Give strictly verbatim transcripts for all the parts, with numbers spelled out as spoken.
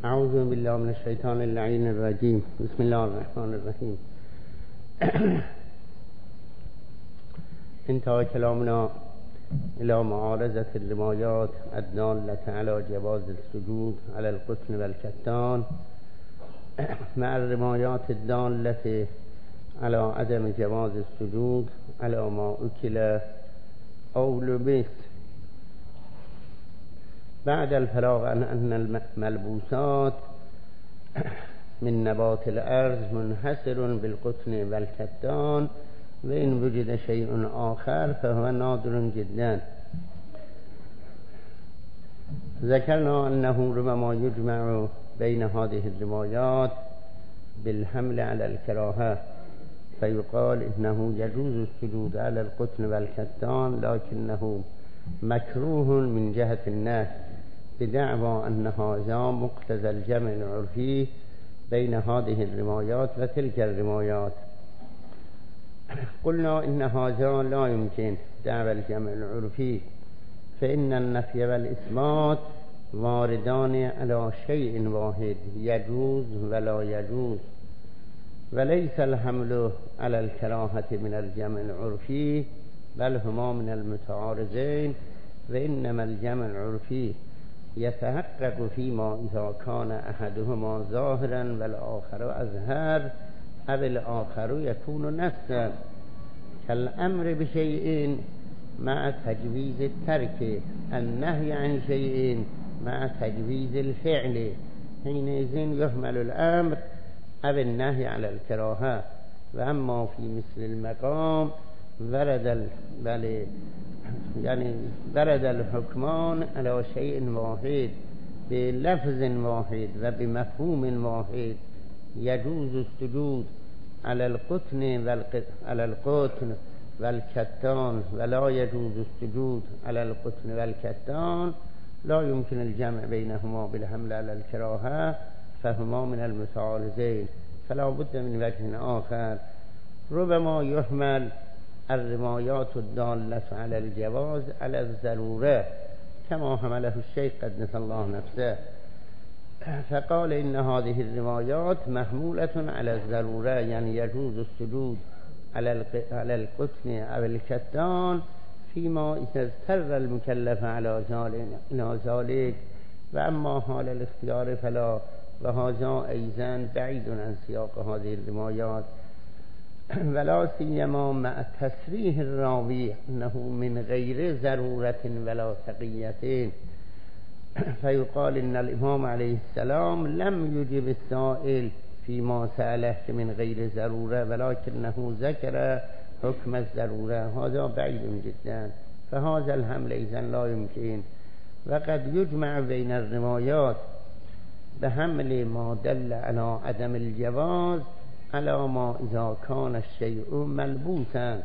اعوذ بالله من الشیطان اللعین الرجیم. بسم الله الرحمن الرحیم. انتهى كلامنا إلى معارضة الرمايات الدالة على جواز السجود على القطن والكتان مع الرمايات الدالة على عدم جواز السجود على ما أكل أو لبس. بعد الفراغ عن أن الملبوسات من نبات الأرض منحصر بالقطن والكتان، وإن وجد شيء آخر فهو نادر جدا. ذكرنا أنه ربما يجمع بين هذه الروايات بالحمل على الكراهة، فيقال إنه يجوز السجود على القطن والكتان لكنه مكروه من جهة النهي، بدعوى أن هذا مقتضى الجمع العرفي بين هذه الروايات وتلك الروايات. قلنا إن هذا لا يمكن دعوى الجمع العرفي، فإن النفي والإثبات واردان على شيء واحد يجوز ولا يجوز، وليس الحمل على الكراهة من الجمع العرفي بل هما من المتعارضين، وإنما الجمع العرفي يتحقق فيما إذا كان أحدهما ظاهرا والآخر أظهر أو الآخر يكون نفسا، كالأمر بشيء مع تجويز الترك، النهي عن شيء مع تجويز الفعل، حينئذ يهمل الأمر أو النهي على الكراهة. وأما في مثل المقام ورد بل يعني ورد الحكمان على شيء واحد بلفظ واحد وبمفهوم واحد، يجوز السجود على القطن على القطن والكتان ولا يجوز السجود على القطن والكتان، لا يمكن الجمع بينهما بالحمل على الكراهة، فهما من المتعارضين، فلا بد من وجه آخر. ربما يحمل الروايات الدالة على الجواز على الضرورة كما حمله الشيخ قدس الله نفسه، فقال إن هذه الروايات محمولة على الضرورة، يعني يجوز السجود على القطن أو الكتان فيما إذا اضطر المكلف على ذلك، وأما حال الاختيار فلا، وهذا أيضا بعيد عن سياق هذه الروايات، ولا سيما مع تصريح الراوي أنه من غير ضرورة ولا تقية، فيقال إن الإمام عليه السلام لم يجب السائل فيما سأله من غير ضرورة ولكنه ذكر حكم الضرورة، هذا بعيد جدا، فهذا الحمل إذن لا يمكن. وقد يجمع بين الروايات بحمل ما دل على عدم الجواز على ما إذا كان الشيء ملبوسا،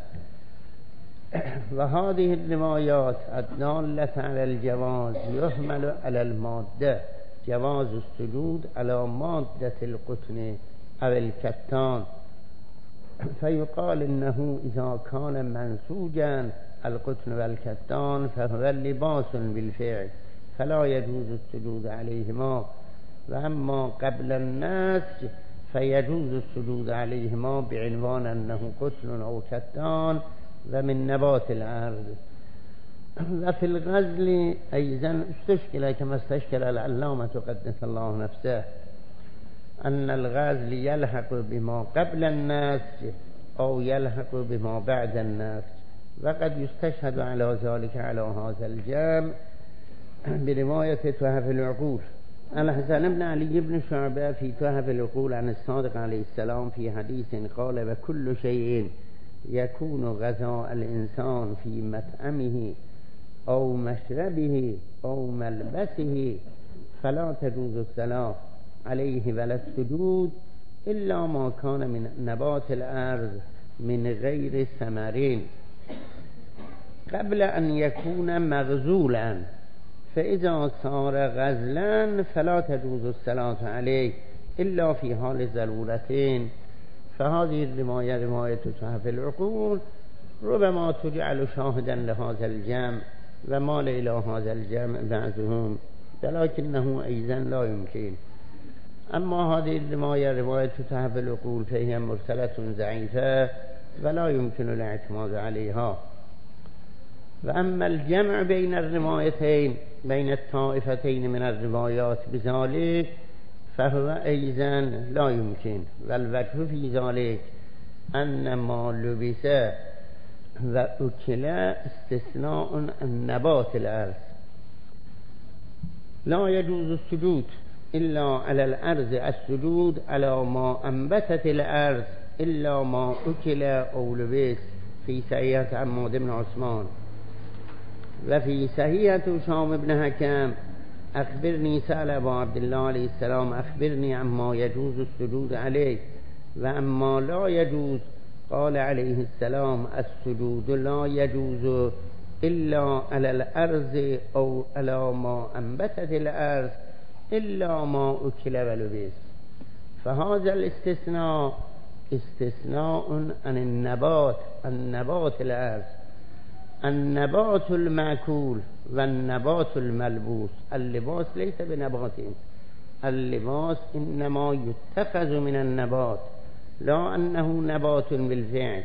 وهذه الروايات الدالة على الجواز يحمل على المادة، جواز السجود على مادة القطن أو الكتان، فيقال إنه إذا كان منسوجا القطن والكتان فهو لباس بالفعل فلا يجوز السجود عليهما، وأما قبل النسج فيجوز السجود عليهما بعنوان أنه قطن أو كتان ومن نبات الأرض. وفي الغزل أيضا استشكل كما استشكل العلامة قدس الله نفسه أن الغزل يلحق بما قبل النسج أو يلحق بما بعد النسج، وقد يستشهد على ذلك على هذا الجمع برواية تحف العقول الحسن بن علي بن شعبة في تحف العقول عن الصادق عليه السلام في حديث قال: وكل شيء يكون غذاء الإنسان في مطعمه أو مشربه أو ملبسه فلا تجوز الصلاة عليه ولا السجود إلا ما كان من نبات الأرض من غير ثمرين قبل أن يكون مغزولا، فإذا صار غزلا فلا تجوز الصلاة عليه إلا في حال ضرورتين. فهذه الرواية رواية تحف العقول ربما تجعل شاهدا لهذا الجمع ومال إلى هذا الجمع بعضهم، ولكنه أيضا لا يمكن، اما هذه الرواية رواية تهف العقول فهي مرسلة ضعيفة ولا يمكن الاعتماد عليها. وأما الجمع بين الروايتين بين الطائفتين من الروايات بذلك فهو أيضا لا يمكن. والوجه في ذلك أن ما لبس وأكل استثناء النبات الأرض، لا يجوز السجود إلا على الأرض السجود على ما أنبتت الأرض إلا ما أكل أو لبس في صحيحة عماد بن عثمان. وفي صحيحة هشام بن حكم أخبرني سأل أبو عبد الله عليه السلام أخبرني عما يجوز السجود عليه وأما لا يجوز، قال عليه السلام السجود لا يجوز إلا على الأرض أو على ما أنبتت الأرض إلا ما أكل ولبس. فهذا الاستثناء استثناء عن النبات النبات الأرض، النبات المأكول والنبات الملبوس. اللباس ليس بنبات، اللباس إنما يتخذ من النبات لا أنه نبات بالفعل.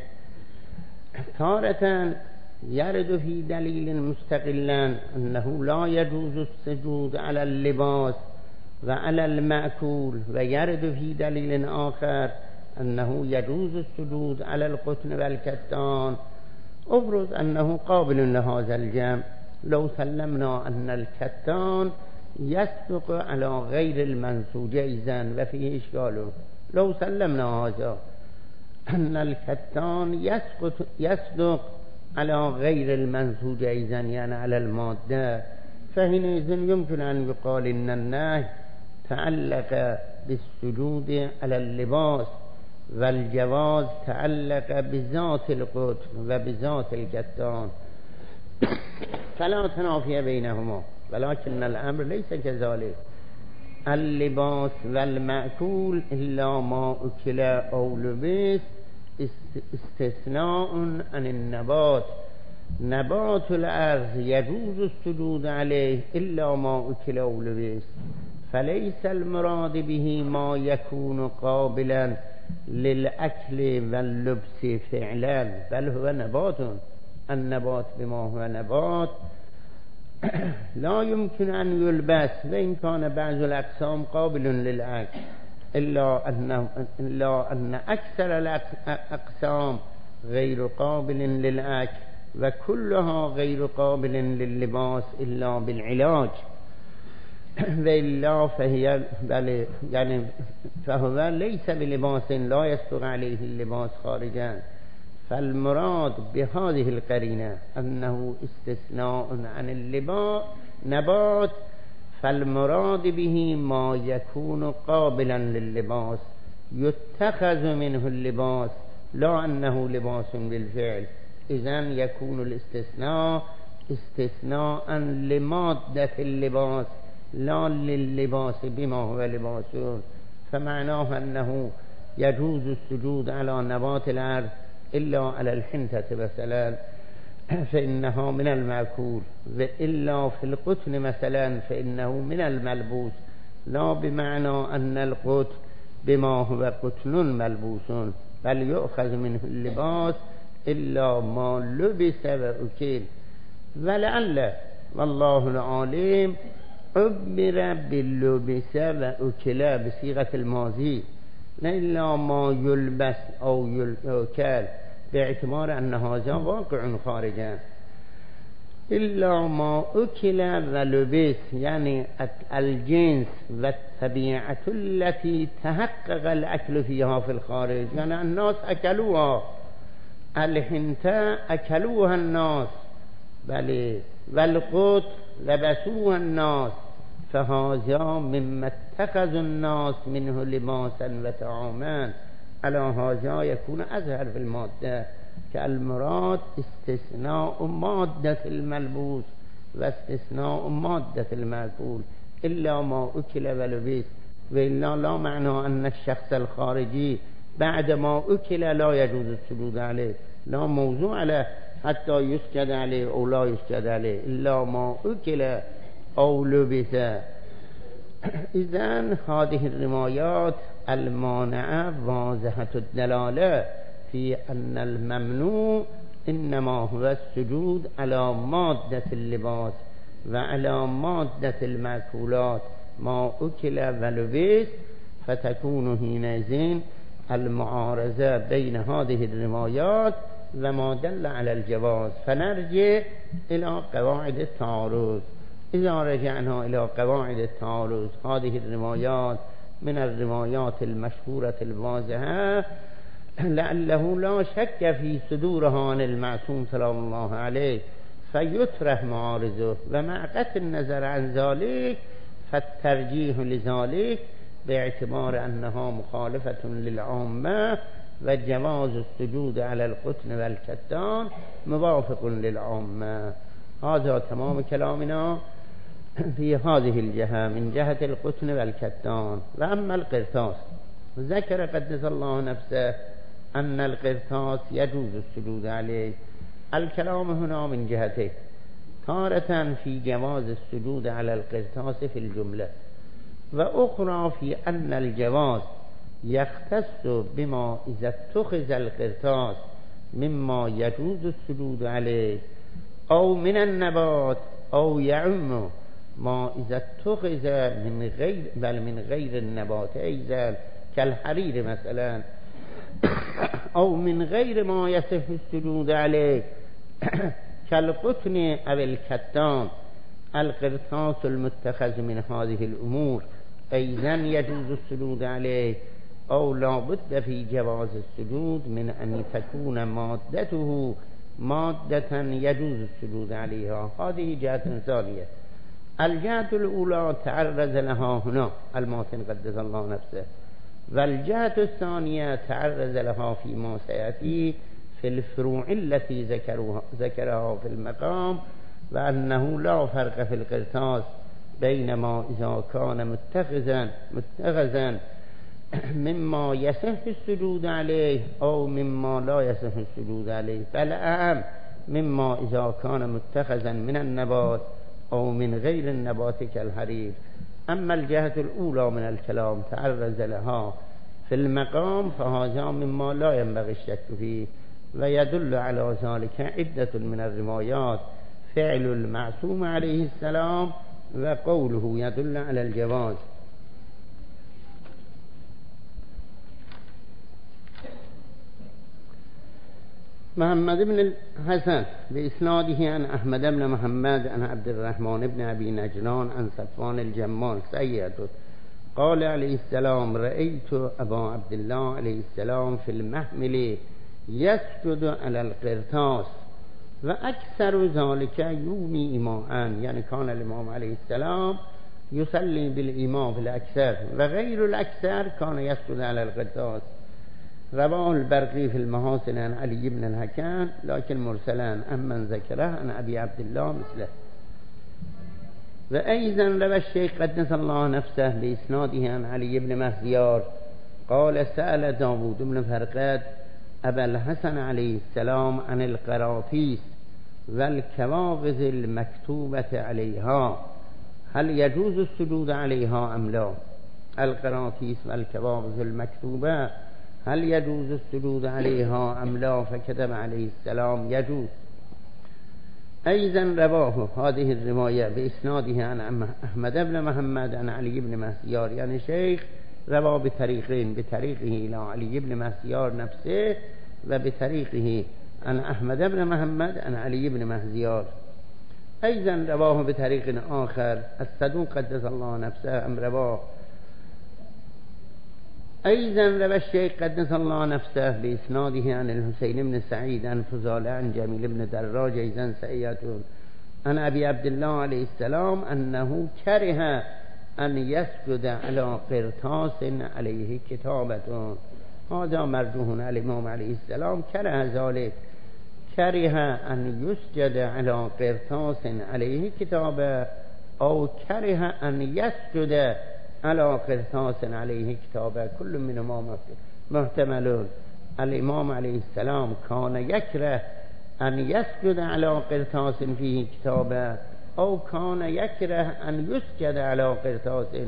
تارة يرد في دليل مستقلا أنه لا يجوز السجود على اللباس وعلى المأكول، ويرد في دليل آخر أنه يجوز السجود على القطن والكتان. أفرض أنه قابل لهذا الجمع، لو سلمنا أن الكتان يصدق على غير المنسوج إذن وفيه إشكال، لو سلمنا هذا أن الكتان يسقط يصدق على غير المنسوج إذن يعني على المادة، فحينئذ يمكن أن يقال إن النهي تعلق بالسجود على اللباس والجواز تعلق بذات القطن وبذات الكتان فلا تنافي بينهما. ولكن الأمر ليس كذلك، اللباس والمأكول إلا ما أكل أو لبس استثناء عن النبات. نبات الأرض يجوز السجود عليه إلا ما أكل أو لبس، فليس المراد به ما يكون قابلا للأكل واللبس فعلا، بل هو نبات. النبات بما هو نبات لا يمكن أن يلبس، وإن كان بعض الأقسام قابل للأكل، إلا أن, إلا أن أكثر الأقسام غير قابل للأكل وكلها غير قابل لللباس إلا بالعلاج، وإلا فهي بل يعني فهو ليس بلباس لا يستر عليه اللباس خارجا. فالمراد بهذه القرينة أنه استثناء عن اللباس نبات، فالمراد به ما يكون قابلا لللباس يتخذ منه اللباس لا أنه لباس بالفعل. إذن يكون الاستثناء استثناء لمادة اللباس لا لللباس بما هو لباس. فمعناه أنه يجوز السجود على نبات الأرض إلا على الحنطة مثلا فإنها من المأكول، وإلا في القطن مثلا فإنه من الملبوس، لا بمعنى أن القطن بما هو قطن ملبوس، بل يؤخذ منه اللباس إلا ما لبس وأكل. ولعل والله العالم عبر باللبس وأكل بصيغة الماضي إلا ما يلبس أو يؤكل، باعتبار أن هذا واقع خارجا. إلا ما أكل ولبس يعني الجنس والطبيعة التي تحقق الأكل فيها في الخارج، يعني الناس أكلوها، الحنطة أكلوها الناس، بل والقط لبسوها الناس، فهذا مما اتخذ الناس منه لباسا وطعاما. على هذا يكون أظهر في المادة كالمراد استثناء مادة الملبوس واستثناء مادة المأكول إلا ما أكل ولبس، وإلا لا معنى أن الشخص الخارجي بعد ما أكل لا يجوز السجود عليه، لا موضوع عليه حتى يسجد عليه أو لا يسجد عليه إلا ما أكل أو لبس. إذن هذه الروايات المانعة واضحة الدلالة في أن الممنوع إنما هو السجود على مادة اللباس وعلى مادة المأكولات ما أكل ولبس، فتكون حينئذ المعارضة بين هذه الروايات وما دل على الجواز. فنرجع إلى قواعد التعارض. إذا رجعنا إلى قواعد التعارض، هذه الروايات من الروايات المشهورة الواضحة لعله لا شك في صدورها عن المعصوم صلى الله عليه، فيطرح معارضه، ومع قطع النظر عن ذلك فالترجيح لذلك باعتبار أنها مخالفة للعامة، وجواز السجود على القطن والكتان موافق للعامة. هذا تمام كلامنا في هذه الجهة من جهة القطن والكتان. وأما القرطاس، ذكر قدس الله نفسه أن القرطاس يجوز السجود عليه. الكلام هنا من جهته، تارة في جواز السجود على القرطاس في الجملة، وأخرى في أن الجواز يختص بما إذا اتخذ القرطاس مما يجوز السجود عليه أو من النبات، أو يعم ما إذا اتخذ من غير بل من غير النبات أيضا كالحرير مثلا، أو من غير ما يصح السجود عليه كالقطن أو الكتان. القرطاس المتخذ من هذه الأمور أيضا يجوز السجود عليه، أو لا بد في جواز السجود من أن تكون مادته مادة يجوز السجود عليها. هذه جهة ثانية. الجهة الأولى تعرض لها هنا الماتن قدس الله نفسه، والجهة الثانية تعرض لها فيما سيأتي في الفروع التي ذكرها, ذكرها في المقام، وأنه لا فرق في القرطاس بين ما إذا كان متخذا متخذا مما يصح السجود عليه أو مما لا يصح السجود عليه، بل أهم مما إذا كان متخذا من النبات أو من غير النبات كالحرير. أما الجهة الأولى من الكلام تعرض لها في المقام، فهذا مما لا ينبغي الشك فيه، ويدل على ذلك عدة من الروايات، فعل المعصوم عليه السلام وقوله يدل على الجواز. محمد بن الحسن بإسناده عن أحمد بن محمد عن عبد الرحمن بن أبي نجلان عن صفوان الجمال سيئته قال عليه السلام: رأيت أبا عبد الله عليه السلام في المحمل يسجد على القرطاس وأكثر ذلك يومي إيماءً، يعني كان الإمام عليه السلام يصلي بالإمام في الأكثر، وغير الأكثر كان يسجد على القرطاس. رواه البرقي في المحاسن عن علي بن الحكم لكن مرسلا، أمن ذكره عن أبي عبد الله مثله. وأيضا روى الشيخ قدس الله نفسه بإسناده عن علي بن مهزيار قال: سأل داود بن فرقد أبا الحسن عليه السلام عن القراطيس والكواغز المكتوبة عليها هل يجوز السجود عليها أم لا؟ القراطيس والكواغز المكتوبة هل يجوز السجود عليها أم لا؟ فكتب عليه السلام: يجوز. أيضا رواه هذه الرواية بإسناده عن أحمد بن محمد عن علي بن مهزيار، يعني شيخ رواه بطريقين، بطريقه إلى علي بن مهزيار نفسه، وبطريقه عن أحمد بن محمد عن علي بن مهزيار. أيضا رواه بطريق آخر الصدوق قدس الله نفسه أم رواه. أيضا روى الشيخ قدس الله نفسه بإسناده عن الحسين بن سعيد عن فضالة عن جميل بن دراج أيضا سعيته عن أبي عبد الله عليه السلام أنه كره أن يسجد على قرطاس عليه كتابة. هذا مرجوح على الإمام عليه السلام، كره ذلك، كره أن يسجد على قرطاس عليه كتابة، أو كره أن يسجد على قرطاس عليه كتابة. كل منهما محتملون. الإمام عليه السلام كان يكره أن يسجد على قرطاس فيه كتابة، أو كان يكره أن يسجد على قرطاس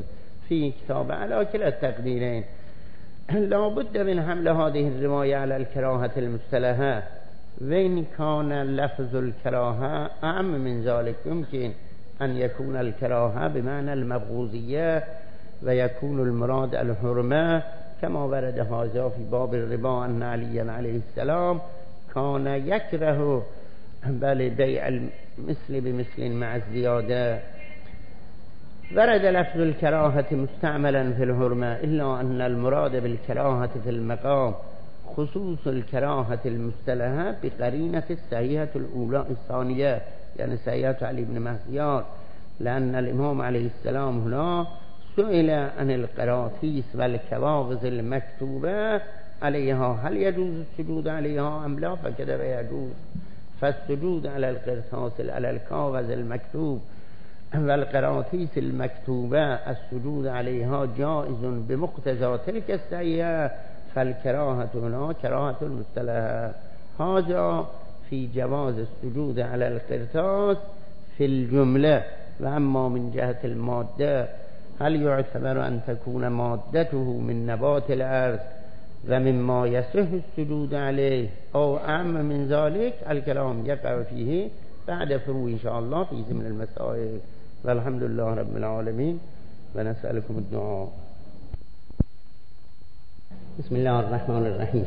في كتاب على كلا التقديرين. لا بد من حمل هذه الرواية على الكراهة المصطلحة، وإن كان لفظ الكراهة أعم من ذلك. يمكن أن يكون الكراهة بمعنى المبغوضية ويكون المراد الحرمة، كما ورد هذا في باب الربا أن علي عليه السلام كان يكره بل بيع المثل بمثل مع الزيادة. ورد لفظ الكراهة مستعملا في الحرمة، إلا أن المراد بالكراهة في المقام خصوص الكراهة المصطلحة بقرينة الصحيحة الأولى الثانية، يعني صحيحة علي بن مهديار، لأن الإمام عليه السلام هنا سئل عن القراطيس والكواغز المكتوبة عليها هل يجوز السجود عليها أم لا، فكذا يجوز. فالسجود على القرطاس على الكاغذ المكتوب والقراطيس المكتوبة السجود عليها جائز بمقتضى تلك الصحيحة، فالكراهة هنا كراهة المصطلحة. هذا في جواز السجود على القرطاس في الجملة. وأما من جهة المادة هل يعتبر أن تكون مادته من نبات الأرض ومما يصح السجود عليه أو أعم من ذلك، الكلام يقع فيه بعد فرو إن شاء الله في ضمن المسائل. والحمد لله رب العالمين ونسألكم الدعاء. بسم الله الرحمن الرحيم.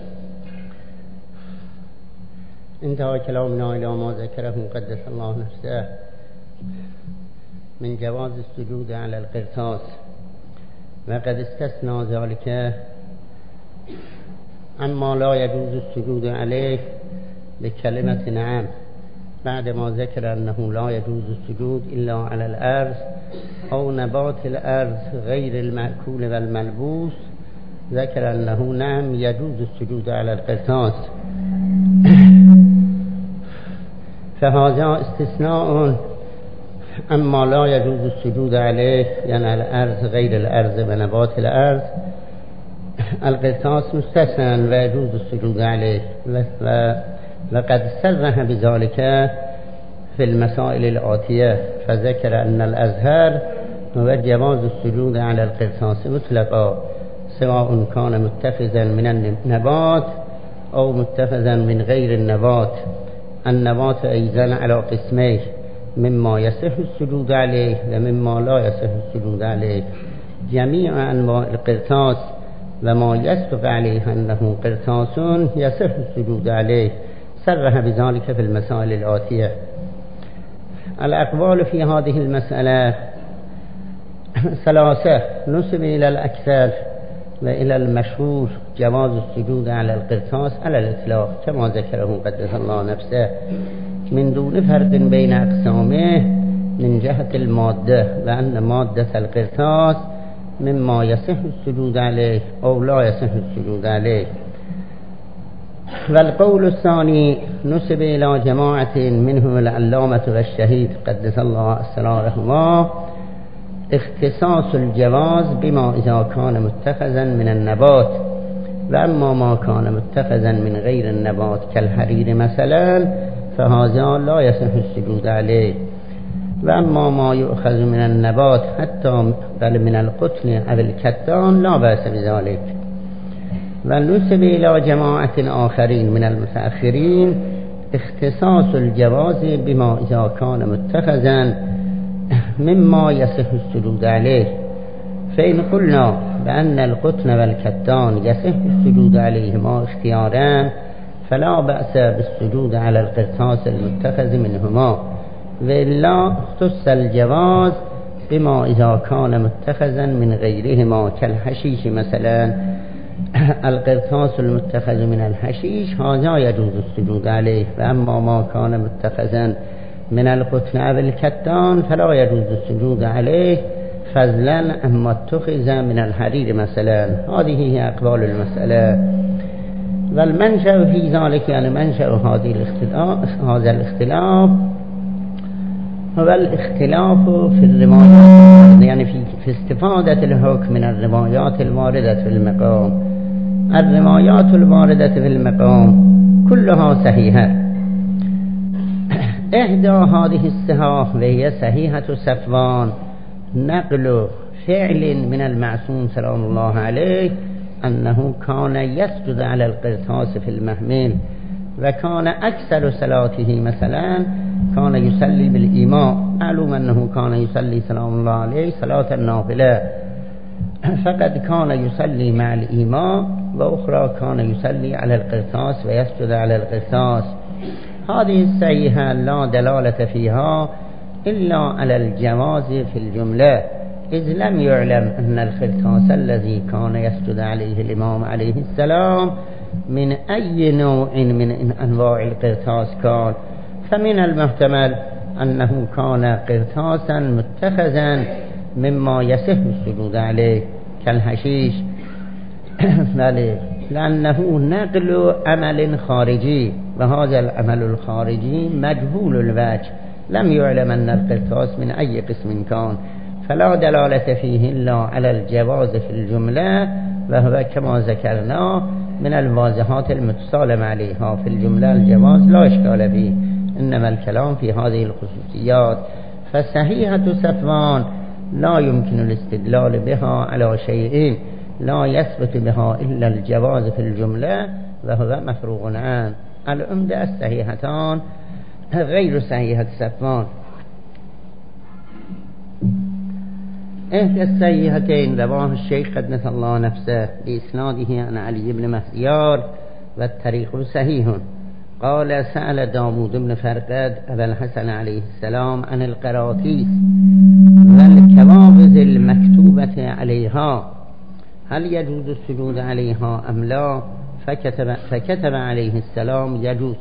انتهى كلامنا إلى ما ذكره قدس الله نفسه من جواز السجود على القرطاس، وقد استثنى ذلك عما لا يجوز السجود عليه بكلمة نعم، بعدما ذكر أنه لا يجوز السجود إلا على الأرض أو نبات الأرض غير المأكول والملبوس، ذكر أنه نعم يجوز السجود على القرطاس. فهذا استثناء أما لا يجوز السجود عليه، يعني الأرض غير الأرض ونبات الأرض. القرطاس مستثنى ويجوز السجود عليه، وقد صرح بذلك في المسائل الآتية، فذكر أن الأزهر هو جواز السجود على القرطاس مطلقا سواء كان متخذا من النبات أو متخذا من غير النبات. النبات أيضا على قسمين، مما يصح السجود عليه ومما لا يصح السجود عليه. جميع أنواع القرطاس وما يصدق عليه أنه قرطاس يصح السجود عليه، صرح بذلك في المسائل الآتية. الأقوال في هذه المسألة ثلاثة، نسب إلى الأكثر وإلى المشهور جواز السجود على القرطاس على الإطلاق كما ذكره قدس الله نفسه، من دون فرق بين أقسامه من جهة المادة، وأن مادة القرطاس مما يصح السجود عليه أو لا يصح السجود عليه. والقول الثاني نسب إلى جماعة منهم العلامة والشهيد قدس الله أسرارهما اختصاص الجواز بما إذا كان متخذا من النبات، وأما ما كان متخذا من غير النبات كالحرير مثلا فهذا لا يصح السجود عليه. وأما ما يؤخذ من النبات حتى بل من القطن أو الكتان لا بأس بذلك. ونسب إلى جماعة آخرين من المتأخرين اختصاص الجواز بما إذا كان متخذا مما يصح السجود عليه. فإن قلنا بأن القطن والكتان يصح السجود عليهما اختيارا فلا بأس بالسجود على القرطاس المتخذ منهما، وإلا اختص الجواز بما إذا كان متخذا من غيرهما كالحشيش مثلا. القرطاس المتخذ من الحشيش هذا يجوز السجود عليه، وأما ما كان متخذا من القطن أو الكتان فلا يجوز السجود عليه، فضلا أما اتخذ من الحرير مثلا. هذه هي أقوال المسألة. والمنشأ في ذلك يعني منشأ هذه الاختلاف هذا الاختلاف هو الاختلاف في الروايات، يعني في, في استفادة الحكم من الروايات الواردة في المقام. الروايات الواردة في المقام كلها صحيحة. إحدى هذه الصحاح وهي صحيحة صفوان نقل فعل من المعصوم سلام الله عليه أنه كان يسجد على القرطاس في المحمل، وكان أكثر صلاته مثلا كان يصلي بالإماء. معلوم أنه كان يصلي سلام الله عليه صلاة النافلة، فقد كان يصلي مع الإماء، وأخرى كان يصلي على القرطاس ويسجد على القرطاس. هذه الصحيحة لا دلالة فيها إلا على الجواز في الجملة، إذ لم يعلم أن القرطاس الذي كان يسجد عليه الإمام عليه السلام من أي نوع من أنواع القرطاس كان، فمن المحتمل أنه كان قرطاسا متخذا مما يصح السجود عليه كالحشيش، لأنه نقل عمل خارجي، وهذا العمل الخارجي مجهول الوجه، لم يعلم أن القرطاس من أي قسم كان، فلا دلالة فيه إلا على الجواز في الجملة، وهو كما ذكرنا من الواضحات المتسالم عليها في الجملة الجواز لا إشكال فيه، إنما الكلام في هذه الخصوصيات. فصحيحة صفوان لا يمكن الاستدلال بها على شيء لا يثبت بها إلا الجواز في الجملة، وهو مفروغ عنه. العمدة الصحيحتان غير صحيحة صفوان. إحدى الصحيحتين رواه الشيخ قدس الله نفسه بإسناده عن علي بن مهديار والطريق صحيح. قال سأل داود بن فرقد أبا الحسن عليه السلام عن القراطيس والكواغز المكتوبة عليها هل يجوز السجود عليها أم لا؟ فكتب, فكتب عليه السلام يجوز.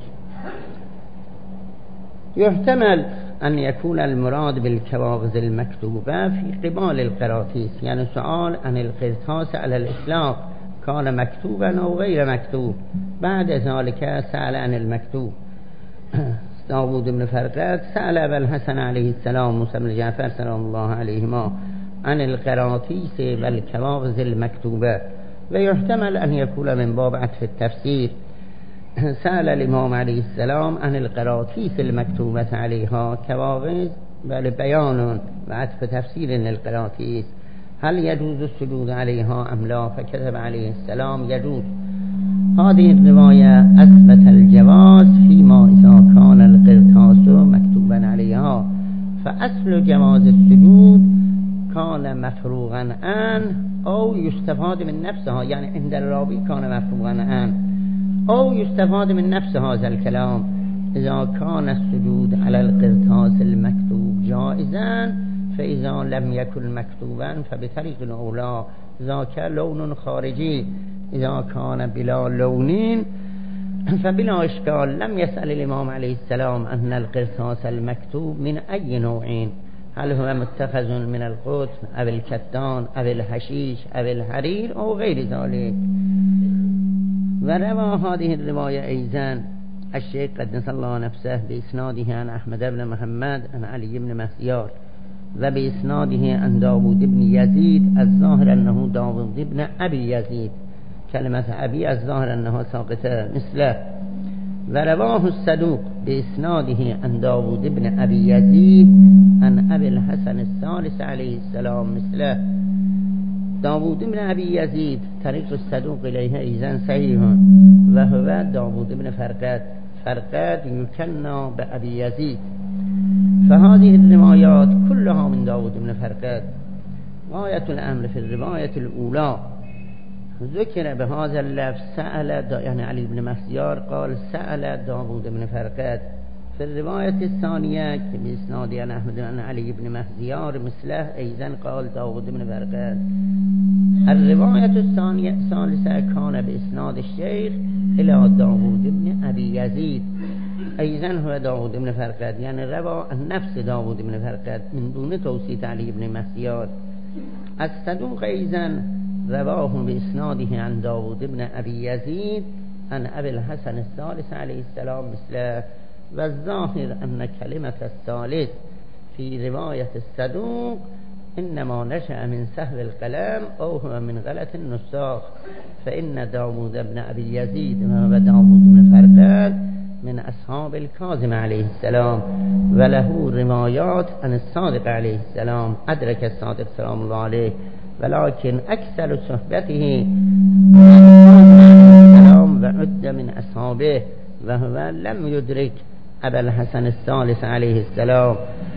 يحتمل أن يكون المراد بالكواغز المكتوبة في قبال القراطيس، يعني سؤال عن القرطاس على الإطلاق كان مكتوبا أو غير مكتوب، بعد ذلك سأل عن المكتوب. داود بن فرقد سأل أبا الحسن عليه السلام موسى بن جعفر سلام الله عليهما عن القراطيس والكواغز المكتوبة، ويحتمل أن يكون من باب عطف التفسير. سأل الإمام عليه السلام عن القراطيس المكتوبة عليها كواغز بيان وعطف تفسير للقراطيس هل يجوز السجود عليها أم لا؟ فكتب عليه السلام يجوز. هذه الرواية أثبت الجواز فيما إذا كان القرطاس مكتوبا عليها، فأصل جواز السجود كان مفروغا عنه أو يستفاد من نفسها، يعني عند الراوي كان مفروغا عنه أو يستفاد من نفس هذا الكلام. إذا كان السجود على القرطاس المكتوب جائزا، فإذا لم يكن مكتوبا فبطريق الأولى ذاك لون خارجي. إذا كان بلا لونين فبلا إشكال. لم يسأل الإمام عليه السلام أن القرطاس المكتوب من أي نوعين، هل هو متخذ من القطن أو الكتان أو الحشيش أو الحرير أو غير ذلك. وروى هذه الرواية أيضا الشيخ قدس الله نفسه بإسناده عن أحمد بن محمد عن علي بن مهديار، وبإسناده عن داود بن يزيد الظاهر أنه داود بن أبي يزيد، كلمة أبي الظاهر أنه ساقطة مثله. ورواه الصدوق بإسناده عن داود بن أبي يزيد عن أبي الحسن الثالث عليه السلام مثله. داود بن أبي يزيد طريق الصدوق إليه أيضا صحيح، وهو داود بن فرقد. فرقد يكنى بأبي يزيد. فهذه الروايات كلها من داود بن فرقد. غاية الأمر في الرواية الأولى ذكر بهذا اللفظ سأل، يعني علي بن مهديار قال سأل داود بن فرقد. في الرواية الثانية بإسناد عن أحمد بن علي بن مهديار مثله أيضا قال داود بن فرقد. الرواية الثانية الثالثة كان بإسناد الشيخ إلى داود بن أبي يزيد أيضا هو داود بن فرقد، يعني روى النفس داود بن فرقد من دون توسيط علي بن مهديار. الصدوق أيضا رواه بإسناده عن داود بن أبي يزيد عن أبي الحسن الثالث عليه السلام مثله. والظاهر أن كلمة الثالث في رواية الصدوق إنما نشأ من سهو القلم أو هو من غلط النساخ، فإن داود بن أبي يزيد وداود بن فرقد من أصحاب الكاظم عليه السلام وله روايات عن الصادق عليه السلام أدرك الصادق سلام الله عليه ولكن أكثر صحبته السلام وعد من أصحابه وهو لم يدرك أبا الحسن الثالث عليه السلام.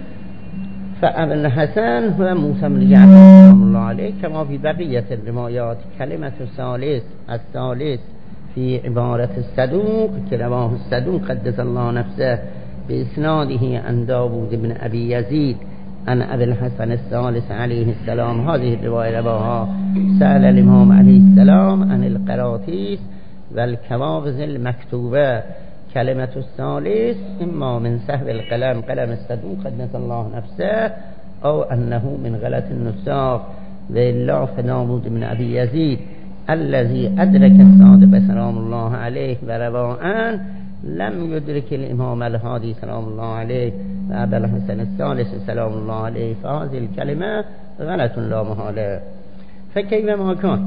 فأبا الحسن هو موسى بن جعفر سلام الله عليه كما في بقية الروايات. كلمة الثالث الثالث في عبارة الصدوق كرواه الصدوق قدس الله نفسه بإسناده عن داود بن أبي يزيد عن أبي الحسن الثالث عليه السلام. هذه الرواية رواها سأل الإمام عليه السلام عن القراطيس والكواغز المكتوبة. كلمة الثالث إما من سهو القلم قلم الصدوق قدس الله نفسه أو أنه من غلط النساخ. وإلا فداود بن أبي يزيد الذي أدرك الصادق سلام الله عليه ورواءً لم يدرك الإمام الهادي سلام الله عليه وأبا الحسن الثالث سلام الله عليه. فهذه الكلمة غلط لا محالة. فكيف ما كان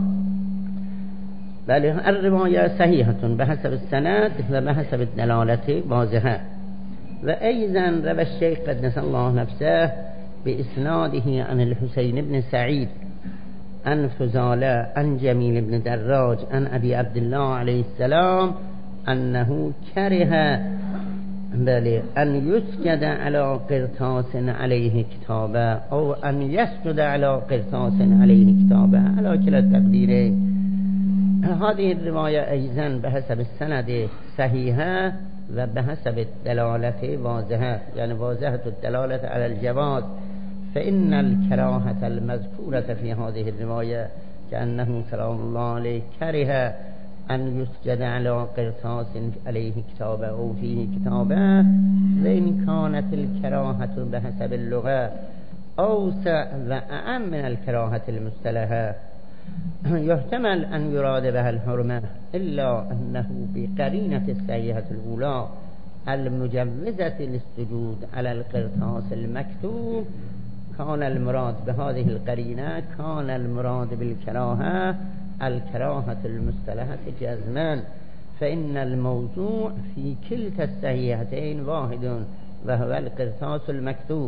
بل الرواية صحيحة بحسب السند وبحسب الدلالة واضحة. وأيضا روى الشيخ قدس الله نفسه بإسناده عن الحسين بن سعيد عن فضالة عن جميل بن دراج عن أبي عبد الله عليه السلام أنه كره بل أن يسجد على قرطاس عليه كتابة أو أن يسجد على قرطاس عليه كتابة على كلا التقديرين. هذه الرواية أيضا بحسب السند صحيحة وبحسب الدلالة واضحة، يعني واضحة الدلالة على الجواز. فإن الكراهة المذكورة في هذه الرواية كأنه سلام الله عليه كره أن يسجد على قرطاس عليه كتابة أو فيه كتابة. وإن كانت الكراهة بحسب اللغة أوسع وأعم من الكراهة المصطلحة يحتمل أن يراد بها الحرمة، إلا أنه بقرينة الصحيحة الأولى المجوزة للسجود على القرطاس المكتوب كان المراد بهذه القرينة كان المراد بالكراهة الكراهة المصطلحة جزما. فإن الموضوع في كلتا الصحيحتين واحد وهو القرطاس المكتوب.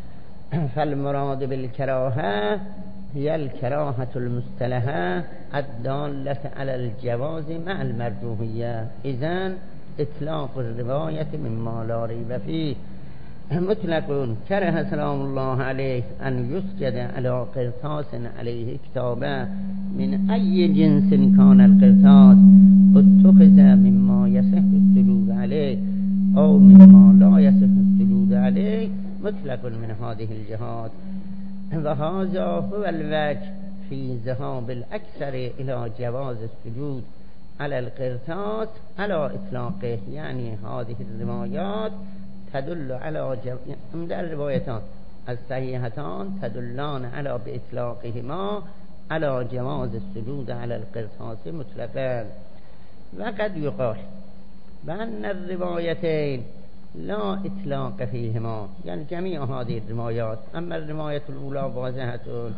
فالمراد بالكراهة هي الكراهة المصطلحة الدالة على الجواز مع المرجوحية. إذن إطلاق الرواية مما لا ريب فيه مطلق. كره سلام الله عليه أن يسجد على قرطاس عليه كتابة من أي جنس كان القرطاس اتخذ مما يصح السجود عليه أو مما لا يصح السجود عليه مطلق من هذه الجهات. وهذا هو الوجه في ذهاب الأكثر إلى جواز السجود على القرطاس على إطلاقه. يعني هذه الروايات تدل على جو... الروايتان الصحيحتان تدلان على بإطلاقهما على جواز السجود على القرطاس مطلقا. وقد يقال بأن الروايتين لا إطلاق فيهما، يعني جميع هذه الروايات. أما الرواية الأولى واضحة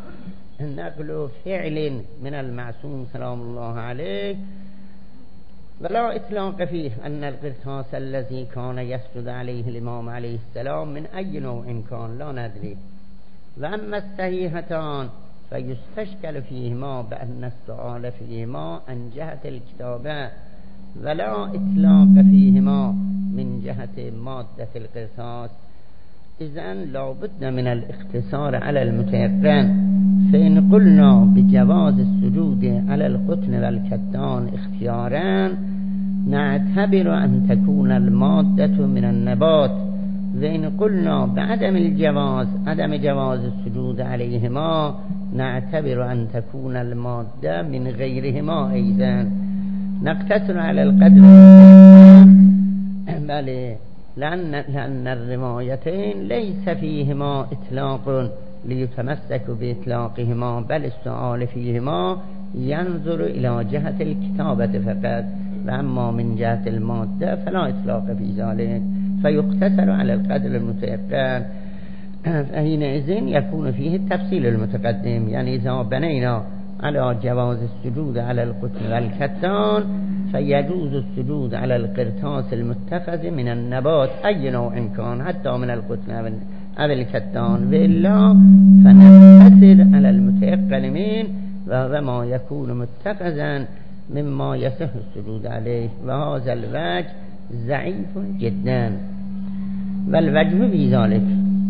نقل فعل من المعصوم سلام الله عليه ولا إطلاق فيه أن القرطاس الذي كان يسجد عليه الإمام عليه السلام من أي نوع كان لا ندري. وأما الصحيحتان فيستشكل فيهما بأن السؤال فيهما عن جهة الكتابة ولا إطلاق فيهما من جهة مادة القرطاس. إذن لا بد من الاختصار على المتيقن. فإن قلنا بجواز السجود على القطن والكتان اختيارا نعتبر أن تكون المادة من النبات. وإن قلنا بعدم الجواز عدم جواز السجود عليهما نعتبر أن تكون المادة من غيرهما. أيضا نقتصر على القدر بل لأن, لأن الروايتين ليس فيهما إطلاق ليتمسك بإطلاقهما، بل السؤال فيهما ينظر إلى جهة الكتابة فقط، وأما من جهة المادة فلا إطلاق في ذلك، فيقتصر على القدر المتيقن. فحينئذ يكون فيه التفصيل المتقدم. يعني إذا بنينا على جواز السجود على القطن والكتان فيجوز السجود على القرطاس المتخذ من النبات أي نوع كان حتى من القطن أو الكتان، وإلا فنقتصر على المتيقن منه وهو ما يكون متخذا مما يصح السجود عليه، وهذا الوجه ضعيف جدا. والوجه في ذلك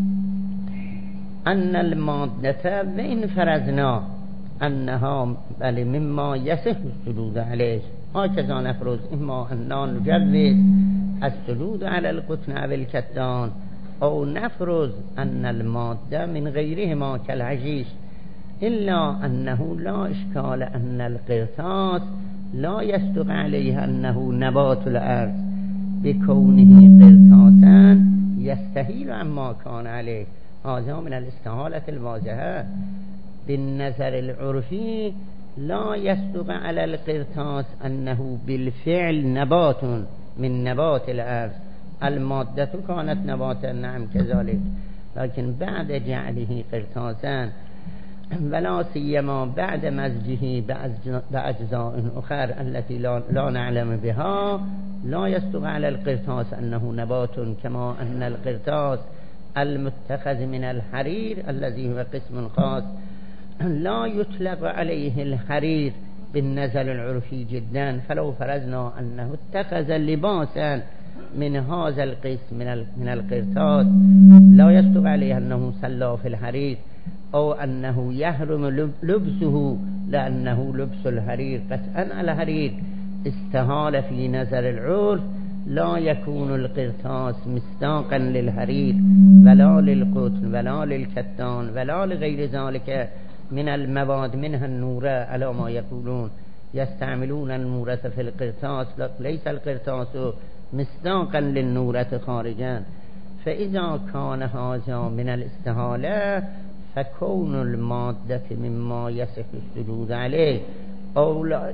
أن المادة وإن فرضنا أنها بل مما يصح السجود عليه، هكذا نفرض إما أننا نجوز السجود على القطن أو الكتان، أو نفرض أن المادة من غيرهما كالعجيش، إلا أنه لا إشكال أن القرطاس لا يصدق عليه أنه نبات الأرض بكونه قرطاسا يستحيل عما كان عليه، هذا من الاستحالة الواضحة. بالنظر العرفي لا يصدق على القرطاس أنه بالفعل نبات من نبات الأرض، المادة كانت نباتا نعم كذلك، لكن بعد جعله قرطاسا ولا سيما بعد مزجه بأجزاء أخرى التي لا نعلم بها لا يصدق على القرطاس أنه نبات، كما أن القرطاس المتخذ من الحرير الذي هو قسم خاص لا يطلق عليه الحرير بالنظر العرفي جدا، فلو فرضنا أنه اتخذ لباسا من هذا القسم من القرطاس لا يصدق عليه أنه صلى في الحرير، أو أنه يحرم لبسه لأنه لبس الحرير. قطعا الحرير استحال في نظر العرف، لا يكون القرطاس مصداقا للحرير ولا للقطن ولا للكتان ولا لغير ذلك من المواد، منها النورة على ما يقولون يستعملون النورة في القرطاس، ليس القرطاس مصداقا للنورة خارجا. فإذا كان هذا من الاستحالة فكون المادة مما يصح السجود عليه أو لا,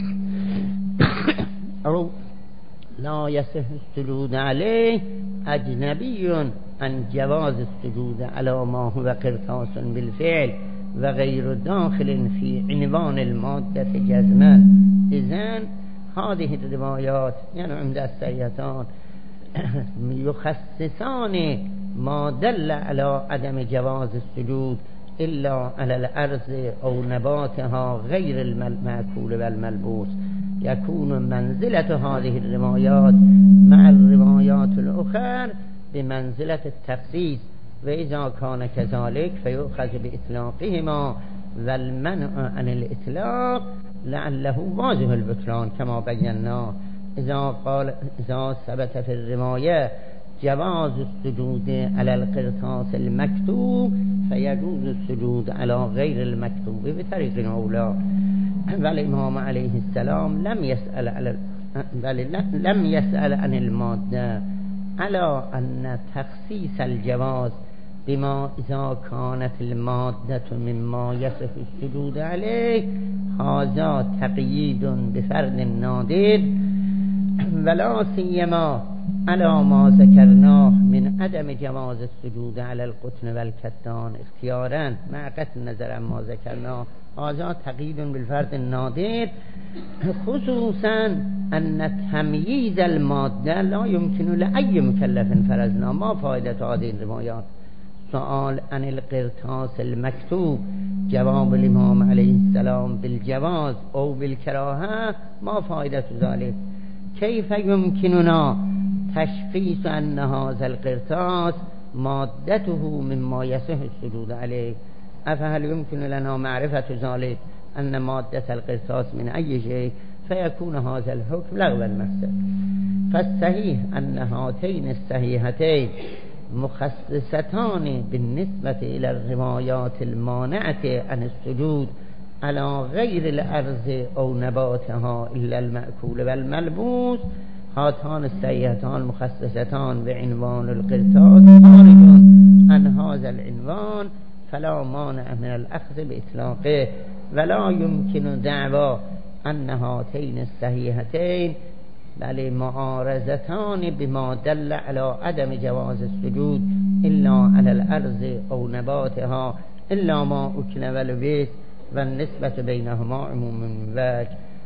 أو لا يصح السجود عليه أجنبي عن جواز السجود على ما هو قرطاس بالفعل وغير داخل في عنوان المادة جزما. إذن هذه الروايات يعني عند السيئتان يخصصان ما دل على عدم جواز السجود إلا على الأرض أو نباتها غير المأكول والملبوس، يكون منزلة هذه الروايات مع الروايات الأخرى بمنزلة التخصيص، وإذا كان كذلك فيؤخذ بإطلاقهما والمنع عن الإطلاق لعله واجه البطلان كما بينا. إذا قال إذا ثبت في الرواية جواز السجود على القرطاس المكتوب فيجوز السجود على غير المكتوب بطريق أولى. والإمام عليه السلام لم يسأل على لم يسأل عن المادة على أن تخصيص الجواز بما إذا كانت المادة مما يصح السجود عليه هذا تقييد بفرد نادر، ولا سيما على ما ذكرناه من عدم جواز السجود على القطن والكتان اختيارا مع قطع النظر عما ذكرناه، هذا تقييد بالفرد النادر، خصوصا أن تمييز المادة لا يمكن لأي مكلف فرضنا. ما فائدة هذه الروايات؟ سؤال عن القرطاس المكتوب، جواب الإمام عليه السلام بالجواز أو بالكراهة، ما فائدة ذلك؟ كيف يمكننا تشخيص أن هذا القرطاس مادته مما يصح السجود عليه؟ أفهل يمكن لنا معرفة ذلك أن مادة القرطاس من أي شيء فيكون هذا الحكم لغوا محسن؟ فالصحيح أن هاتين الصحيحتين مخصصتان بالنسبة إلى الروايات المانعة عن السجود على غير الأرض أو نباتها إلا المأكول والملبوس. هاتان الصحيحتان مخصصتان بعنوان القرطاس، خارج عن هذا العنوان فلا مانع من الأخذ بإطلاقه، ولا يمكن دعوى أن هاتين الصحيحتين بل معارضتان بما دل على عدم جواز السجود إلا على الأرض أو نباتها إلا ما أكل ولبس والنسبة بينهما عموم من وجه.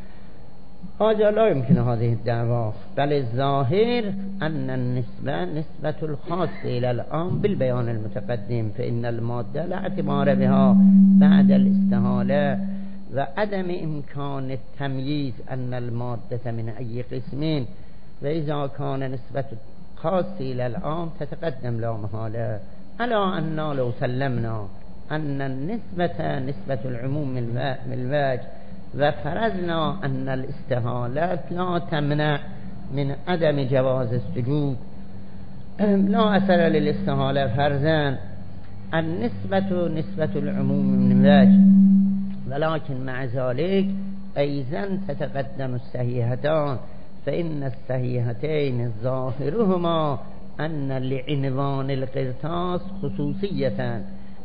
هذا لا يمكن هذه الدعوة، بل الظاهر أن النسبة نسبة الخاص إلى العام بالبيان المتقدم، فإن المادة لا اعتبار بها بعد الاستحالة، وعدم إمكان التمييز أن المادة من أي قسم، وإذا كان نسبة خاص إلى العام تتقدم لا محالة، على أن لو سلمنا أن النسبة نسبة العموم من الوجه، وفرضنا أن الاستحالات لا تمنع من عدم جواز السجود، لا أثر للاستحالة فرضاً، النسبة نسبة العموم من وجه، ولكن مع ذلك أيضاً تتقدم الصحيحتان، فإن الصحيحتين ظاهرهما أن لعنوان القرطاس خصوصية،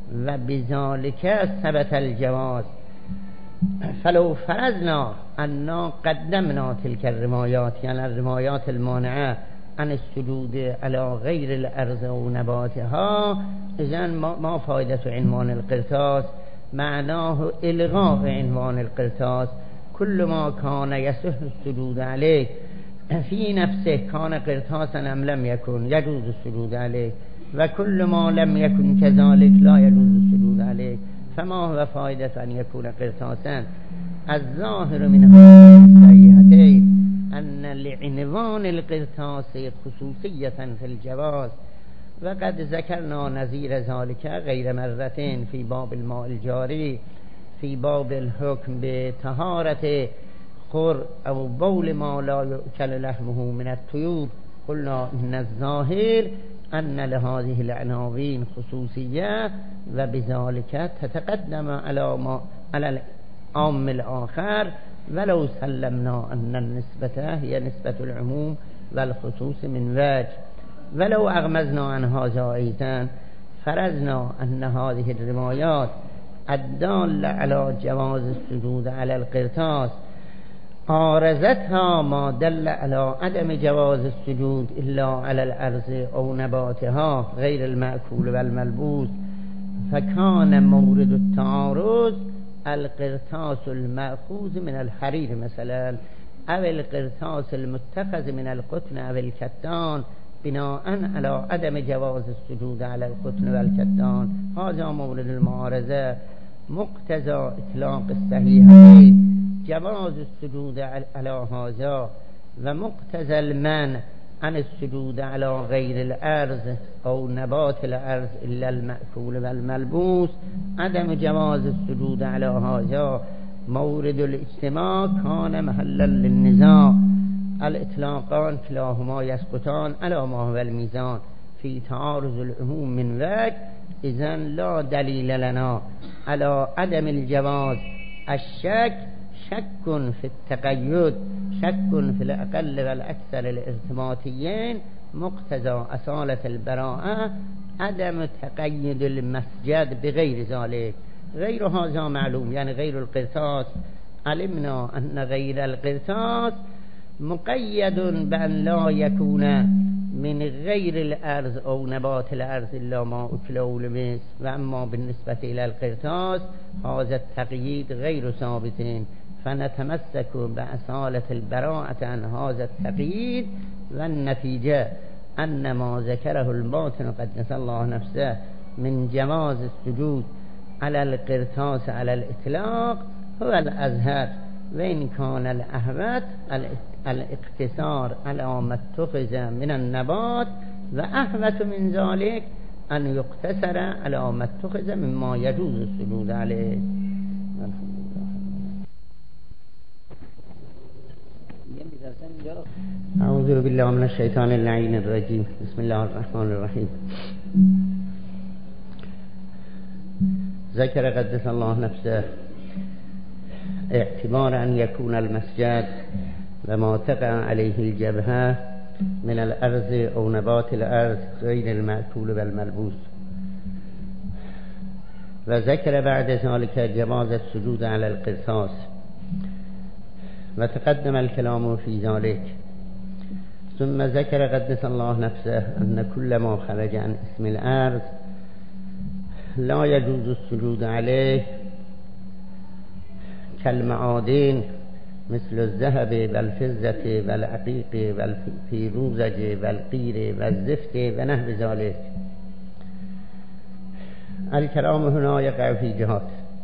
وبذلك ثبت الجواز. فلو فرضنا أننا قدمنا تلك الروايات، يعني الروايات المانعة عن السجود على غير الأرض ونباتها، إذن ما فائدة عنوان القرطاس؟ معناه إلغاء عنوان القرطاس. كل ما كان يصح السجود عليه في نفسه كان قرطاسا أم لم يكن يجوز السجود عليه، وكل ما لم يكن كذلك لا يجوز السجود عليه، فما هو فائدة أن يكون قرطاسا؟ الظاهر من هذه الصحيحتين أن لعنوان القرطاس خصوصية في الجواز، وقد ذكرنا نظير ذلك غير مرتين في باب الماء الجاري، في باب الحكم بطهارة خر أو بول ما لا يؤكل لحمه من الطيور. قلنا إن الظاهر أن لهذه العناوين خصوصية، وبذلك تتقدم على ما على العام الآخر، ولو سلمنا أن النسبة هي نسبة العموم والخصوص من وجه. ولو أغمزنا عن هذا أيضا فرضنا أن هذه الروايات الدالة على جواز السجود على القرطاس عارضتها ما دل على عدم جواز السجود إلا على الأرض أو نباتها غير المأكول والملبوس، فكان مورد التعارض القرطاس المأخوذ من الحرير مثلا، أو القرطاس المتخذ من القطن أو الكتان، بناء على عدم جواز السجود على القطن والكتان. هذا مورد المعارضة. مقتضى إطلاق الصحيحين جواز السجود على هذا، ومقتضى المنع عن السجود على غير الأرض أو نبات الأرض إلا المأكول والملبوس عدم جواز السجود على هذا. مورد الاجتماع كان محلا للنزاع، الإطلاقان كلاهما يسقطان على ما هو الميزان في تعارض العموم من وجه، إذن لا دليل لنا على عدم الجواز. الشك شك في التقيد، شك في الأقل والأكثر الارتباطيين، مقتضى أصالة البراءة عدم تقيد المسجد بغير ذلك. غير هذا معلوم، يعني غير القرطاس علمنا أن غير القرطاس مقيد بأن لا يكون من غير الأرض أو نبات الأرض إلا ما أكل أو لمس. وأما بالنسبة إلى القرطاس هذا التقييد غير ثابت، فنتمسك بأصالة البراءة عن هذا التقييد، والنتيجة أن ما ذكره الباطن قدس الله نفسه من جواز السجود على القرطاس على الإطلاق هو الأظهر، وإن كان الأهوت الاقتصار على ما اتخذ من النبات، وأهوت من ذلك أن يقتصر على ما اتخذ مما يجوز السجود عليه. أعوذ بالله من الشيطان اللعين الرجيم. بسم الله الرحمن الرحيم. ذكر قدس الله نفسه اعتبار أن يكون المسجد وما تقع عليه الجبهة من الأرض أو نبات الأرض غير المأكول والملبوس، وذكر بعد ذلك جواز السجود على القرطاس، وتقدم الكلام في ذلك. ثم ذكر قدس الله نفسه أن كل ما خرج عن اسم الأرض لا يجوز السجود عليه، كالمعادن مثل الذهب والفضة والعقيق والفیروزج والقیر والزفت ونحو ذلك. الكلام هنا يقع في جهات.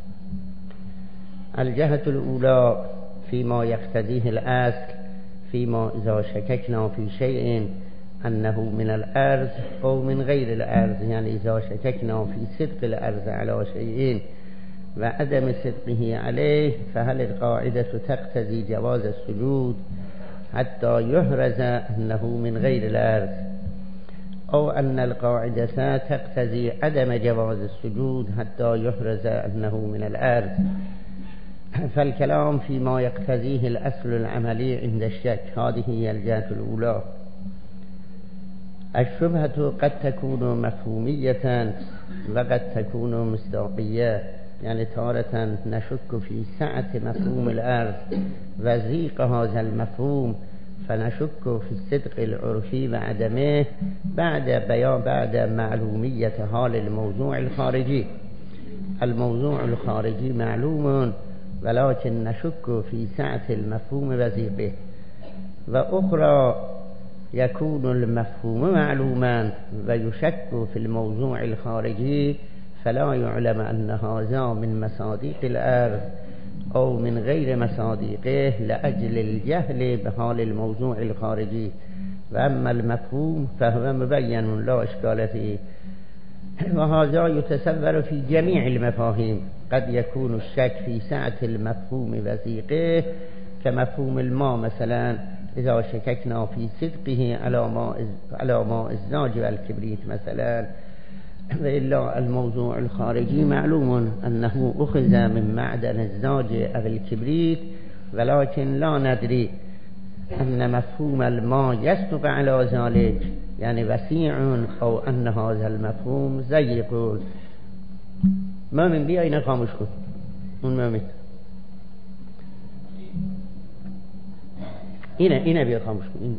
الجهة الأولى فيما يقتضيه الأصل، فيما إذا شككنا في شيء أنه من الأرض أو من غير الأرض، يعني إذا شككنا في صدق الأرض على شيء وعدم صدقه عليه، فهل القاعدة تقتضي جواز السجود حتى يحرز أنه من غير الأرض، أو أن القاعدة تقتضي عدم جواز السجود حتى يحرز أنه من الأرض؟ فالكلام فيما يقتضيه الأصل العملي عند الشك، هذه هي الجهة الأولى. الشبهة قد تكون مفهومية وقد تكون مصداقية، يعني تارة نشك في سعة مفهوم الأرض وضيق هذا المفهوم فنشك في الصدق العرفي وعدمه بعد بيان بعد معلومية حال الموضوع الخارجي. الموضوع الخارجي معلوم ولكن نشك في سعة المفهوم وضيقه. وأخرى يكون المفهوم معلوما ويشك في الموضوع الخارجي فلا يعلم أن هذا من مصادق الأرض أو من غير مصادقه لأجل الجهل بحال الموضوع الخارجي. وأما المفهوم فهو مبين لا إشكال فيه. وهذا يتصور في جميع المفاهيم. قد يكون الشك في سعة المفهوم وضيقه كمفهوم الماء مثلا، إذا شككنا في صدقه على ماء على ماء الزاج والكبريت مثلا. وإلا الموضوع الخارجي معلوم أنه أخذ من معدن الزاج أو الكبريت، ولكن لا ندري أن مفهوم الماء يصدق على ذلك، يعني وسيع، أو أن هذا المفهوم ضيق. مؤمن بیا اینا خاموش کن. اون مؤمن اینا اینا بیا خاموش کن. این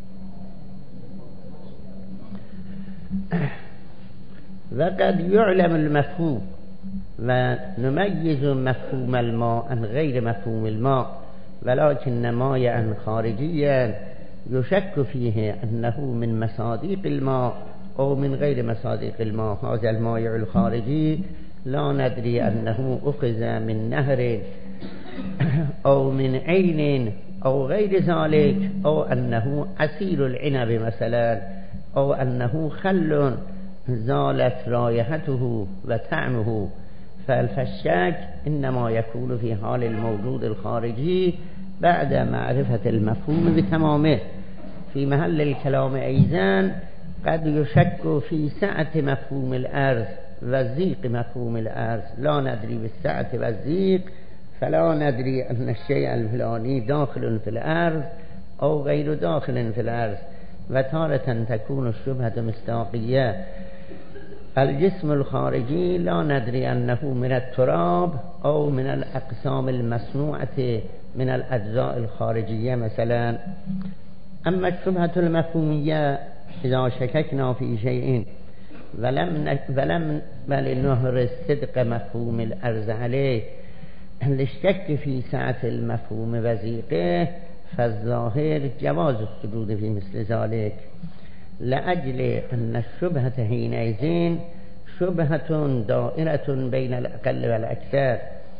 وقد يعلم المفهوم ونميز مفهوم الماء عن غير مفهوم الماء، ولكن ماء خارجيا يشك فيه أنه من مصادق الماء أو من غير مصادق الماء. هذا الماء الخارجي لا ندري أنه أخذ من نهر أو من عين أو غير ذلك، أو أنه عصير العنب مثلا، أو أنه خل زالت رائحته وطعمه. فالشك إنما يكون في حال الموجود الخارجي بعد معرفة المفهوم بتمامه. في محل الكلام أيضا قد يشك في سعة مفهوم الأرض وضيق مفهوم الأرض، لا ندري بالسعة والضيق، فلا ندري أن الشيء الفلاني داخل في الأرض أو غير داخل في الأرض. وتارة تكون الشبهة مصداقية. الجسم الخارجي لا ندري أنه من التراب أو من الأقسام المصنوعة من الأجزاء الخارجية مثلا. أما الشبهة المفهومية إذا شككنا في شيء ولم ولم نهر صدق مفهوم الأرض عليه للشك في سعة المفهوم وضيقه، فالظاهر جواز السجود في مثل ذلك، لأجل أن الشبهة حينئذ شبهة دائرة بين الأقل والأكثر.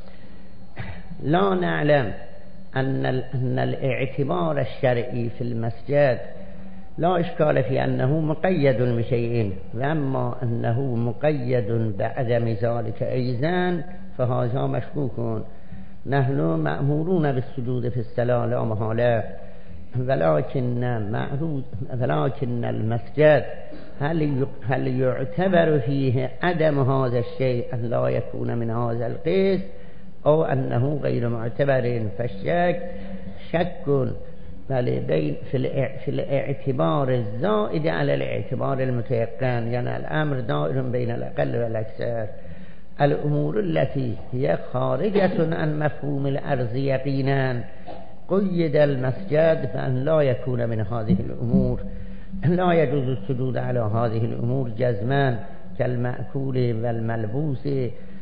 لا نعلم أن أن الاعتبار الشرعي في المسجد لا إشكال في أنه مقيد بشيء، وأما أنه مقيد بعدم ذلك أيضا فهذا مشكوك. نحن مأمورون بالسجود في الصلاة لا محالة، ولكن معروض ولكن المسجد هل هل يعتبر فيه عدم هذا الشيء أن لا يكون من هذا القسم أو أنه غير معتبر؟ فالشك شك بل بين في الاعتبار الزائد على الاعتبار المتيقن، يعني الأمر دائر بين الأقل والأكثر. الأمور التي هي خارجة عن مفهوم الأرض يقينا قيد المسجد بأن لا يكون من هذه الأمور، لا يجوز السجود على هذه الأمور جزما، كالمأكول والملبوس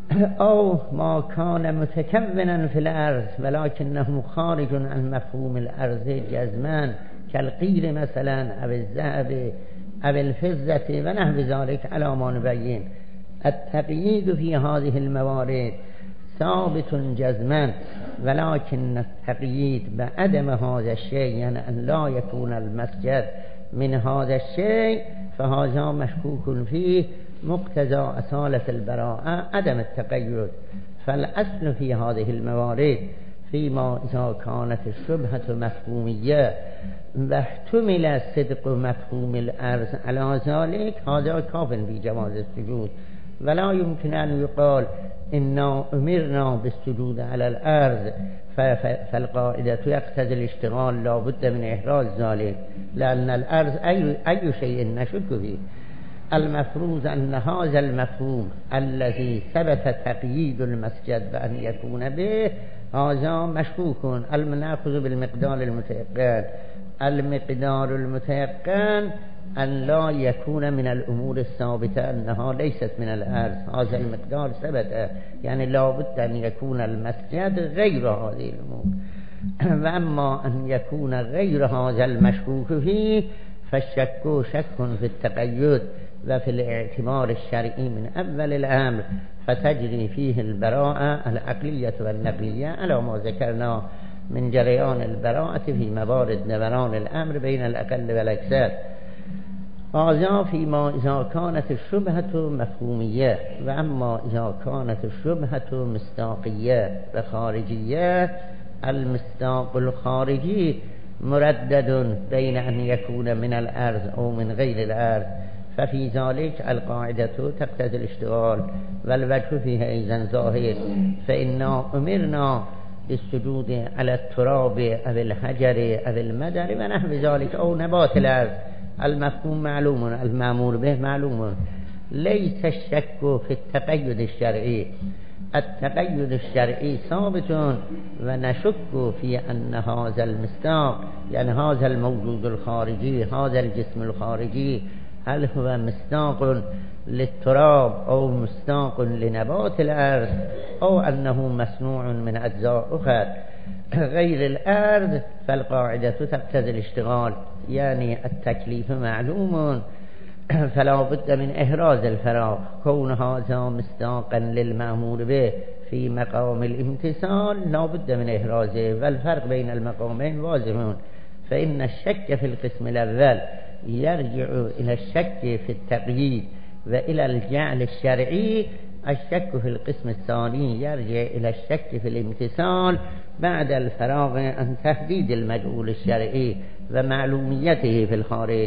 او ما كان متكونا في الارض ولكنه خارج عن مفهوم الارض جزما كالقیر مثلا او الذهب او الفضة و نحو ذلك على ما نبين. التقييد في هذه الموارد ثابت جزما ولكن التقييد بعدم هذا الشيء يعني أن لا يكون المسجد من هذا الشيء فهذا مشكوك فيه مقتضى أصالة البراءة عدم التقيد. فالأصل في هذه الموارد فيما إذا كانت الشبهة مفهومية واحتمل صدق مفهوم الأرض على ذلك هذا كاف في جواز السجود. ولا يمكن أن يقال إنا أمرنا بالسجود على الأرض فالقاعدة يقتضي الاشتغال لا بد من إحراز ذلك لأن الأرض أي, أي شيء نشك فيه. المفروض أن هذا المفهوم الذي ثبت تقييد المسجد بأن يكون به هذا مشكوك. المناخذ بالمقدار المتيقن. المقدار المتيقن أن لا يكون من الأمور الثابتة أنها ليست من الأرض. هذا المقدار ثبت يعني لا بد أن يكون المسجد غير هذه الأمور. وأما أن يكون غير هذا المشكوك فيه فالشك شك في التقيد وفي الاعتبار الشرعي من أول الأمر فتجري فيه البراءة العقلية والنقلية على ما ذكرنا من جريان البراءة في موارد دوران الأمر بين الأقل والأكثر. هذا فيما إذا كانت الشبهة مفهومية. وأما إذا كانت الشبهة مصداقية وخارجية المصداق الخارجي مردد بين أن يكون من الأرض أو من غير الأرض ففي ذلك القاعدة تقتضي الاشتغال والوجه فيها أيضا ظاهر. فإنا أمرنا بالسجود على التراب أو الحجر أو المدر ونحو ذلك أو نبات الأرض. المفهوم معلوم المأمور به معلوم. ليس الشك في التقيد الشرعي. التقيد الشرعي ثابت ونشك في أن هذا المصداق يعني هذا الموجود الخارجي هذا الجسم الخارجي هل هو مصداق للتراب أو مصداق لنبات الأرض أو أنه مصنوع من أجزاء أخرى غير الأرض. فالقاعدة تقتضي الاشتغال يعني التكليف معلوم فلا بد من إحراز الفراغ. كون هذا مصداقا للمأمور به في مقام الامتثال لا بد من إحرازه. والفرق بين المقامين واضح. فإن الشك في القسم الأول يرجع إلى الشك في التقييد وإلى الجعل الشرعي. الشك في القسم الثاني يرجع إلى الشك في الامتثال بعد الفراغ عن تهديد المجهول الشرعي ومعلوميته في الخارج.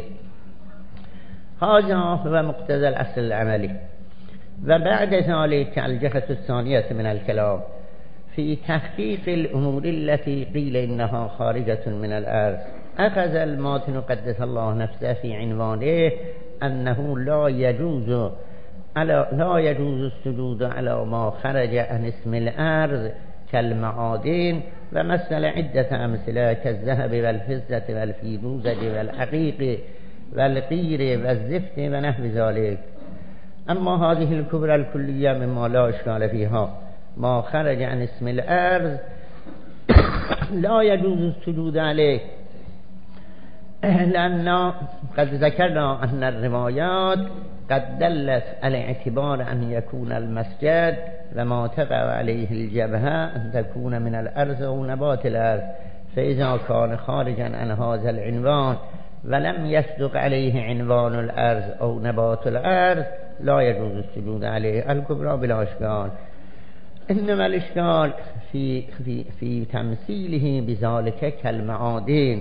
هذا هو مقتضى الأصل العملي. وبعد ذلك الجهة الثانية من الكلام في تحقيق الأمور التي قيل إنها خارجة من الأرض. أخذ الماتن قدس الله نفسه في عنوانه أنه لا يجوز على لا يجوز السجود على ما خرج عن اسم الأرض كالمعادن ومثل عدة أمثلة كالذهب والفضة والفيروزة والعقيق والقير والزفت ونحو ذلك. أما هذه الكبرى الكلية مما لا إشكال فيها ما خرج عن اسم الأرض لا يجوز السجود عليه لأن قد ذكرنا أن الروايات قد دلت على اعتبار أن يكون المسجد وما تقع عليه الجبهة أن تكون من الأرض أو نبات الأرض. فإذا كان خارجا عن هذا العنوان ولم يصدق عليه عنوان الأرض أو نبات الأرض لا يجوز السجود عليه. الكبرى بلا إشكال. إنما الإشكال في, في, في تمثيله بذلك كالمعادن.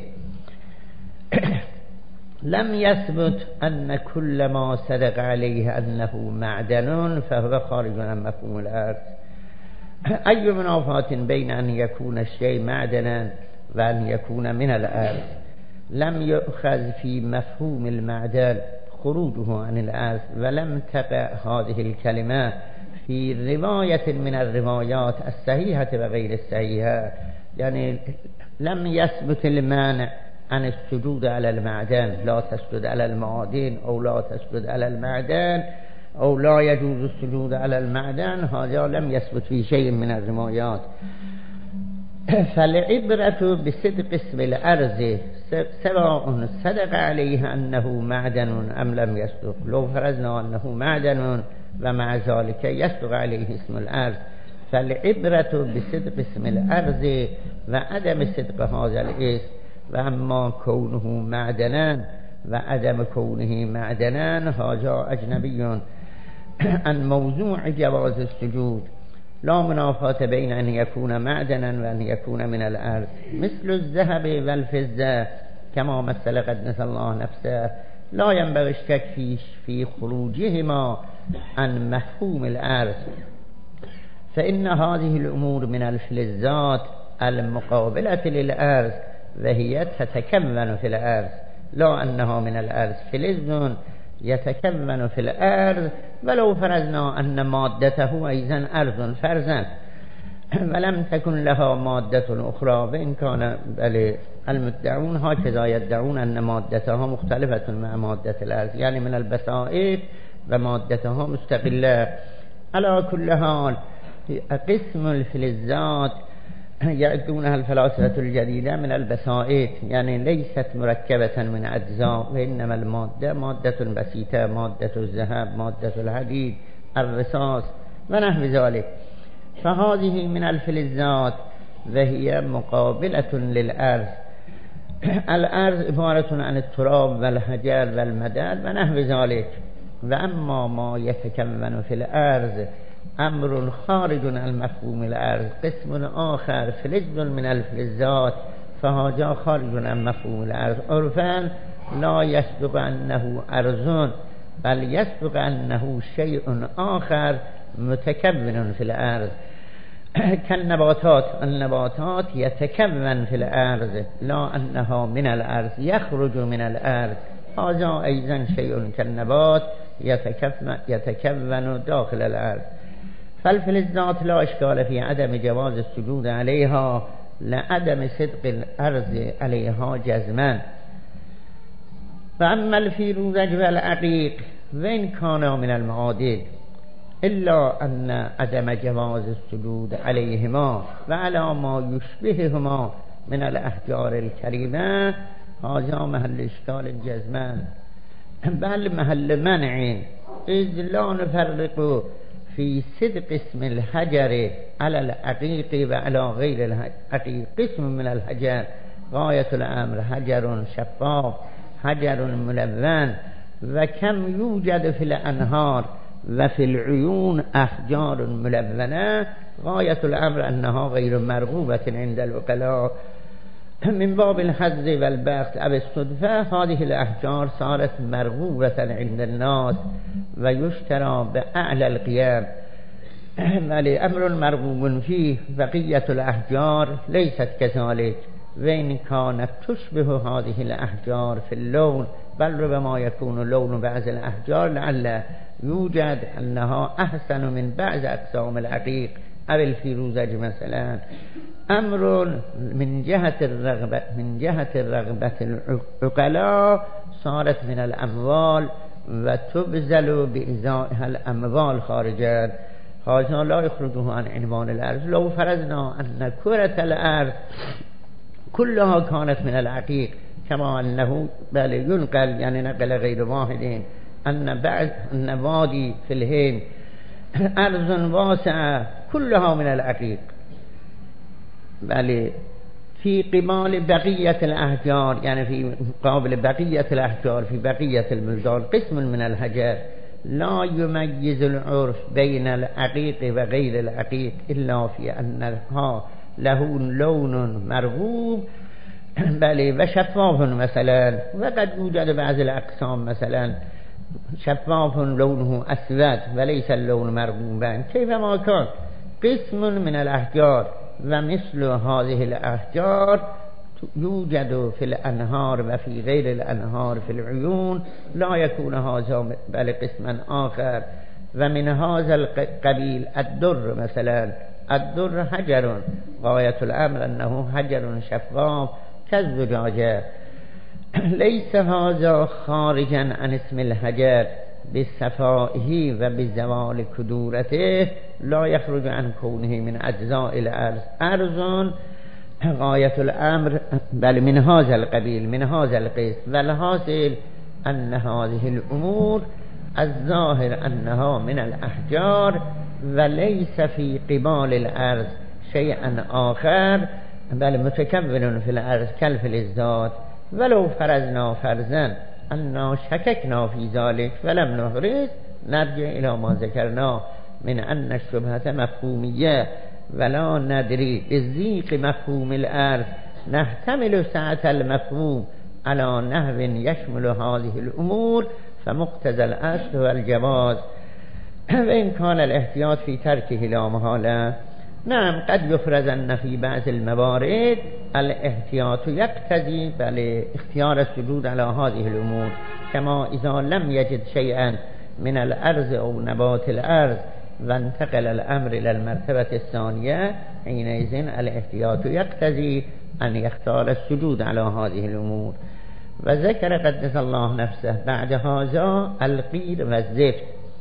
لم يثبت أن كل ما صدق عليه أنه معدن فهو خارج عن مفهوم الأرض. أي منافاة بين أن يكون الشيء معدنا وأن يكون من الأرض. لم يؤخذ في مفهوم المعدن خروجه عن الأرض ولم تقع هذه الكلمة في رواية من الروايات الصحيحة وغير الصحيحة. يعني لم يثبت المانع عن السجود على المعدن لا تسجد على المعادن أو لا تسجد على المعدن او لا يجوز السجود على المعدن، هذا لم يثبت في شيء من الروايات. فالعبرة بصدق اسم الأرض سواء صدق عليه أنه معدن أم لم يصدق. لو فرضنا أنه معدن ومع ذلك يصدق عليه اسم الأرض، فالعبرة بصدق اسم الأرض وعدم صدق هذا الاسم. وأما كونه معدنا وعدم كونه معدنا هذا أجنبي عن موضوع جواز السجود. لا منافاة بين أن يكون معدنا وأن يكون من الأرض، مثل الذهب والفضة كما مثل قدس الله نفسه، لا ينبغي الشك في خروجهما عن مفهوم الأرض، فإن هذه الأمور من الفلزات المقابلة للأرض وهي تتكون في الأرض، لا أنها من الأرض. فلز يتكون في الأرض ولو فرضنا أن مادته أيضا أرض فرزا ولم تكن لها مادة أخرى، وإن كان بل المدعون هكذا يدعون أن مادتها مختلفة مع مادة الأرض، يعني من البسائط ومادتها مستقلة. على كل حال قسم الفلزات يعدونها الفلاسفة الجديدة من البسائط، يعني ليست مركبة من أجزاء، وإنما المادة مادة بسيطة، مادة الذهب، مادة الحديد، الرصاص ونحو ذلك. فهذه من الفلزات وهي مقابلة للأرض. الأرض عبارة عن التراب والحجر والمدد ونحو ذلك. وأما ما يتكون في الأرض أمر خارج عن مفهوم الأرض، قسم آخر فلز من الفلزات، فهذا خارج عن مفهوم الأرض. عرفاً لا يصدق أنه أرض، بل يصدق أنه شيء آخر متكون في الأرض كالنباتات. النباتات يتكون في الأرض لا أنها من الأرض، يخرج من الأرض. هذا أيضا شيء كالنبات يتكون داخل الأرض. فالفلزات لا إشكال في عدم جواز السجود عليها لعدم صدق الأرض عليها جزما. فأما الفيروزج والعقيق وإن كانا من المعادن، إلا أن عدم جواز السجود عليهما وعلى ما يشبههما من الأحجار الكريمة هذا محل إشكال جزما، بل محل منع، إذ لا نفرق في صدق اسم الحجر على العقيق وعلى غير العقيق. قسم من الحجر غاية الأمر حجر شفاف، حجر ملون، وكم يوجد في الأنهار وفي العيون أحجار ملونة، غاية الأمر أنها غير مرغوبة عند العقلاء. من باب الحظ والبخت أو الصدفة هذه الأحجار صارت مرغوبة عند الناس ويشترى بأعلى القيام، ولی أمر مرغوب فيه. بقية الأحجار ليست كذلك، وإن كانت تشبه هذه الأحجار في اللون، بل ربما يكون لون بعض الأحجار لعل يوجد أنها أحسن من بعض أقسام العقيق أو الفيروزج مثلا. أمر من جهة الرغبة من جهة الرغبة العقلاء صارت من الأموال وتبذل بإزائها الأموال خارجا، هذا لا يخرجه عن عنوان الأرض. لو فرضنا أن كرة الأرض كلها كانت من العقيق، كما أنه بل ينقل يعني نقل غير واحد أن بعض أن وادي في الهند أرض واسعة كلها من العقيق، بل في قبال بقية الأحجار، يعني في قابل بقية الأحجار في بقية البلدان قسم من الحجر لا يميز العرف بين العقيق وغير العقيق إلا في أنها له لون مرغوب بل وشفاف مثلا، وقد يوجد بعض الأقسام مثلا شفاف لونه أسود وليس اللون مرغوبا كيفما كان. قسم من الأحجار ومثل هذه الأحجار يوجد في الأنهار وفي غير الأنهار في العيون، لا يكون هذا بل قسما آخر. ومن هذا القبيل الدر مثلا، الدر حجر غاية الأمر أنه حجر شفاف كالزجاجة، ليس هذا خارجا عن اسم الحجر، بصفائه و بزوال کدورته لا یخرج عن کونه من اجزاء الارض ارض غایت الامر بل من هذا القبیل من هذا القسم والحاصل ان هذه الامور الظاهر انها من الاحجار وليس في قبال الارض شيئا آخر بل متكون في الارض كالفلزات ولو فرضنا فرضا أننا شككنا في ذلك فلم نحرز نرجع إلى ما ذكرنا من أن الشبهة مفهومية ولا ندري بضيق مفهوم الأرض نحتمل سعة المفهوم على نحو يشمل هذه الأمور فمقتضى الأصل والجواز وإن كان الاحتياط في تركه لا محالة. نعم قد يفرضن في بعض الموارد الاحتياط يقتضي بل اختيار السجود على هذه الأمور كما إذا لم يجد شيئا من الأرض أو نبات الأرض وانتقل الأمر إلى المرتبة الثانية حينئذ الاحتياط يقتضي أن يختار السجود على هذه الأمور. وذكر قدس الله نفسه بعد هذا القير والزفت.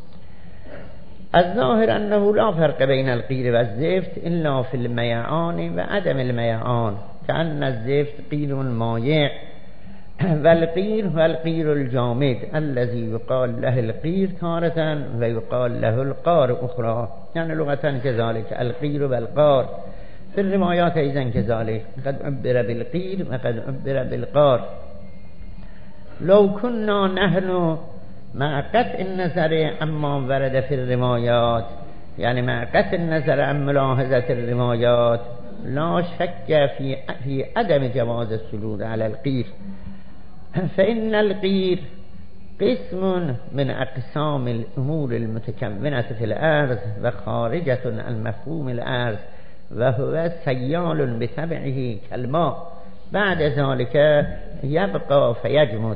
الظاهر أنه لا فرق بين القير والزفت إلا في الميعان وعدم الميعان كأن الزفت قير مايع والقير هو القير الجامد الذي يقال له القير تارة ويقال له القار أخرى يعني لغة كذلك القير والقار. في الروايات أيضا كذلك قد عبر بالقير وقد عبر بالقار. لو كنا نحن مع قطع النظر عما ورد في الروايات يعني مع قطع النظر عن ملاحظة الروايات لا شك في في عدم جواز السجود على القير فإن القير قسم من أقسام الأمور المتكونة في الأرض وخارجة عن مفهوم الأرض وهو سيال بتبعه كالماء بعد ذلك يبقى فيجمد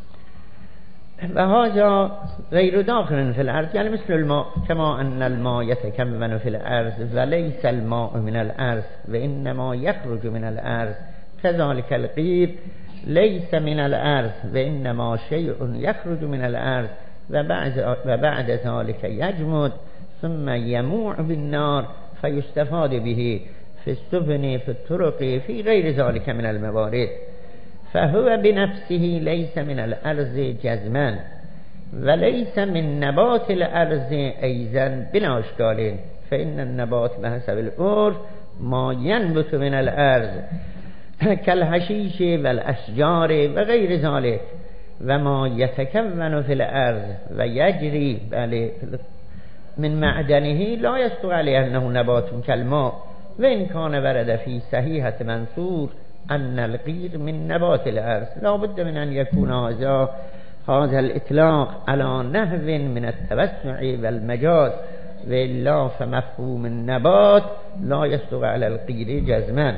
وهذا غير داخل في الأرض يعني مثل الماء كما أن الماء يتكون في الأرض وليس الماء من الأرض وإنما يخرج من الأرض كذلك القير ليس من الأرض وإنما شيء يخرج من الأرض وبعد, وبعد ذلك يجمد ثم يموع بالنار فيستفاد به في السفن في الطرق في غير ذلك من الموارد فهو بنفسه ليس من الأرض جزما وليس من نبات الأرض أيضا بلا إشكال فإن النبات بحسب العرف ما ينبت من الأرض كالحشيش والأشجار وغير ذلك وما يتكون في الأرض ويجري من معدنه لا يستوى عليه أنه نبات كالماء وإن كان ورد في صحيحة منصور أن القير من نبات الأرض لا بد من أن يكون هذا هذا الإطلاق على نحو من التوسع والمجاز وإلا فمفهوم النبات لا يستوى على القير جزما.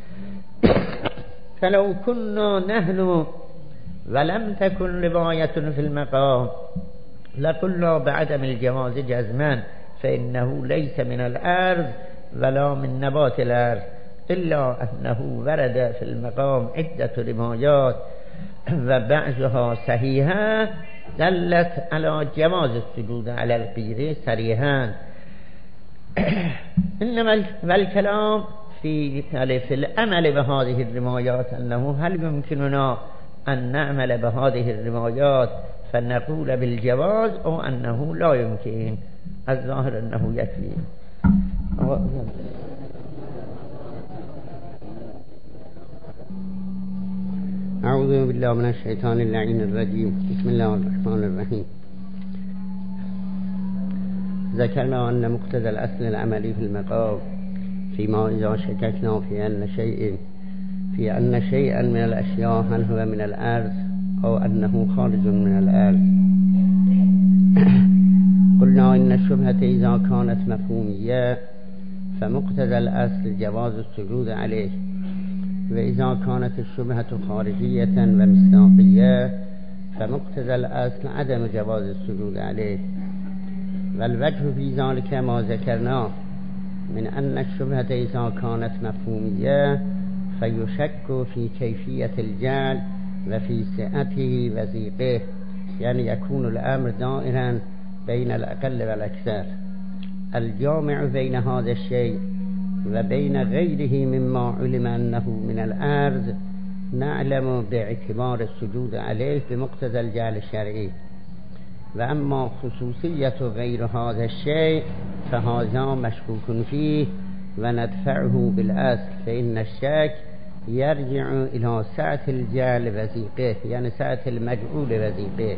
فلو كنا نحن ولم تكن رواية في المقام لقلنا بعدم الجواز جزما فإنه ليس من الأرض ولا من نبات الأرض إلا أنه ورد في المقام عدة روايات وبعضها صحيحة دلت على جواز السجود على القير صريحا. إنما الكلام في في العمل بهذه الروايات أنه هل يمكننا أن نعمل بهذه الروايات فنقول بالجواز أو أنه لا يمكن. الظاهر أنه يكفي. أعوذ بالله من الشيطان اللعين الرجيم. بسم الله الرحمن الرحيم. ذكرنا أن مقتضى الأصل العملي في المقام فيما إذا شككنا في أن شيء في أن شيئا من الأشياء هل هو من الأرض أو أنه خارج من الأرض قلنا إن الشبهة إذا كانت مفهومية فمقتضى الأصل جواز السجود عليه وإذا كانت الشبهة خارجية ومصداقية فمقتضى الأصل عدم جواز السجود عليه. والوجه في ذلك ما ذكرناه من أن الشبهة إذا كانت مفهومية فيشك في كيفية الجعل وفي سعته وضيقه يعني يكون الأمر دائرا بين الأقل والأكثر الجامع بين هذا الشيء وبين غيره مما علم أنه من الأرض نعلم باعتبار السجود عليه بمقتضى الجهل الشرعي. وأما خصوصية غير هذا الشيء فهذا مشكوك فيه وندفعه بالأصل، فإن الشك يرجع إلى سعة الجهل وزيقه، يعني سعة المجهول وزيقه.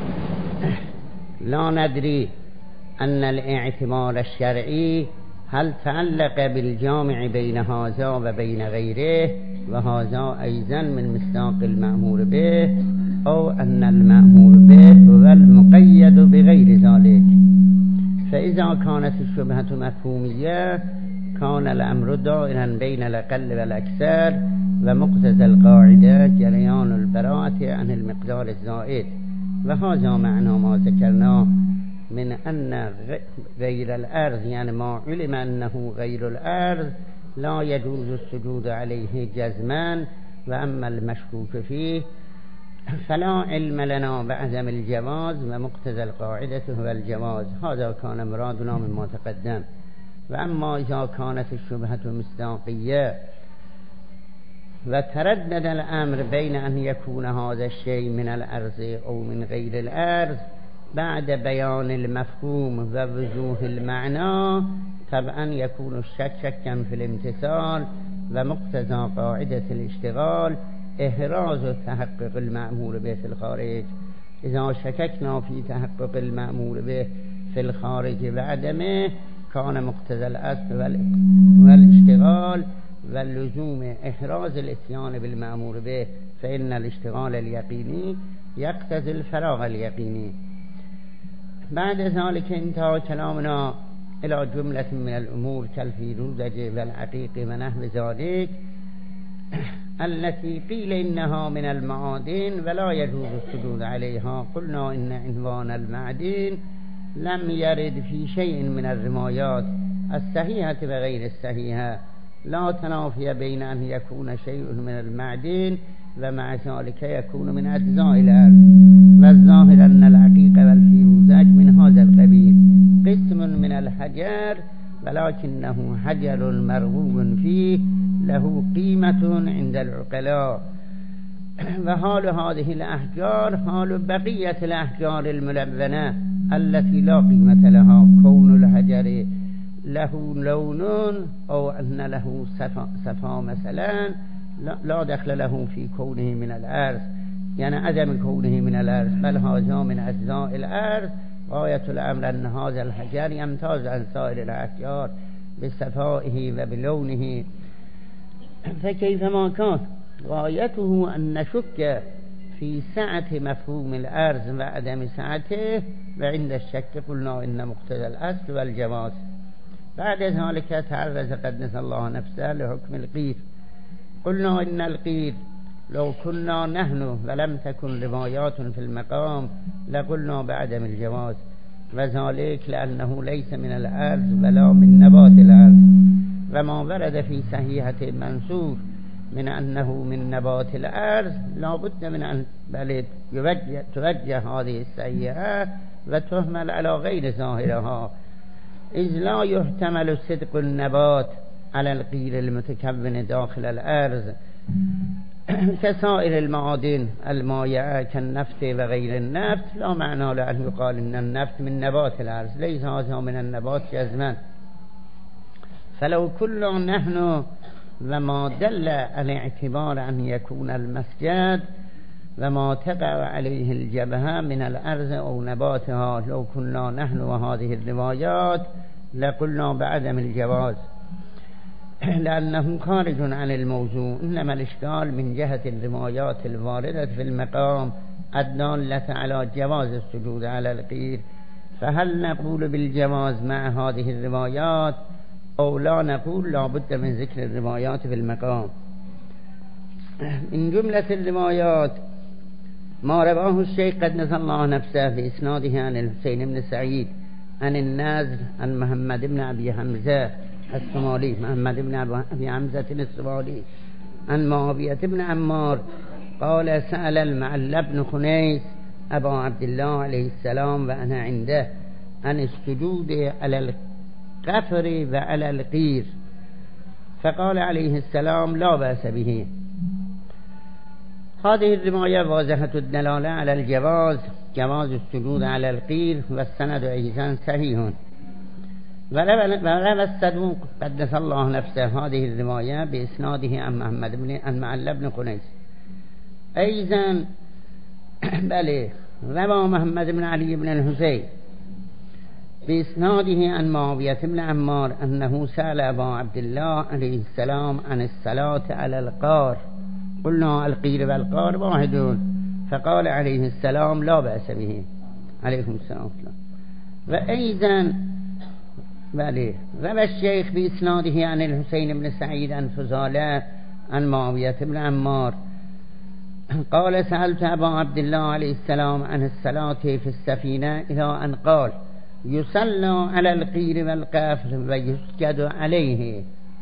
لا ندري أن الاعتبار الشرعي هل تعلق بالجامع بين هذا وبين غيره، وهذا أيضا من مصداق المأمور به، أو أن المأمور به هو المقيد بغير ذلك. فإذا كانت الشبهة مفهومية كان الأمر دائرا بين الأقل والأكثر، ومقتضى القاعدة جريان البراءة عن المقدار الزائد. وهذا معنى ما ذكرناه من أن غير الأرض، يعني ما علم أنه غير الأرض لا يجوز السجود عليه جزما، وأما المشكوك فيه فلا علم لنا بعدم الجواز، ومقتضى القاعدة هو الجواز. هذا كان مرادنا مما تقدم. وأما إذا كانت الشبهة مصداقية وتردد الأمر بين أن يكون هذا الشيء من الأرض أو من غير الأرض بعد بيان المفهوم ووضوح المعنى، طبعا يكون الشك شكا في الامتثال، ومقتضى قاعدة الاشتغال إحراز تحقق المأمور به في الخارج. إذا شككنا في تحقق المأمور به في الخارج وعدمه كان مقتضى الأصل والاشتغال واللزوم إحراز الاتيان بالمأمور به، فإن الاشتغال اليقيني يقتضي الفراغ اليقيني. بعد ذلك انتهى كلامنا إلى جملة من الأمور كالفيروزة والعقيق ونحو ذلك التي قيل إنها من المعادن ولا يجوز السجود عليها. قلنا إن عنوان المعدن لم يرد في شيء من الروايات الصحيحة وغير الصحيحة، لا تنافي بين أن يكون شيء من المعدن ومع ذلك يكون من أجزاء الأرض. والظاهر أن العقيق والفيروزج من هذا القبيل، قسم من الحجر ولكنه حجر مرغوب فيه له قيمة عند العقلاء. وحال هذه الأحجار حال بقية الأحجار الملونة التي لا قيمة لها، كون الحجر له لون أو أن له صفا, صفا مثلا لا دخل له في كونه من الأرض، يعني عدم كونه من الأرض، بل هذا من أجزاء الأرض. غاية الأمر أن هذا الحجر يمتاز عن سائر الأحجار بصفائه وبلونه. فكيفما كان غايته أن نشك في سعة مفهوم الأرض وعدم سعته، وعند الشك قلنا إن مقتضى الأصل والجواز. بعد ذلك تعرض قدس الله نفسه لحكم القيل. قلنا إن القيل لو كنا نحن ولم تكن روايات في المقام لقلنا بعدم الجواز، وذلك لأنه ليس من الأرض ولا من نبات الأرض. وما ورد في صحيحة منصور من أنه من نبات الأرض لا بد من أن بل يوجه توجه هذه الصحيحة وتهمل على غير ظاهرها، إذ لا يحتمل صدق النبات على القيل المتكون داخل الأرض كسائر المعادن المائعة كالنفط وغير النفط. لا معنى لأن يقال إن النفط من نبات الأرض، ليس هذا من النبات جزما. فلو كنا نحن وما دل على اعتبار أن يكون المسجد وما تقع عليه الجبهة من الأرض أو نباتها، لو كنا نحن وهذه الروايات لقلنا بعدم الجواز لأنه خارج عن الموضوع. إنما الإشكال من جهة الروايات الواردة في المقام الدالة على جواز السجود على القيل، فهل نقول بالجواز مع هذه الروايات أو لا نقول؟ لا بد من ذكر الروايات في المقام. من جملة الروايات ما رواه الشيخ قدس الله نفسه في إسناده عن الحسين بن سعيد عن النازل عن محمد بن أبي حمزة الصومالي، محمد بن أبي حمزة الصومالي عن معاوية بن عمار قال سأل المعلى بن خنيس أبا عبد الله عليه السلام وأنا عنده عن السجود على القفر وعلى القير، فقال عليه السلام لا بأس به. هذه الرواية واضحة الدلالة على الجواز، جواز السجود على القير، والسند أيضا صحيح. وروى الصدوق قدس الله نفسه هذه الرواية بإسناده عن محمد بن عن معل بن قنيس. أيضا بله روى محمد بن علي بن الحسين بإسناده عن معاوية بن عمار أنه سأل أبا عبد الله عليه السلام عن الصلاة على القار، قلنا القير والقار واحد، فقال عليه السلام لا بأس به. عليكم السلام. وأيضا بله روى الشيخ بإسناده عن الحسين بن سعيد عن فضالة عن معاوية بن عمار قال سألت أبا عبد الله عليه السلام عن الصلاة في السفينة إلى أن قال يصلى على القير والقفر ويسجد عليه.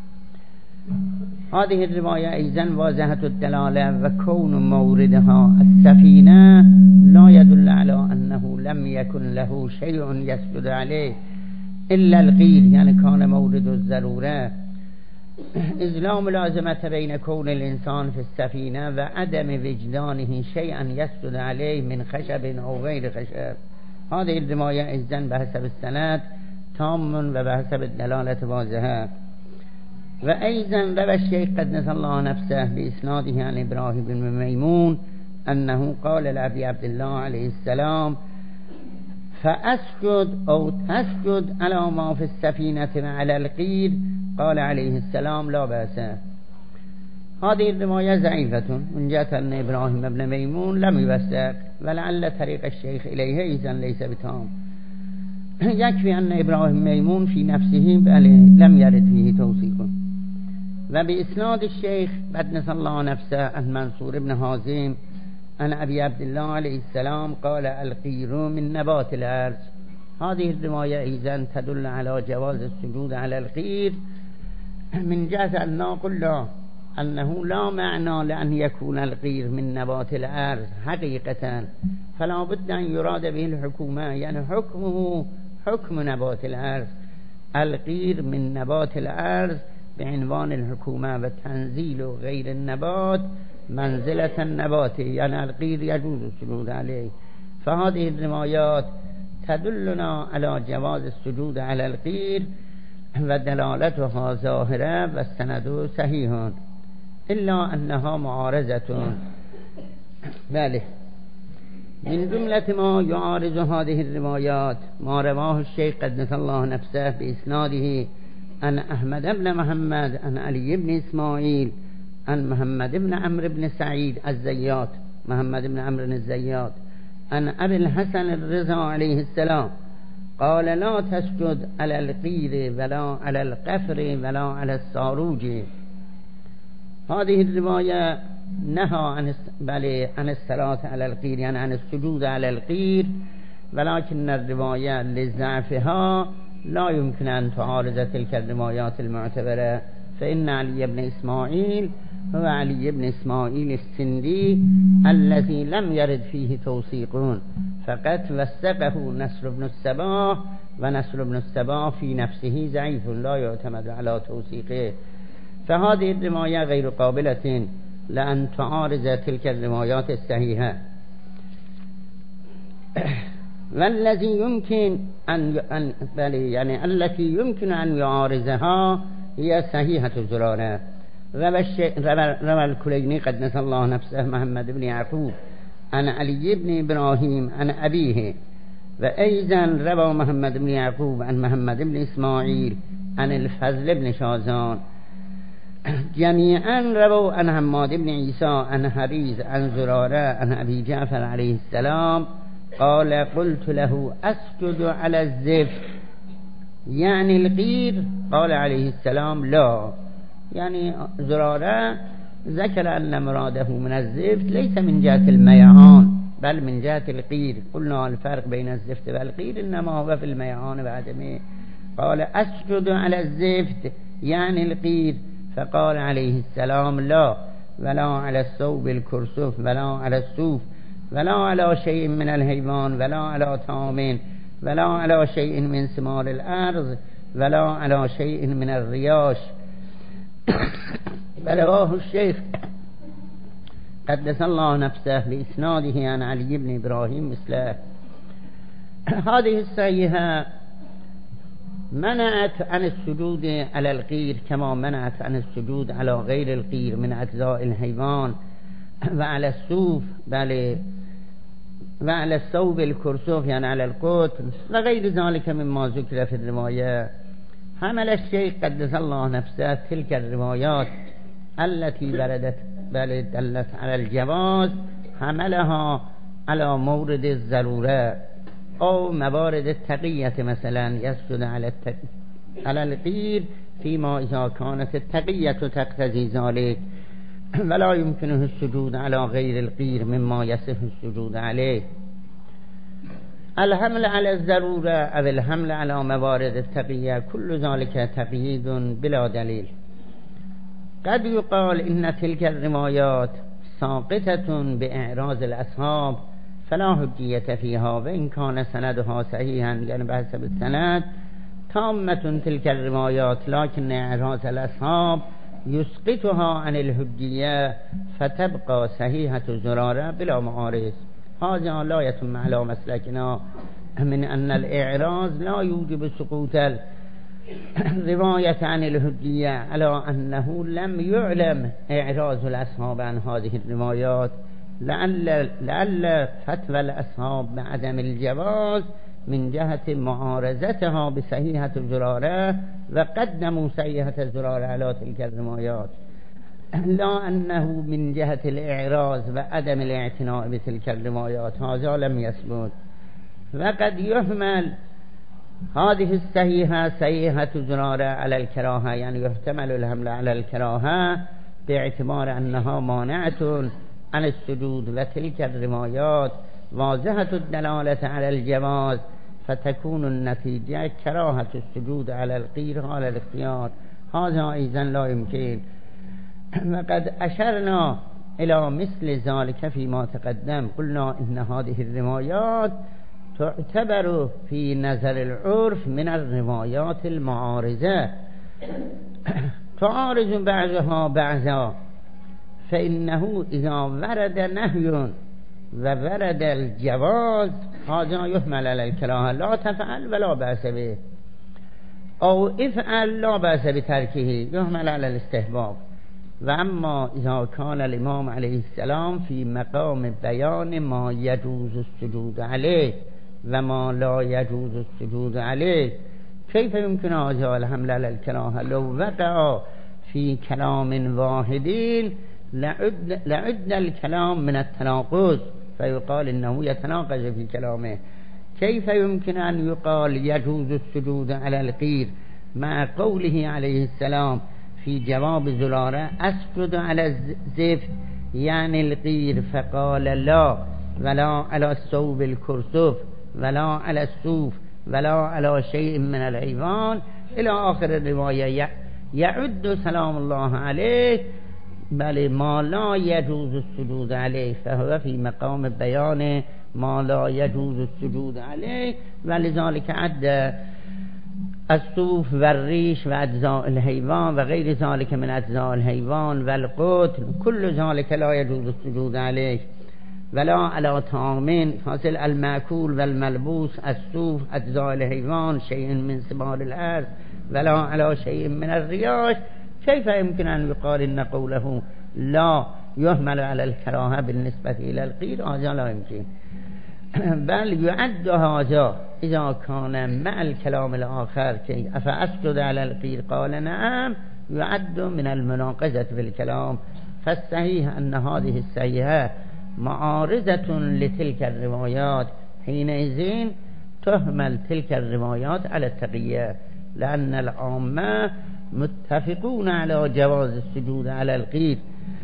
هذه الرواية أيضا واضحة الدلالة، وكون موردها السفينة لا يدل على أنه لم يكن له شيء يسجد عليه إلا القير، يعني كان مورد الضرورة، إذ لا ملازمة بين كون الإنسان في السفينة وعدم وجدانه شيئا يسجد عليه من خشب أو غير خشب. هذه الرواية أيضا بحسب السند تام وبحسب الدلالة واضحة. وأيضا روى الشيخ قدس الله نفسه بإسناده عن إبراهيم بن ميمون أنه قال لأبي عبد الله عليه السلام فأسجد أو تسجد على ما في السفينة على القير، قال عليه السلام لا بأس. هذه الرواية ضعيفة من جهة أن إبراهيم بن ميمون لم يوثق، ولعل طريق الشيخ إليه أيضا ليس بتام. يكفي أن إبراهيم ميمون في نفسه لم يرد فيه توثيق. وبإسناد الشيخ قدس الله نفسه عن منصور بن حازم عن أبي عبد الله عليه السلام قال القير من نبات الأرض. هذه الرواية أيضا تدل على جواز السجود على القير، من جهة أن قلنا أنه لا معنى لأن يكون القير من نبات الأرض حقيقة، فلا بد أن يراد به الحكومة، يعني حكمه حكم نبات الأرض. القير من نبات الأرض بعنوان الحكومة، وتنزيل غير النبات منزلة النبات، يعني القير يجوز السجود عليه. فهذه الروايات تدلنا على جواز السجود على القير، ودلالتها ظاهرة والسند صحيح، إلا أنها معارضة. بله من جملة ما يعارض هذه الروايات ما رواه الشيخ قدس الله نفسه بإسناده عن أحمد بن محمد عن علي بن إسماعيل عن محمد بن عمرو بن سعيد الزيات، محمد بن عمرو الزيات عن أبي الحسن الرضا عليه السلام قال لا تسجد على القير ولا على القفر ولا على الصاروج. هذه الرواية نهى عن بل عن الصلاة على القير، يعني عن السجود على القير، ولكن الرواية لضعفها لا يمكن أن تعارض تلك الروايات المعتبرة، فإن علي بن إسماعيل هو علي بن إسماعيل السندي الذي لم يرد فيه توثيق، فقط وثقه نصر بن الصباح، ونصر بن الصباح في نفسه ضعيف لا يعتمد على توثيقه. فهذه الرواية غير قابلة لأن تعارض تلك الروايات الصحيحة. والذي يمكن أن يعني التي يمكن أن يعارضها هي صحيحة زرارة. روى الكليني قدس الله نفسه محمد بن يعقوب عن علي بن إبراهيم عن أبيه، وأيضا روى محمد بن يعقوب عن محمد بن إسماعيل عن الفضل بن شازان، جميعا رووا عن حماد بن عيسى عن حريز عن زرارة عن أبي جعفر عليه السلام قال قلت له أسجد على الزفت يعني القير؟ قال عليه السلام لا. يعني زرارة ذكر أن مراده من الزفت ليس من جهة الميعان بل من جهة القير. قلنا الفرق بين الزفت والقير إنما هو في الميعان وعدمه. قال أسجد على الزفت يعني القير، فقال عليه السلام لا، ولا على الثوب الكرسف ولا على الصوف ولا على شيء من الحيوان ولا على طعام ولا على شيء من ثمار الأرض ولا على شيء من الرياش. رواه الشيخ قدس الله نفسه بإسناده عن علي بن إبراهيم مثله. هذه الصحيحة منعت عن السجود على القير كما منعت عن السجود على غير القير من أجزاء الحيوان وعلى الصوف بل وعلى الثوب الكرسوف يعني على القطن وغير ذلك مما ذكر في الرواية. حمل الشيخ قدس الله نفسه تلك الروايات التي بردت بل دلت على الجواز حملها على مورد الضرورة أو موارد التقية، مثلا يسجد على التق... على القير فيما إذا كانت التقية تقتضي ذلك ولا يمكنه السجود على غير القير مما يصح السجود عليه. الحمل على الضرورة أو الحمل على موارد التقية كل ذلك تقييد بلا دليل. قد يقال إن تلك الروايات ساقطة بإعراض الأصحاب فلا حجية فيها وإن كان سندها صحيحا يعني بحسب السند تامة تلك الروايات، لكن إعراض الأصحاب يسقطها عن الحجية فتبقى صحيحة زرارة بلا معارض. هذا لا يتم على مسلكنا من أن الإعراض لا يوجب سقوط الرواية عن الحجية، على أنه لم يعلم إعراض الأصحاب عن هذه الروايات لعل, لعل فتوى الأصحاب بعدم الجواز من جهة معارضتها بصحيحة زرارة وقدموا صحيحة زرارة على تلك الروايات، لا أنه من جهة الإعراض وعدم الاعتناء بتلك الروايات. هذا لم يثبت. وقد يحمل هذه الصحيحة صحيحة زرارة على الكراهة، يعني يحتمل الحمل على الكراهة باعتبار أنها مانعة عن السجود، وتلك الروايات واضحة الدلالة على الجواز فتكون النتيجة كراهة السجود على القير على الاختيار. هذا أيضا لا يمكن. وقد أشرنا إلى مثل ذلك فيما تقدم، قلنا إن هذه الروايات تعتبر في نظر العرف من الروايات المعارضة تعارض بعضها بعضا، فإنه إذا ورد نهي وورد الجواز هذا يحمل على الكراهة، لا تفعل ولا بأس به، أو افعل لا بأس بتركه يحمل على الاستحباب. وأما إذا كان الإمام عليه السلام في مقام بيان ما يجوز السجود عليه وما لا يجوز السجود عليه كيف يمكن هذا الحمل على الكراهة؟ لو وقع في كلام واحد لعد, لعد الكلام من التناقض فيقال إنه يتناقض في كلامه. كيف يمكن أن يقال يجوز السجود على القير مع قوله عليه السلام في جواب زرارة أسجد على الزفت يعني القير فقال لا، ولا على الثوب الكرسوف ولا على الصوف ولا على شيء من الحيوان إلى آخر الرواية. يعد سلام الله عليه بل ما لا يجوز السجود عليه، فهو في مقام بيان ما لا يجوز السجود عليه، ولذلك عد الصوف والريش وأجزاء الحيوان وغير ذلك من أجزاء الحيوان والقتل كل ذلك لا يجوز السجود عليه، ولا على طعام حاصل المأكول والملبوس الصوف أجزاء الحيوان شيء من ثمار الأرض ولا على شيء من الرياش. كيف يمكن أن يقال إن قوله لا يحمل على الكراهة بالنسبة إلى القير؟ هذا لا يمكن، بل يعد هذا إذا كان مع الكلام الآخر كي أفأسجد على القير قال نعم يعد من المناقضة في الكلام. فالصحيح أن هذه الصحيحة معارضة لتلك الروايات، حينئذ تهمل تلك الروايات على التقية، لأن العامة متفقون على جواز السجود على القير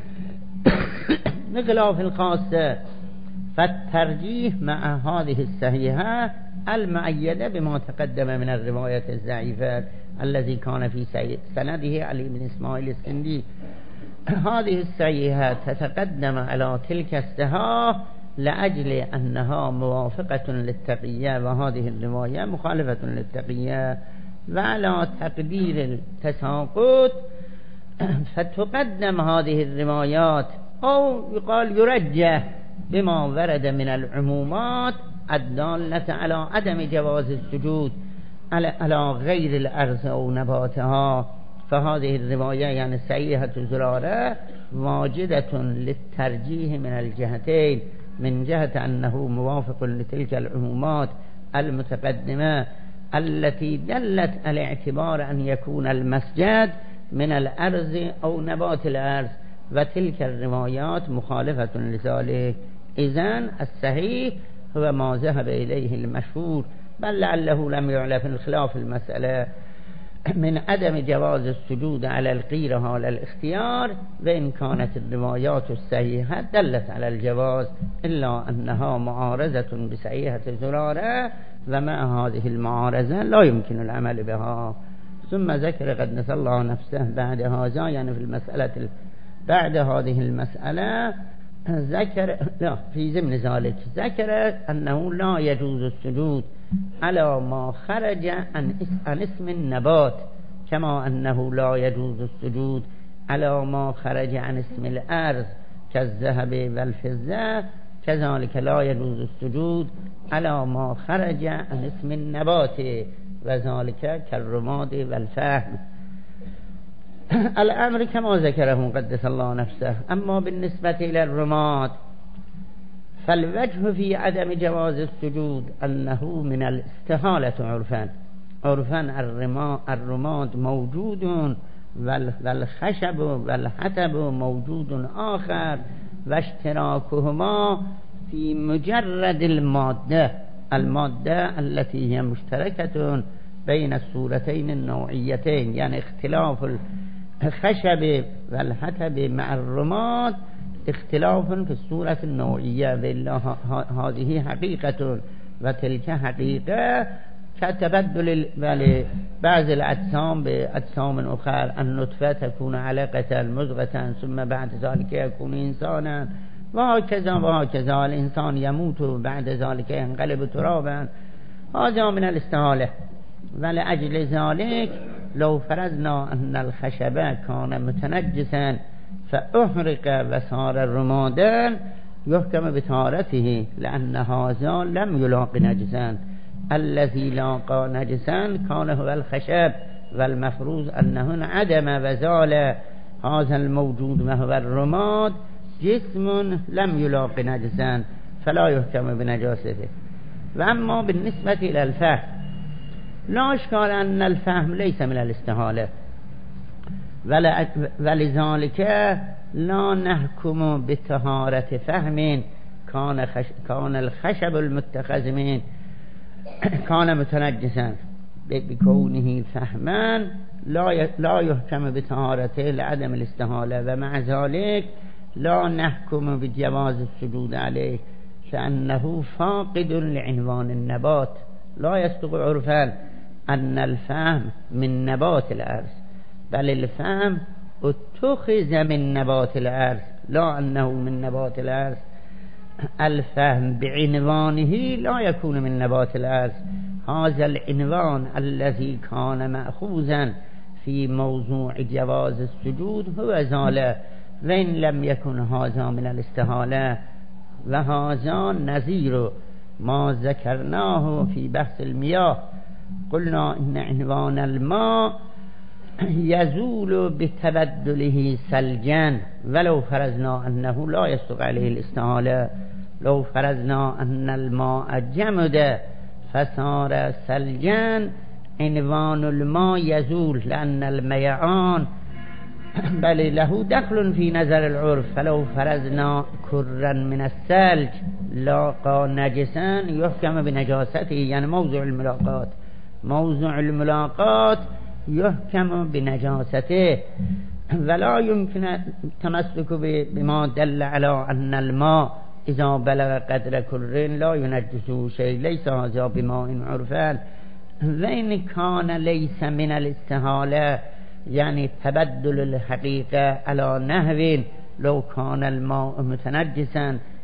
بخلاف الخاصة. فالترجيح مع هذه الصحيحة المؤيدة بما تقدم من الرواية الضعيفة الذي كان في سنده علي بن إسماعيل السندي. هذه الصحيحة تتقدم على تلك الصحاح لأجل أنها موافقة للتقية، وهذه الرواية مخالفة للتقية. وعلى تقدير التساقط فتقدم هذه الروايات، أو يقال يرجح بما ورد من العمومات الدالة على عدم جواز السجود على غير الأرض أو نباتها. فهذه الرواية يعني صحيحة زرارة واجدة للترجيح من الجهتين، من جهة أنه موافق لتلك العمومات المتقدمة التي دلت على اعتبار أن يكون المسجد من الأرض أو نبات الأرض، وتلك الروايات مخالفة لذلك. إذن الصحيح هو ما ذهب إليه المشهور، بل لعله لم يعلم الخلاف المسألة، من عدم جواز السجود على القيرة على الاختيار، وإن كانت الروايات الصحيحة دلت على الجواز، إلا أنها معارضة بصحيحة زرارة، ومع هذه المعارضة لا يمكن العمل بها. ثم ذكر قدس الله نفسه بعد هذا، يعني في المسألة بعد هذه المسألة ذكر لا في ضمن ذلك ذكر أنه لا يجوز السجود على ما خرج عن اسم النبات، كما أنه لا يجوز السجود على ما خرج عن اسم الأرض كالذهب والفضة، كذلك لا يجوز السجود على ما خرج عن اسم النبات، وذلك كالرماد والفحم. الأمر كما ذكره قدس الله نفسه. أما بالنسبة إلى الرماد فالوجه في عدم جواز السجود أنه من الاستحالة عرفا. عرفا الرماد موجود، والخشب والحطب موجود آخر، واشتراكهما في مجرد المادة المادة التي هي مشتركة بين الصورتين النوعيتين، يعني اختلاف الخشب والحطب مع الرماد اختلاف في الصورة النوعية، بالله هذه حقيقة وتلك حقيقة، كتبدل بعض الأجسام بأجسام أخرى. النطفة تكون علقة مضغة ثم بعد ذلك يكون إنسانا، وهكذا وهكذا. الإنسان يموت بعد ذلك ينقلب ترابا. هذا من الاستحالة. ولأجل ذلك لو فرضنا أن الخشب كان متنجسا فأحرق وصار رمادا يحكم بطهارته، لأن هذا لم يلاق نجسا. الذي لاقى نجسا كان هو الخشب، والمفروض أنه انعدم وزال. هذا الموجود وهو الرماد جسم لم يلاق نجسا، فلا يحكم بنجاسته. وأما بالنسبة إلى الفحم لا إشكال أن الفحم ليس من الاستحالة، ولذلك لا نحكم بطهارة فحم كان, خش... كان الخشب المتخذ من كان متنجسا بكونه فحما، لا لا يحكم بطهارته لعدم الاستحالة. ومع ذلك لا نحكم بجواز السجود عليه، لأنه فاقد لعنوان النبات. لا يصدق عرفا أن الفحم من نبات الأرض، بل الفحم اتخذ من نبات الأرض، لا أنه من نبات الأرض. الفحم بعنوانه لا يكون من نبات الأرض. هذا العنوان الذي كان مأخوذا في موضوع جواز السجود هو زال، وإن لم يكن هذا من الاستحالة. وهذا نظير ما ذكرناه في بحث المياه. قلنا إن عنوان الماء يزول بتبدله ثلجا، ولو فرضنا أنه لا يصدق عليه الاستحالة. لو فرضنا أن الماء جمد فصار ثلجا، عنوان الماء يزول، لأن الميعان بل له دخل في نظر العرف. فلو فرضنا كرا من الثلج لاقى نجسا يحكم بنجاسته، يعني موضوع الملاقات موضوع الملاقات يحكم بنجاسته، ولا يمكن التمسك بما دل على أن الماء إذا بلغ قدر كر لا ينجسه شيء. ليس هذا بماء عرفا. وإن كان ليس من الاستحالة، يعني تبدل الحقيقة على نحو لو كان الماء متنجسا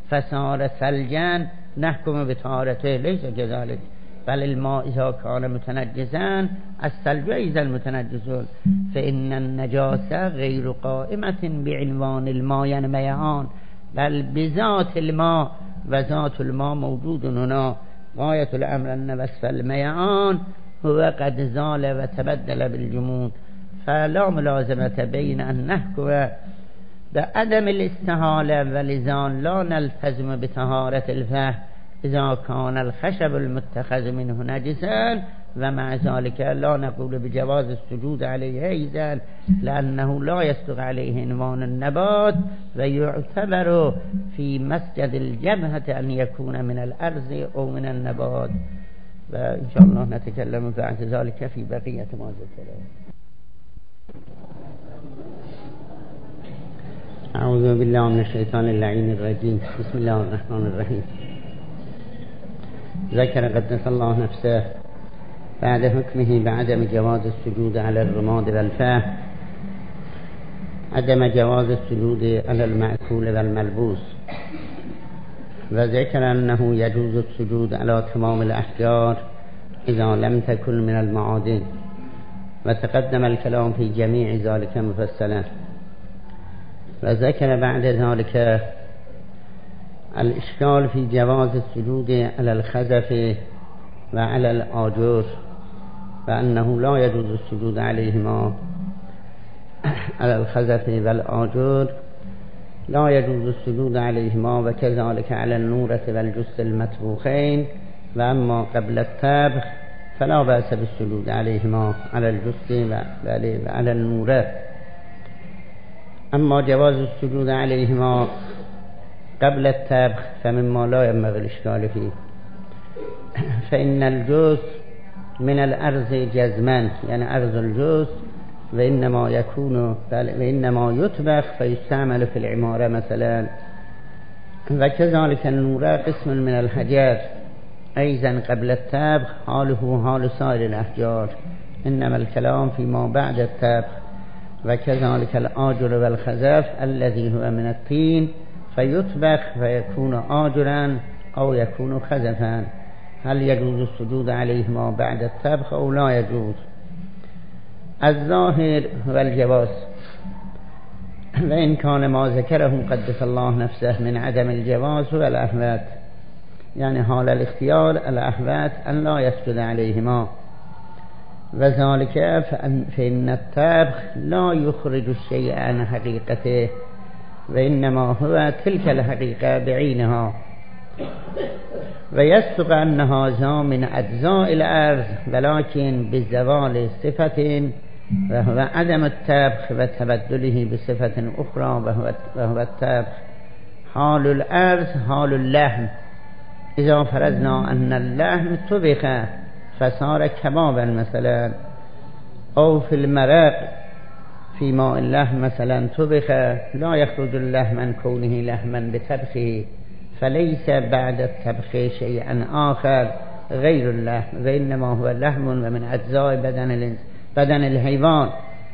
فصار ثلجا نحكم بطهارته ليس كذلك، بل الماء إذا كان متنجسا الثلج أيضا متنجس، فإن النجاسة غير قائمة بعنوان الماء يعني ميعان، بل بذات الماء، وذات الماء موجود هنا. غاية الأمر أن وصف الميعان هو قد زال وتبدل بالجمود، فلا ملازمة بين أن نحكم بعدم الاستحالة ولذان لا نلتزم بطهارة الفه إذا كان الخشب المتخذ منه نجسا، ومع ذلك لا نقول بجواز السجود عليه أيضا، لأنه لا يصدق عليه عنوان النبات، ويعتبر في مسجد الجبهة أن يكون من الأرض أو من النبات. وإن شاء الله نتكلم بعد ذلك في بقية ما ذكره. أعوذ بالله من الشيطان اللعين الرجيم. بسم الله الرحمن الرحيم. ذكر قدس الله نفسه بعد حكمه بعدم جواز السجود على الرماد والفاه عدم جواز السجود على المأكول والملبوس، وذكر أنه يجوز السجود على تمام الأحجار إذا لم تكن من المعادن، وتقدم الكلام في جميع ذلك مفصلا. وذكر بعد ذلك الإشكال في جواز السجود على الخزف وعلى الآجر، فأنه لا يجوز السجود عليهما على الخزف والآجر لا يجوز السجود عليهما، وكذلك على النورة والجس المطبوخين، وأما قبل الطبخ فلا بأس بالسجود عليهما على الجس وعلى النورة. أما جواز السجود عليهما قبل الطبخ فمما لا ينبغي الإشكال فيه، فإن الجس من الأرز جزما يعني أرز الجس، وإنما يكون وإنما يطبخ فيستعمل في العمارة مثلا. وكذلك النورة قسم من الحجر أيضا قبل الطبخ حاله حال سائر الأحجار، إنما الكلام فيما بعد الطبخ. وكذلك الآجر والخزف الذي هو من الطين فيطبخ فيكون آجرا أو يكون خزفا. هل يجوز السجود عليهما بعد الطبخ أو لا يجوز؟ الظاهر هو الجواز، وإن كان ما ذكره قدس الله نفسه من عدم الجواز هو الأحوات، يعني حال الاختيار الأحوات أن لا يسجد عليهما، وذلك فإن الطبخ لا يخرج الشيء عن حقيقته، وإنما هو تلك الحقيقة بعينها، ويصدق أن هذا من أجزاء الأرض ولكن بزوال صفة وهو عدم الطبخ وتبدله بصفة أخرى وهو الطبخ. حال الأرض حال اللحم، إذا فرضنا أن اللحم طبخ فصار كبابا مثلا، أو في المرق في ماء اللحم مثلا طبخ، لا يخرج اللحم عن كونه لحما بطبخه، فليس بعد الطبخ شيئا آخر غير اللحم، وإنما هو لحم ومن أجزاء بدن بدن الحيوان.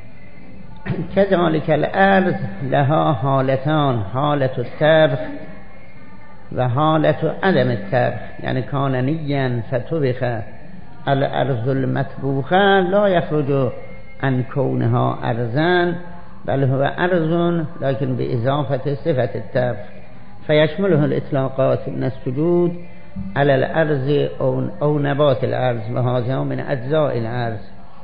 كذلك الأرض لها حالتان، حالة الطبخ وحالة عدم الطبخ، يعني كان نيا فطبخ. الأرض المطبوخة لا يخرج عن كونها أرزا، بل هو أرز لكن بإضافة صفة الطبخ، فيشمله الإطلاقات من السجود على الأرز أو, أو نبات الأرز، وهذا من أجزاء الأرز.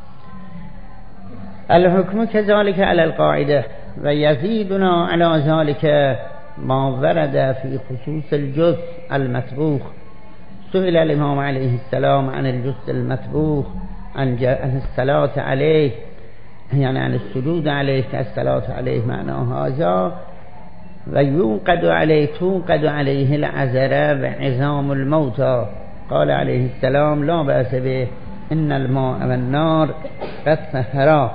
الحكم كذلك على القاعدة، ويزيدنا على ذلك ما ورد في خصوص الجث المطبوخ. سئل الإمام عليه السلام عن الجث المطبوخ عن الصلاة عليه، يعني عن السجود عليه كالصلاة عليه معنى هذا، ويوقد عليه توقد عليه العذرة وعظام الموتى. قال عليه السلام لا بأس به، إن الماء والنار قد طهرا.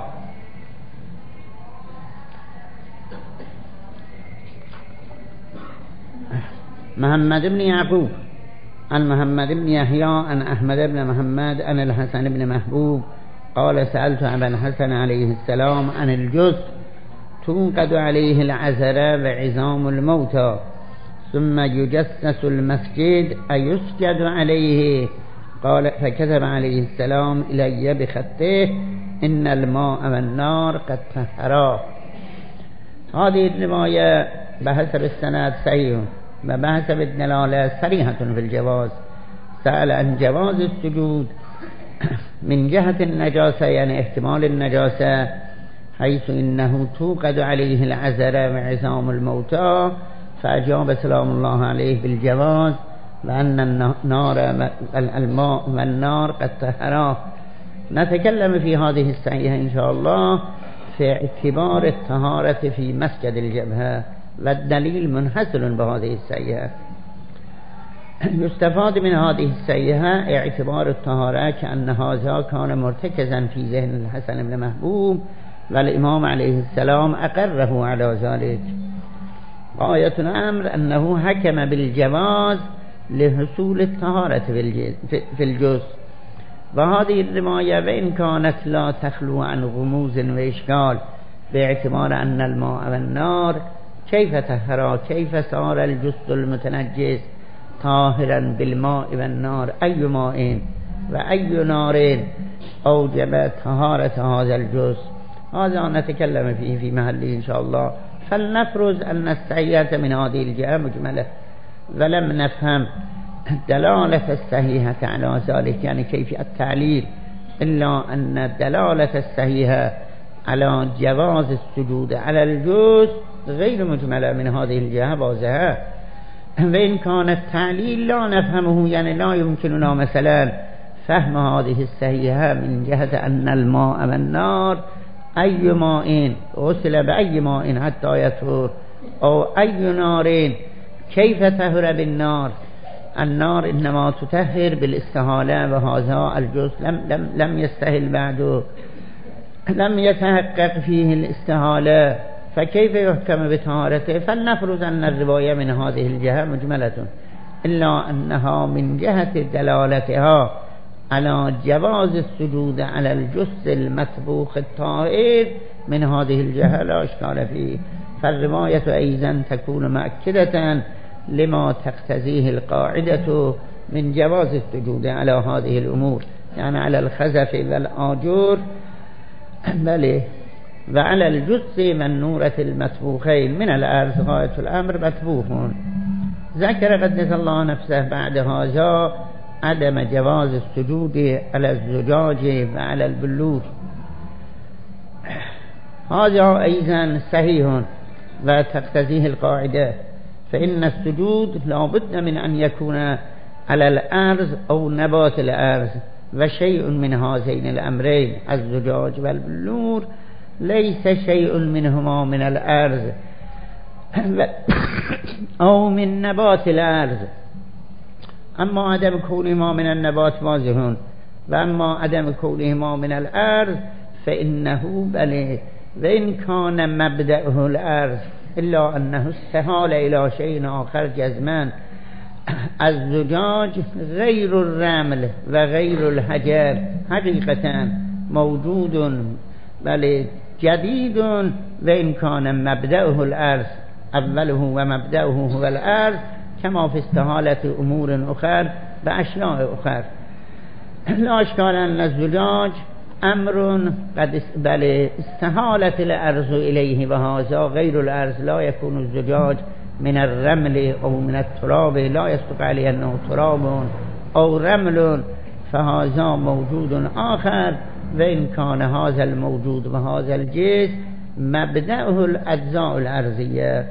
محمد بن يعقوب عن محمد بن يحيى عن أحمد بن محمد عن الحسن بن محبوب قال سألت أبا الحسن عليه السلام عن الجث توقد عليه العذرة وعظام الموتى، ثم يجسس المسجد أيسجد عليه؟ قال فكتب عليه السلام إلي بخطه إن الماء والنار قد طهرا. هذه الرواية بحسب السند صحيح وبحسب الدلالة صريحة في الجواز. سأل عن جواز السجود من جهة النجاسة، يعني احتمال النجاسة، حيث إنه توقد عليه العذر وعظام الموتى، فأجاب سلام الله عليه بالجواز، وأن النار الماء والنار قد طهراه. نتكلم في هذه الصحيحة إن شاء الله في اعتبار الطهارة في مسجد الجبهة، والدليل منحصر بهذه الصحيحة. يستفاد من هذه الصحيحة اعتبار الطهارة كأن هذا كان مرتكزا في ذهن الحسن بن محبوب، والإمام عليه السلام أقره على ذلك. غاية الأمر أنه حكم بالجواز لحصول الطهارة في الجزء. وهذه الرواية وإن كانت لا تخلو عن غموض وإشكال، باعتبار أن الماء والنار كيف طهرا، كيف صار الجزء المتنجس طاهرا بالماء والنار؟ أي ماء وأي نار أوجب طهارة هذا الجزء؟ هذا نتكلم فيه في محله إن شاء الله. فلنفرض أن الصحيحة من هذه الجهة مجملة، ولم نفهم دلالة الصحيحة على ذلك، يعني كيف التعليل، إلا أن الدلالة الصحيحة على جواز السجود على الجزء غير مجملة من هذه الجهة واضحة. وإن كان التعليل لا نفهمه، يعني لا يمكننا مثلا فهم هذه الصحيحة من جهة أن الماء والنار أي ماء غسل بأي ماء حتى يطهر، أو أي نار كيف طهر بالنار. النار إنما تطهر بالاستحالة، وهذا الجزء لم, لم, لم يستهل بعده، لم يتحقق فيه الاستحالة، فكيف يحكم بطهارته؟ فلنفرض أن الرواية من هذه الجهة مجملة، إلا أنها من جهة دلالتها على جواز السجود على الجث المطبوخ الطاهر من هذه الجهة لا إشكال فيه. فالرواية أيضا تكون مؤكدة لما تقتضيه القاعدة من جواز السجود على هذه الأمور، يعني على الخزف والآجور بله، وعلى الجث والنورة المطبوخين من الأرض. غاية الأمر مطبوخ. ذكر قدس الله نفسه بعد هذا عدم جواز السجود على الزجاج وعلى البلور. هذا أيضا صحيح وتقتضيه القاعدة، فإن السجود لا بد من أن يكون على الأرض أو نبات الأرض، وشيء من هذين الأمرين الزجاج والبلور ليس شيء منهما من الأرض أو من نبات الأرض. أما عدم كونهما من النبات واضح، وأما عدم كونهما من الأرض فإنه بل وإن كان مبدأه الأرض، إلا أنه استحال إلى شيء آخر جزمان. الزجاج غير الرمل وغير الحجر حقيقة موجود بل جديد، وإن كان مبدأه الأرض، أوله ومبدأه هو الأرض، كما في استحالة أمور أخرى بأشياء أخرى. لا إشكال أن الزجاج أمر قد بل استحالت الأرض إليه، وهذا غير الأرض. لا يكون الزجاج من الرمل أو من التراب، لا يصدق عليه أنه تراب أو رمل، فهذا موجود آخر. وإن كان هذا الموجود وهذا الجسم مبدأه الأجزاء الأرضية.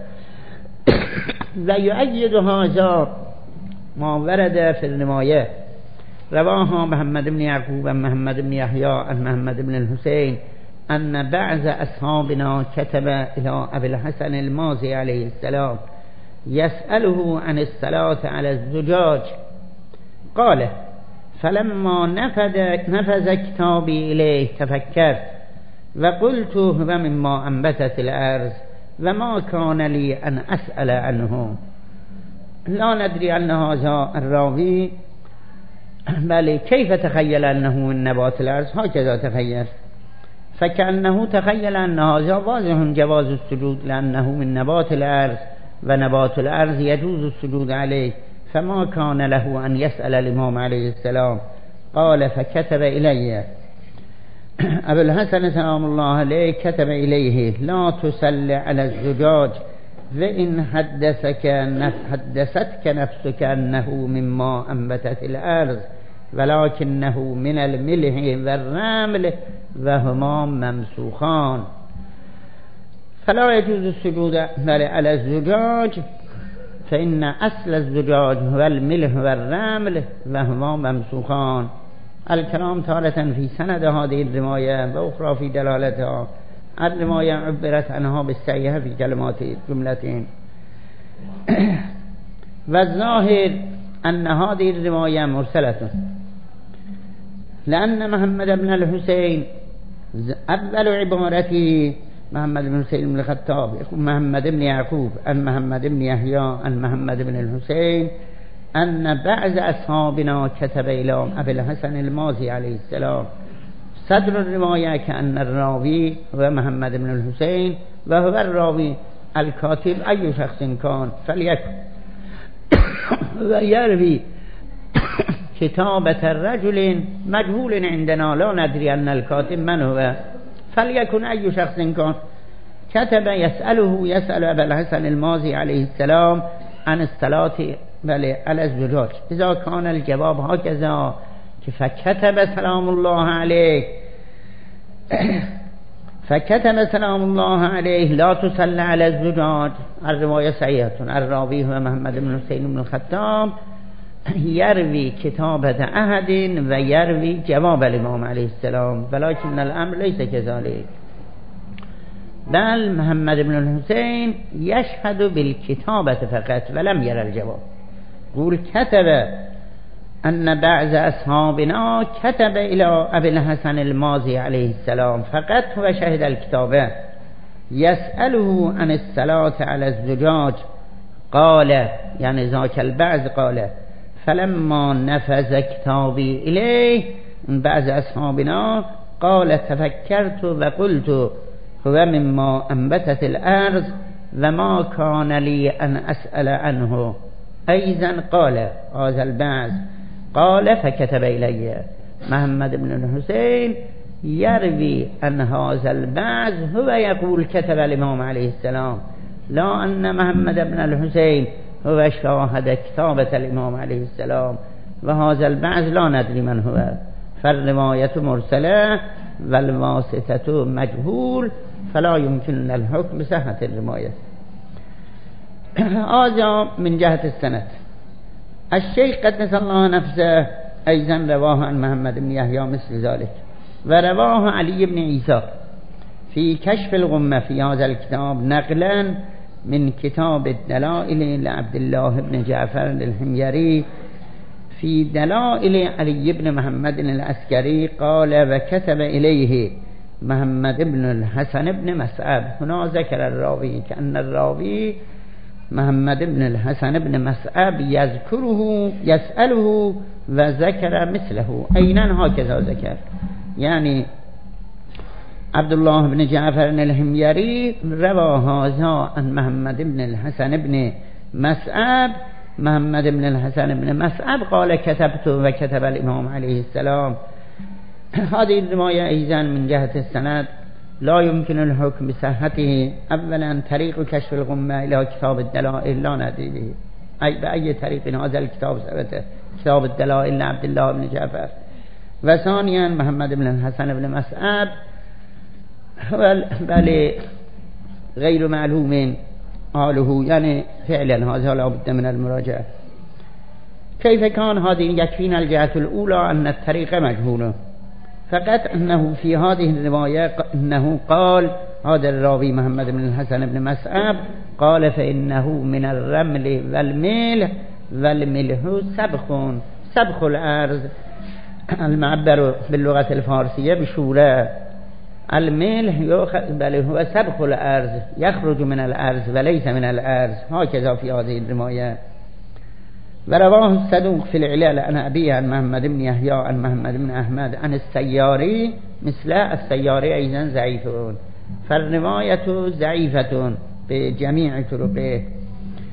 ويؤيد هذا ما ورد في الرواية رواها محمد بن يعقوب محمد بن يحيى عن محمد بن الحسين أن بعض أصحابنا كتب إلى أبي الحسن المازي عليه السلام يسأله عن الصلاة على الزجاج، قال فلما نفذ, نفذ كتابي إليه تفكرت وقلت هو مما أنبتت الأرض وما كان لي أن أسأل عنه. لا ندري أن هذا الراوي بل كيف تخيل أنه من نبات الأرض، هكذا تخيل، فكأنه تخيل أن هذا واضح جواز السجود لأنه من نبات الأرض، و نبات الارض یجوز السجود علیه فما کان له ان یسأل الامام علیه السلام قال فكتب الیه ابو الحسن سلام الله علیه كتب الیه لا تسل على الزجاج وإن حدثك حدثتك نفسك أنه مما أنبتت الأرض ولكنه من الملح والرمل وهما ممسوخان فلا يجوز السجود على الزجاج فإن أصل الزجاج هو الملح والرمل وهما ممسوخان. الكلام تارة في سند هذه الرواية وأخرى في دلالتها. الرواية عبرت عنها بالصحيحة في كلمات جملتين والظاهر أن هذه الرواية مرسلة لأن محمد بن الحسين أول عبارته محمد بن حسين بن الخطاب محمد بن يعقوب عن محمد بن يحيى عن محمد بن الحسين أن بعض أصحابنا كتب إلى أبي الحسن المازي عليه السلام. صدر الرواية كأن الراوي هو محمد بن الحسين وهو الراوي الكاتب أي شخص كان فليكن ويروي كتابة الرجل مجهول عندنا لا ندري أن الكاتب من هو فليكن أي شخص كان كتب يسأله يسأل أبا الحسن المازي عليه السلام عن الصلاة على الزجاج. إذا كان الجواب هكذا فكتب سلام الله عليه فكتب سلام الله عليه لا تصلى على الزجاج. الرواية صحيحة. الراوي هو محمد بن حسين بن الخطاب يروي كتابة أحد ويروي جواب الإمام عليه السلام ولكن الأمر ليس كذلك بل محمد بن الحسين يشهد بالكتابة فقط ولم يرى الجواب. قول كتب أن بعض أصحابنا كتب إلى أبي الحسن المازي عليه السلام فقط هو شهد الكتابة يسأله عن الصلاة على الزجاج قال يعني ذاك البعض قال فلما نفذ كتابي إليه من بعض أصحابنا قال تفكرت وقلت هو مما أنبتت الأرض وما كان لي أن أسأل عنه. أيضا قال هذا البعض قال فكتب إلي. محمد بن الحسين يروي أن هذا البعض هو يقول كتب الإمام عليه السلام لا أن محمد بن الحسين هو شاهد كتابة الإمام عليه السلام وهذا البعض لا ندري من هو فالرواية مرسلة والواسطة مجهول فلا يمكن الحكم بصحة الرواية. هذا من جهة السند. الشيخ قدس الله نفسه أيضا رواه عن محمد بن يحيى مثل ذلك ورواه علي بن عيسى في كشف الغمة في هذا الكتاب نقلا من كتاب الدلائل لعبد الله بن جعفر الحميري في دلائل علي بن محمد العسكري قال وكتب إليه محمد بن الحسن بن مسعب. هنا ذكر الراوي كأن الراوي محمد بن الحسن بن مسعب يذكره يسأله وذكر مثله أيضا هكذا ذكر. يعني عبد الله بن جعفر الحميري روى هذا عن محمد بن الحسن بن مسعب. محمد بن الحسن بن مسعب قال كتبت وكتب الإمام عليه السلام. هذه الرواية أيضا من جهة السند لا يمكن الحكم بصحته. أولا طريق كشف الغمة إلى كتاب الدلائل لا ندري به أي بأي طريق هذا الكتاب ثبت كتاب الدلائل لعبد الله بن جعفر. وثانيا محمد بن الحسن بن مسعب بل غير معلوم حاله يعني فعلا هذا لا بد من المراجعة. كيف كان هذه يكفينا الجهة الأولى أن الطريق مجهوله فقط أنه في هذه الرواية أنه قال هذا الراوي محمد بن الحسن بن مسعب قال فإنه من الرمل والميل والملح سبخ. سبخ الأرض المعبر باللغة الفارسية بشورة. الميل بل هو سبخ الأرض يخرج من الأرض وليس من الأرض هكذا في هذه الرواية. ورواه الصدوق في العلال عن أبيه عن محمد بن يحيى عن محمد بن أحمد عن السياري مثل السياري أيضا ضعيف فالرواية ضعيفة بجميع طرقه.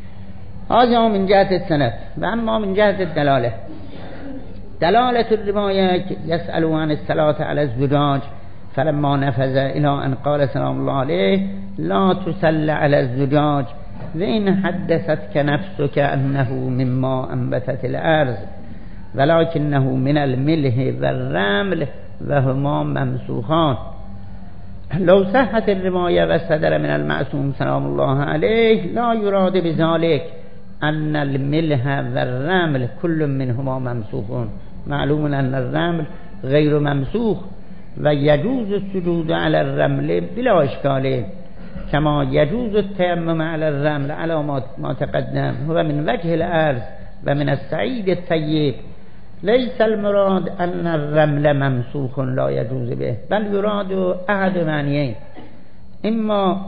هذا من جهة السند. وأما من جهة الدلالة، دلالة الرواية يسأل عن الصلاة على الزجاج فلما نفذ إلى أن قال سلام الله عليه لا تسل على الزجاج وإن حدثتك نفسك أنه مما أنبتت الأرض ولكنه من الملح والرمل وهما ممسوخان. لو صحت الرواية والصدر من المعصوم سلام الله عليه لا يراد بذلك أن الملح والرمل كل منهما ممسوخون. معلوم أن الرمل غير ممسوخ ويجوز السجود على الرمل بلا إشكال كما يجوز التيمم على الرمل على ما تقدم. هو من وجه الأرض ومن السعيد الطيب. ليس المراد أن الرمل ممسوخ لا يجوز به، بل يراد أحد معنيين: إما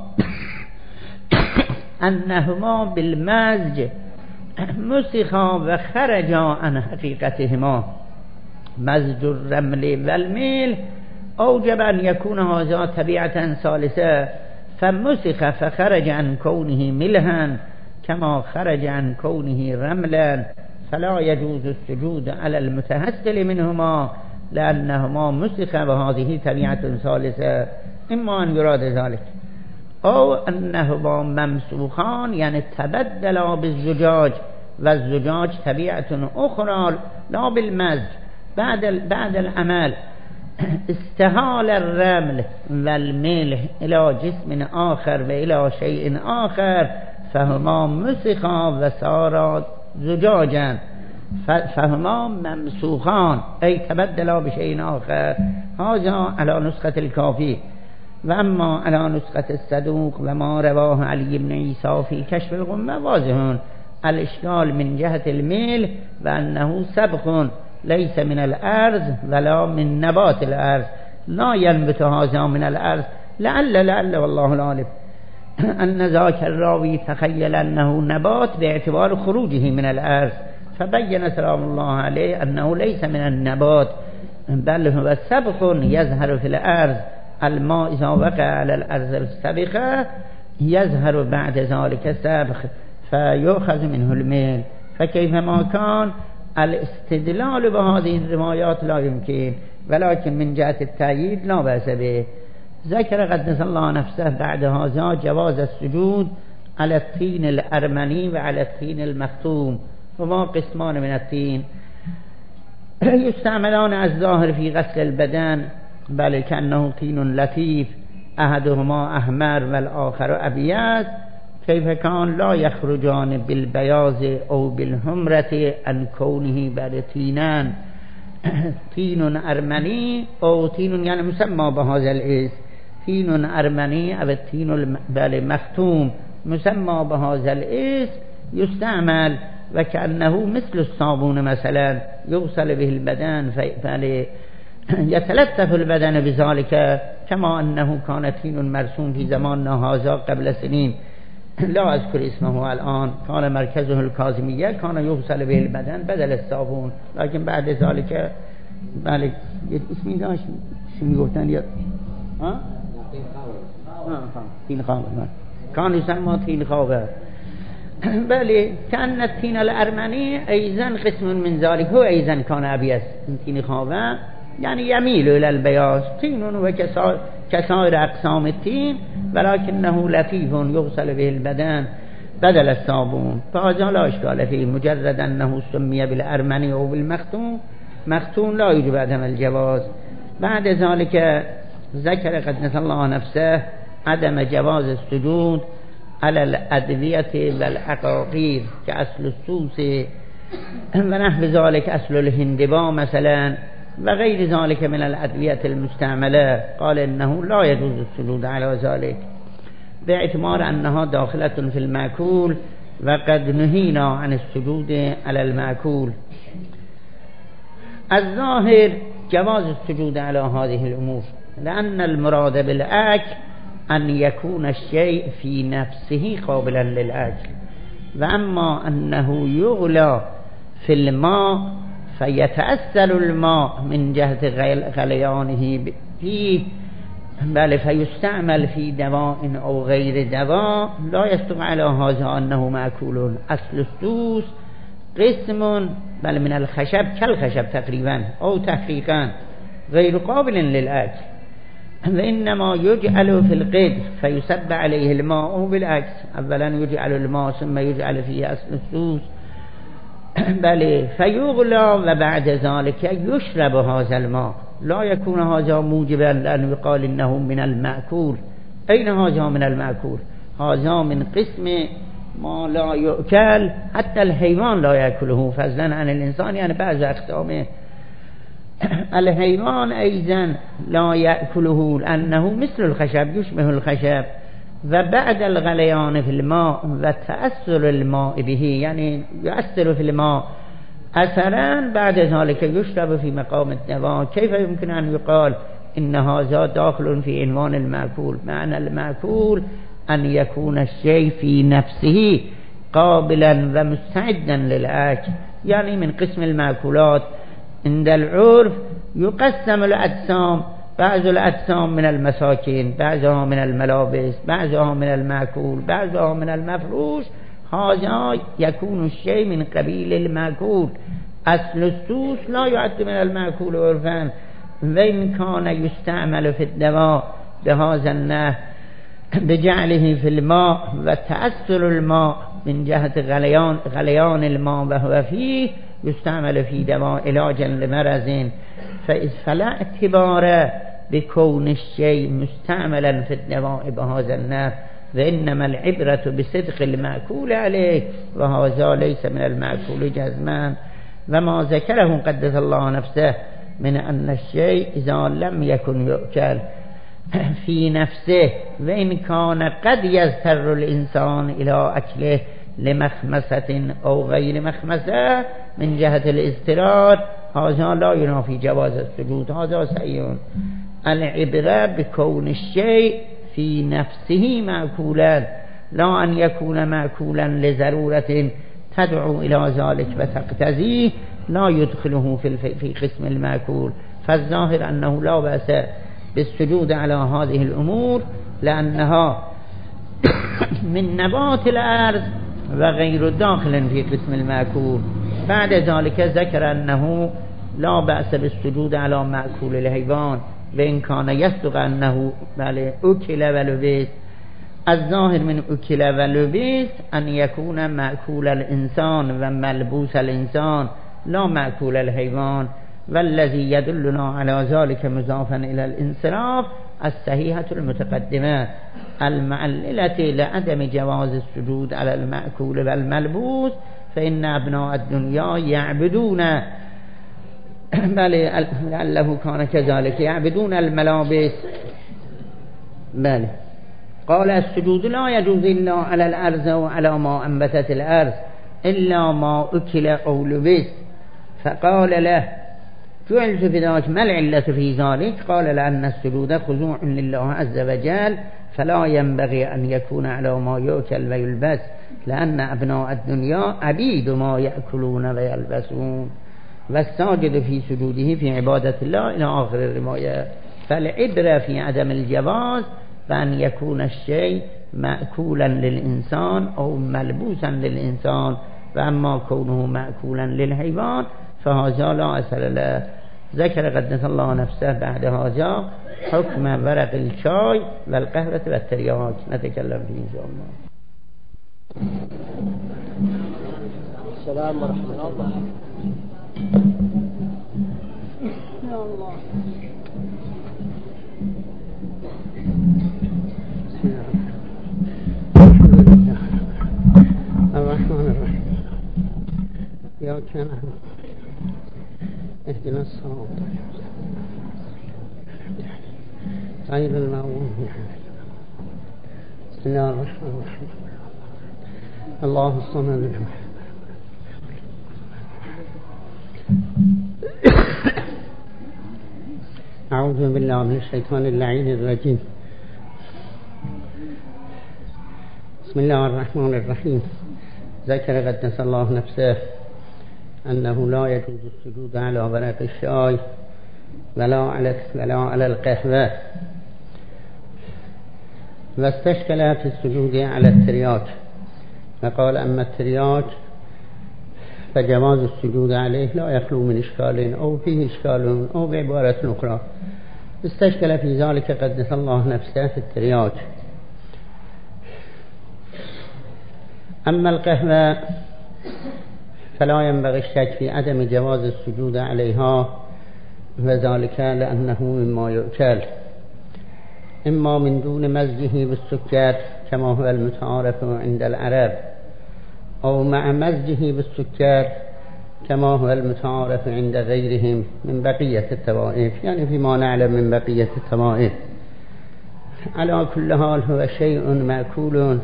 أنهما بالمزج مسخا وخرجا عن حقيقتهما. مزج الرمل والميل أوجب أن يكون هذا طبيعة ثالثة فمسخ فخرج عن كونه ملحا كما خرج عن كونه رملا، فلا يجوز السجود على المتهسل منهما لأنهما مسخ وهذه طبيعة ثالثة. إما أن يراد ذلك أو أنهما ممسوخان يعني تبدلا بالزجاج والزجاج طبيعة أخرى لا بالمزج. بعد بعد العمل استهال الرمل والملح إلى جسم آخر وإلى شيء آخر فهما مسخا وصارا زجاجا، فهما ممسوخان أي تبدلا بشيء آخر. هذا على نسخة الكافي. وأما على نسخة الصدوق وما رواه علي بن عيسى في كشف الغمة واضح الإشكال من جهة الميل وأنه سبخ ليس من الأرض ولا من نبات الأرض، لا ينبت هذا من الأرض. لعل لعل والله العالم أن ذاك الراوي تخيل أنه نبات باعتبار خروجه من الأرض، فبين سلام الله عليه أنه ليس من النبات بل هو سبخ يظهر في الأرض. الماء إذا وقع على الأرض السبخة يظهر بعد ذلك السبخ فيؤخذ منه الميل. فكيفما كان الاستدلال بهذه الروايات لا يمكن، ولكن من جهة التأييد لا بأس به. ذكر قدس الله نفسه بعد هذا جواز السجود على الطين الأرمني وعلى الطين المختوم، وما قسمان من الطين يستعملان الظاهر في غسل البدن بل كأنه طين لطيف أحدهما أحمر والآخر أبيض، كيف كان لا يخرجان بالبياض أو بالحمرة عن كونه بل طينان. طين أرمني أو طين يعني مسمى بهذا الاسم، طين أرمني أو الطين بل مختوم مسمى بهذا الاسم يستعمل وكأنه مثل الصابون مثلا يغسل به البدن بل يتلطف البدن بذلك، كما أنه كان طين مرسوم في زماننا هذا قبل سنين لا أذكر اسمه الآن، كان مركزه الكاظمية، كان يغسل به البدن بدل الصابون، لكن بعد ذلك بله اسمي داشت شو میگفتن یا ها طين خاوة كان يسمى طين خاوة. بله كان الطين الأرمني أيضا قسم من ذلك، هو أيضا كان أبيض. طين خاوة يعني يميل إلى البياض، طين وكسائر أقسام الطين ولكنه لطيف يغسل به البدن بدل الصابون، فهذا لا إشكال فيه. مجرد أنه سمي بالأرمني أو بالمختوم مختوم لا يجب عدم الجواز. بعد ذلك ذكر قدس الله نفسه عدم جواز السجود على الأدوية والعقاقير كأصل السوس ونحو ذلك، أصل الهندباء مثلا وغير ذلك من الأدوية المستعملة. قال إنه لا يجوز السجود على ذلك باعتبار أنها داخلة في المأكول وقد نهينا عن السجود على المأكول. الظاهر جواز السجود على هذه الأمور لأن المراد بالأكل أن يكون الشيء في نفسه قابلا للأكل، وأما أنه يغلى في الماء فيتأثر الماء من جهة غليانه فيه بله فیستعمل فی دواء او غیر دواء لا یصدق علی هذا انه مأکول. اصل السوس قسم بل من الخشب كالخشب تقریبا او تحقیقا غیر قابل للأكل و انما یجعل فی القدر فیصب علیه الماء او بالعکس اولا یجعل الماء ثم یجعل فیه اصل السوس بله فیغلا و بعد ذلك یشرب هذا الماء لا يكون هذا موجبا لأن يقال إنه من المأكول. أين هذا من المأكول؟ هذا من قسم ما لا يؤكل حتى الحيوان لا يأكله فضلا عن الإنسان، يعني بعض أقسامه الحيوان أيضا لا يأكله لأنه مثل الخشب يشبه الخشب. و بعد الغليان في الماء و تأثر الماء به يعني يؤثر في الماء أثرا بعد ذلك يشرب في مقام الدواء. كيف يمكن أن يقال إن هذا داخل في عنوان المأكول؟ معنى المأكول أن يكون الشيء في نفسه قابلا ومستعدا للأكل، يعني من قسم المأكولات عند العرف يقسم الأجسام، بعض الأجسام من المساكين، بعضها من الملابس، بعضها من المأكول، بعضها من المفروش. هذا يكون الشيء من قبيل المأكول. أصل السوس لا يعد من المأكول عرفا وإن كان يستعمل في الدواء بهذا النحو بجعله في الماء وتأثر الماء من جهة غليان, غليان الماء وهو فيه يستعمل في دواء علاجا لمرض فلا اعتبار بكون الشيء مستعملا في الدواء بهذا النحو وإنما العبرة بصدق المأكول عليه وهذا ليس من المأكول جزما. وما ذكره قدس الله نفسه من أن الشيء إذا لم يكن يؤكل في نفسه وإن كان قد يضطر الإنسان إلى أكله لمخمسة أو غير مخمسة من جهة الاضطرار هذا لا ينافي جواز السجود، هذا صحيح. العبرة بكون الشيء في نفسه مأكولا لا أن يكون مأكولا لضرورة تدعو إلى ذلك وتقتضيه لا يدخله في في قسم المأكول. فالظاهر أنه لا بأس بالسجود على هذه الأمور لأنها من نبات الأرض وغير داخل في قسم المأكول. بعد ذلك ذكر أنه لا بأس بالسجود على مأكول الحيوان وإن كان يصدق أنه بله أكل ولبس. الظاهر من أكل ولبس أن يكون مأكول الإنسان وملبوس الإنسان لا مأكول الحيوان. والذي يدلنا على ذلك مضافا إلى الانصراف الصحيحة المتقدمة المعللة لعدم جواز السجود على المأكول والملبوس فإن أبناء الدنيا يعبدون بله لعله كان كذلك يعبدون الملابس. بله قال السجود لا يجوز إلا على الأرض وعلى ما أنبتت الأرض إلا ما أكل أو لبس. فقال له جعلت في ذلك ما العلة في ذلك؟ قال لأن السجود خضوع لله عز وجل فلا ينبغي أن يكون على ما يؤكل ويلبس لأن أبناء الدنيا عبيد ما يأكلون ويلبسون والساجد في سجوده في عبادة الله إلى آخر الرواية. فالعبرة في عدم الجواز فأن يكون الشيء مأكولا للإنسان أو ملبوسا للإنسان، وأما كونه مأكولا للحيوان فهذا لا أثر له. ذكر قدس الله نفسه بعد هذا حكم ورق الشاي والقهوة والترياك نتكلم فيه إن شاء الله. السلام ورحمة الله. يا الله. الرحمن الرحيم يا كان اهدنا الصراط غير المغضوب بسم الله الرحمن الرحيم الله الصمد أعوذ بالله من الشيطان اللعين الرجيم. بسم الله الرحمن الرحيم. ذكر قدس الله نفسه أنه لا يجوز السجود على ورق الشاي ولا على ولا على القهوة واستشكل في السجود على الترياك فقال أما الترياك فجواز السجود عليه لا يخلو من إشكال أو فيه إشكال أو بعبارة أخرى استشكل في ذلك قدس الله نفسه في الترياك. أما القهوة فلا ينبغي الشك في عدم جواز السجود عليها وذلك لأنه مما يؤكل إما من دون مزجه بالسكر كما هو المتعارف عند العرب أو مع مزجه بالسكر كما هو المتعارف عند غيرهم من بقية الطوائف، يعني فيما نعلم من بقية الطوائف. على كل حال هو شيء مأكول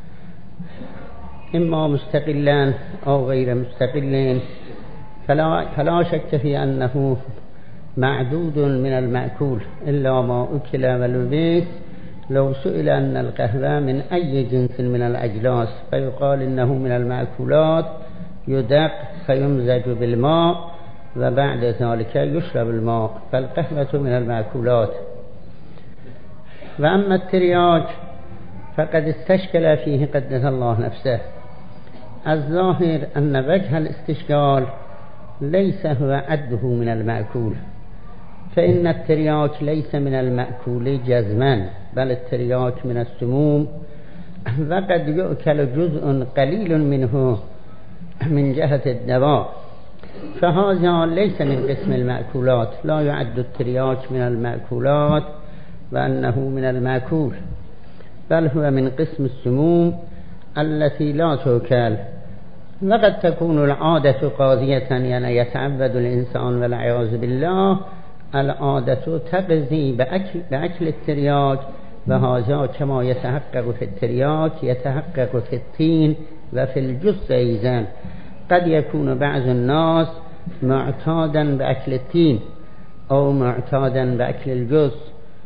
إما مستقلا أو غير مستقل، فلا, فلا شك في أنه معدود من المأكول إلا ما أكل ولبس. لو سئل أن القهوة من أي جنس من الأجلاس فيقال إنه من المأكولات يدق فيمزج بالماء وبعد ذلك يشرب الماء، فالقهوة من المأكولات. وأما الترياك فقد استشكل فيه قدس الله نفسه. الظاهر أن وجه الاستشكال ليس هو عده من المأكول، فإن الترياك ليس من المأكول جزما، بل الترياك من السموم وقد يؤكل جزء قليل منه من جهة الدواء، فهذا ليس من قسم المأكولات، لا يعد الترياك من المأكولات وأنه من المأكول، بل هو من قسم السموم التي لا تؤكل. وقد تكون العادة قاضية، يعني يتعبد الإنسان والعياذ بالله العادة تقضي بأكل, بأكل الترياك، وهذا كما يتحقق في الترياك يتحقق في التين وفي الجث أيضا. قد يكون بعض الناس معتادا بأكل التين أو معتادا بأكل الجث،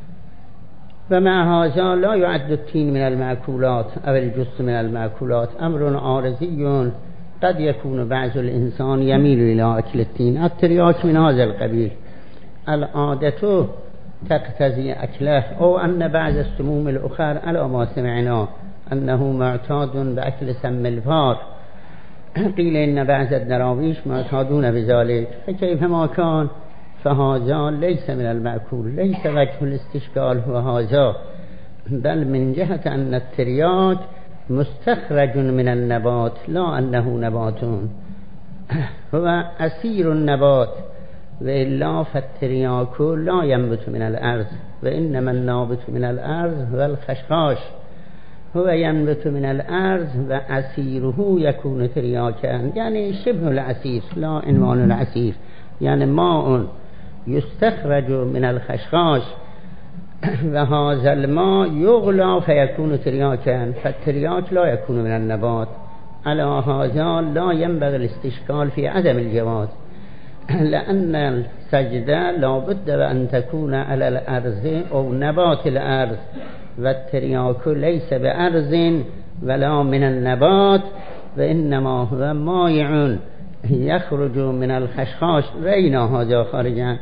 ومع هذا لا يعد التين من المأكولات أو الجث من المأكولات، أمر عارضي. قد يكون بعض الإنسان يميل إلى أكل التين، الترياك من هذا القبيل، العادة تقتضي أكله، أو أن بعض السموم الأخرى على ما سمعنا أنه معتاد بأكل سم الفار، قيل إن بعض الدراويش معتادون بذلك، فكيفما كان فهذا ليس من المأكول، ليس وجه الاستشكال هو هذا، بل من جهة أن الترياك مستخرج من النبات لا أنه نبات، هو أسير النبات، وإلا فالترياك لا ينبت من الأرض، وإنما النابت من الأرض هو الخشخاش، هو ينبت من الأرض وأسيره يكون ترياكا، يعني شبه العسير لا عنوان العسير، يعني ماء يستخرج من الخشخاش وهذا الماء يغلى فيكون ترياكا، فالترياك لا يكون من النبات. على هذا لا ينبغي الاستشكال في عدم الجواز، لأن السجدة لا بد أن تكون على الأرض أو نبات الأرض، والترياك ليس بأرض ولا من النبات، وإنما هو مائع يخرج من الخشخاش، رأينا هذا خارجا،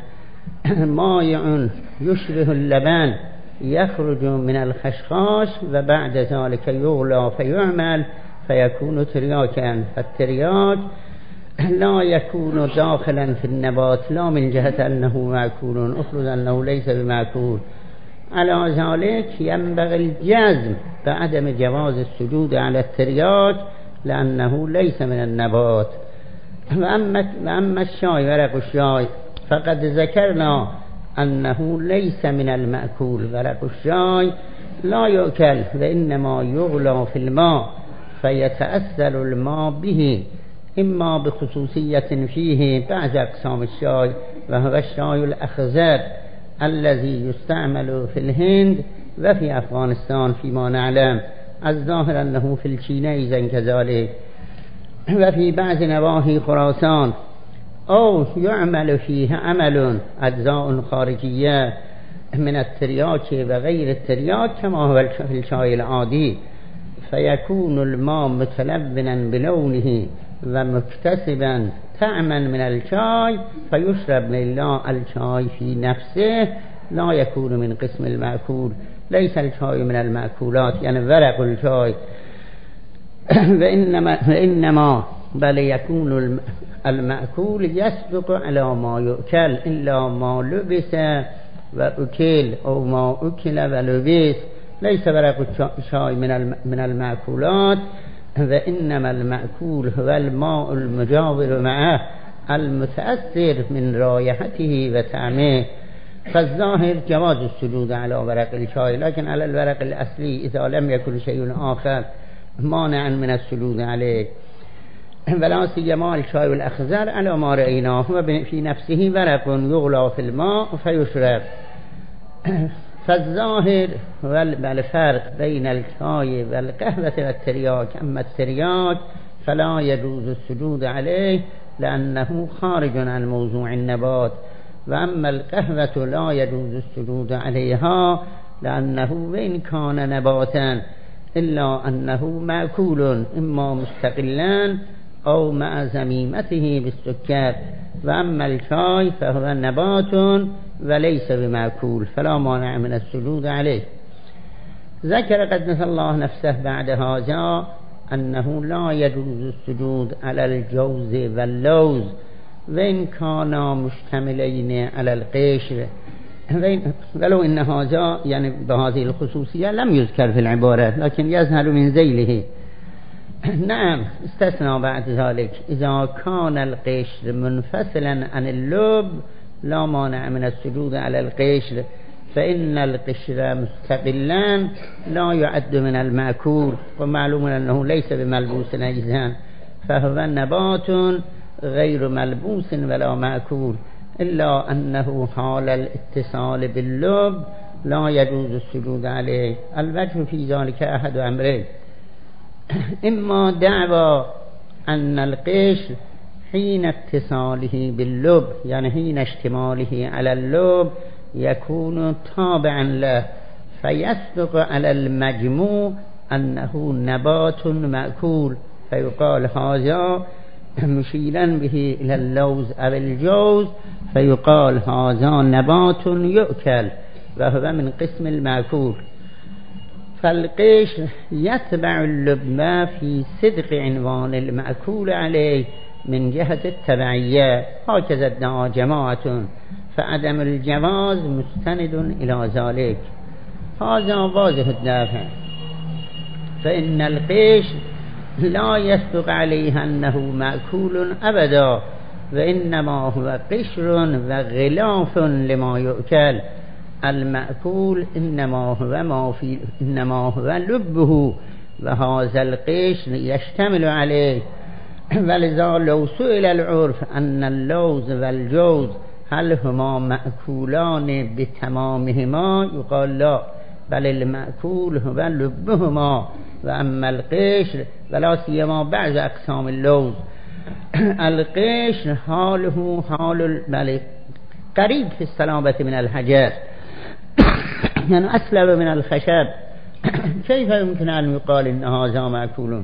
مائع يشبه اللبن يخرج من الخشخاش وبعد ذلك يغلى فيعمل فيكون ترياكا، فالترياك لا يكون داخلا في النبات، لا من جهة أنه مأكول، أفرض أنه ليس بمأكول. على ذلك ينبغي الجزم بعدم جواز السجود على الترياك لأنه ليس من النبات. وأما, وأما الشاي ورق الشاي فقد ذكرنا أنه ليس من المأكول، ورق الشاي لا يؤكل وإنما يغلى في الماء فيتأثر الماء به، إما بخصوصية فيه بعض أقسام الشاي، وهو الشاي الأخضر الذي يستعمل في الهند وفي أفغانستان فيما نعلم، الظاهر أنه في الصين أيضا كذلك، وفي بعض نواحي خراسان، أو يعمل فيه عمل أجزاء خارجية من الترياك وغير الترياك كما هو في الشاي العادي، فيكون الماء متلبنا بلونه ومكتسبا طعما من الشاي فيشرب من الشاي في نفسه لا يكون من قسم المأكول. ليس الشاي من المأكولات يعني ورق الشاي، وإنما, وإنما بل يكون المأكول يصدق على ما يؤكل إلا ما لبس وأكل أو ما أكل ولبس. ليس ورق الشاي من من المأكولات، وإنما المأكول هو الماء المجاور معه المتأثر من رائحته وطعمه. فالظاهر جواز السجود على ورق الشاي، لكن على الورق الأصلي إذا لم يكن شيء آخر مانعا من السجود عليه. ولا سيما الشاي الأخضر على ما رأيناه وفي نفسه ورق يغلى في الماء فيشرب. فالظاهر والفرق بين الشاي والقهوة والترياك. أما الترياك فلا يجوز السجود عليه لأنه خارج عن موضوع النبات، وأما القهوة لا يجوز السجود عليها لأنه وإن كان نباتا إلا أنه مأكول إما مستقلا أو مع زميمته بالسكر. وأما الشاي فهو نبات وليس بمأكول فلا مانع من السجود عليه. ذكر قدس الله نفسه بعد هذا أنه لا يجوز السجود على الجوز واللوز وإن كانا مشتملين على القشر، ولو إن هذا يعني بهذه الخصوصية لم يذكر في العبارة لكن يظهر من ذيله. نعم استثنى بعد ذلك إذا كان القشر منفصلا عن اللب لا مانع من السجود على القشر، فإن القشر مستقلا لا يعد من المأكول، ومعلوم أنه ليس بملبوس أيضا، فهو نبات غير ملبوس ولا مأكول، إلا أنه حال الاتصال باللب لا يجوز السجود عليه. الوجه في ذلك أحد أمرين: إما دعوى أن القشر حين اتصاله باللب يعني حين اشتماله على اللب يكون تابعا له فيصدق على المجموع أنه نبات مأكول، فيقال هذا مشيرا به إلى اللوز أو الجوز فيقال هذا نبات يؤكل وهو من قسم المأكول. فالقشر يتبع اللب في صدق عنوان المأكول عليه من جهة التبعية، هكذا ادعى جماعة، فعدم الجواز مستند إلى ذلك. هذا واضح الدافع، فإن القشر لا يصدق عليه أنه مأكول أبدا، وإنما هو قشر وغلاف لما يؤكل. المأكول إنما هو ما في إنما هو لبه، وهذا القشر يشتمل عليه. ولذا لو سئل العرف أن اللوز والجوز هل هما مأكولان بتمامهما يقال لا، بل المأكول هو لبهما، وأما القشر ولا سيما بعض أقسام اللوز القشر حاله حال الملك قريب في السلامة من الحجر يعني أسلم من الخشب، كيف يمكن أن يقال إن هذا مأكول؟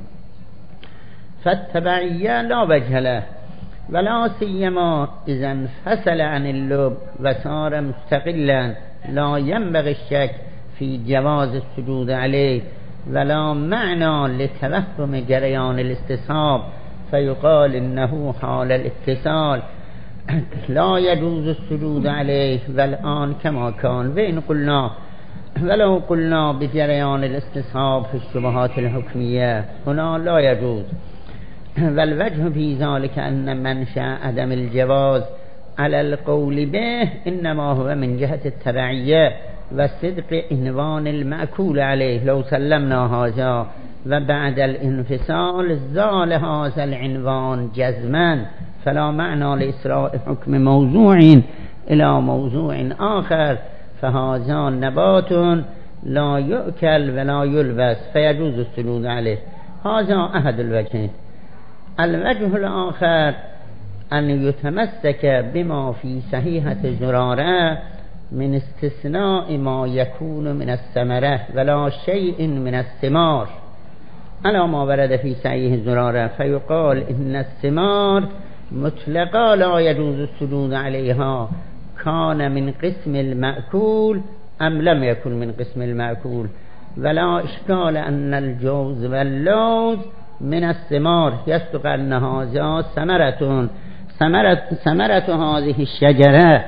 فالتبعية لا وجه له، ولا سيما إذا انفصل عن اللب وصار مستقلا لا ينبغي الشك في جواز السجود عليه، ولا معنى لتوهم جريان الاستصحاب فيقال إنه حال الاتصال لا يجوز السجود عليه. والآن كما كان وإن قلنا ولو قلنا بجريان الاستصحاب في الشبهات الحكمية هنا لا يجوز. والوجه في ذلك أن منشأ عدم الجواز على القول به إنما هو من جهة التبعية وصدق عنوان المأكول عليه. لو سلمنا هذا وبعد الانفصال زال هذا العنوان جزما فلا معنى لإسراء حكم موضوع إلى موضوع آخر، فهذا نبات لا يؤكل ولا يلبس فيجوز السجود عليه. هذا أحد الوجهين. الوجه الآخر أن يتمسك بما في صحيحة زرارة من استثناء ما يكون من الثمرة ولا شيء من الثمار على ما ورد في صحيح زرارة، فيقال إن الثمار مطلقا لا يجوز السجود عليها كان من قسم المأكول أم لم يكن من قسم المأكول. ولا إشكال أن الجوز واللوز من الثمار يصدق أن هذا ثمرة ثمرة ثمرة هذه الشجرة.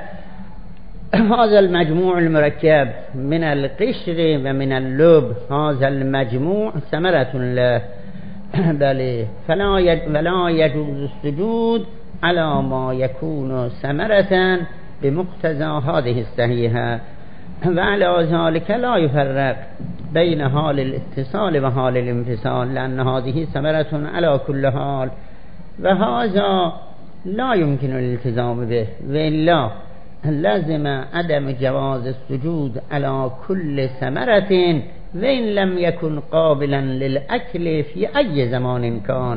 هذا المجموع المركب من القشر ومن اللب، هذا المجموع ثمرة له. بله فلا ولا يجوز السجود على ما يكون ثمرة بمقتضى هذه الصحيحة. وعلى ذلك لا يفرق بين حال الاتصال وحال الانفصال، لأن هذه ثمرة على كل حال، وهذا لا يمكن الالتزام به، وإلا لازم عدم جواز السجود على كل ثمرة وإن لم يكن قابلا للأكل في أي زمان كان.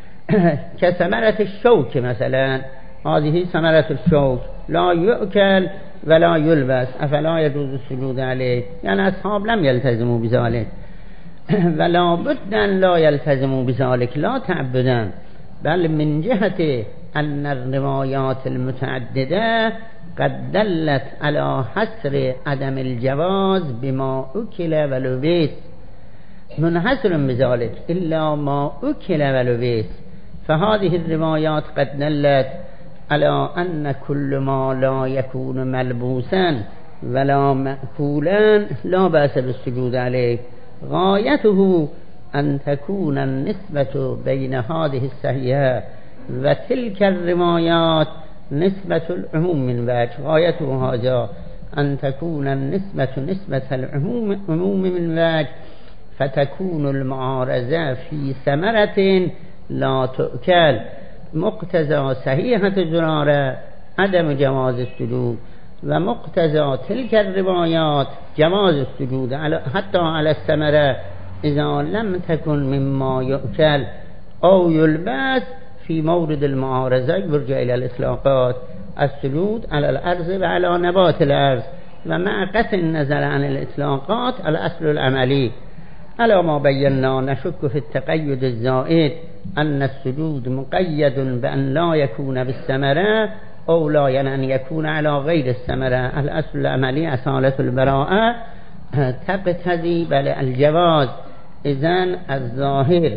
كثمرة الشوك مثلا، هذه ثمرة الشوك لا يؤكل ولا يلبس، أفلا يجوز السجود عليه؟ يعني أصحاب لم يلتزموا بذلك، ولا بد أن لا يلتزموا بذلك لا تعبدا، بل من جهة أن الروايات المتعددة قد دلت على حصر عدم الجواز بما أكل ولبس، منحصر بذلك إلا ما أكل ولبس. فهذه الروايات قد دلت على أن كل ما لا يكون ملبوسا ولا مأكولا لا بأس بالسجود عليه. غايته أن تكون النسبة بين هذه الصحيحة وتلك الروايات نسبة العموم من وجه. غايته هذا أن تكون النسبة نسبة العموم من وجه، فتكون المعارضة في ثمرة لا تؤكل. مقتضى صحيحة زرارة عدم جواز السجود، ومقتضى تلك الروايات جواز السجود على حتى على الثمرة إذا لم تكن مما يؤكل أو يلبس. في مورد المعارضة يرجع إلى الإطلاقات، السجود على الأرض وعلى نبات الأرض، ومع قطع النظر عن الإطلاقات الأصل العملي. على ما بينا نشك في التقيد الزائد أن السجود مقيد بأن لا يكون بالثمرة أو لا يعني أن يكون على غير الثمرة. الأصل العملي أصالة البراءة تقتضي بل الجواز. إذن الظاهر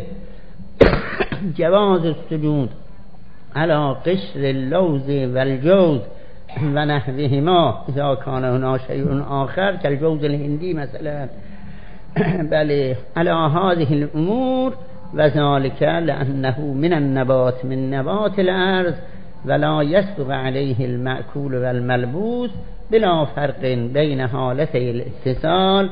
جواز السجود على قشر اللوز والجوز ونحوهما إذا كان هنا شيء آخر كالجوز الهندي مثلا، بل على هذه الأمور، وذلك لأنه من النبات من نبات الأرض ولا يسبق عليه المأكول والملبوس بلا فرق بين حالتي الاتصال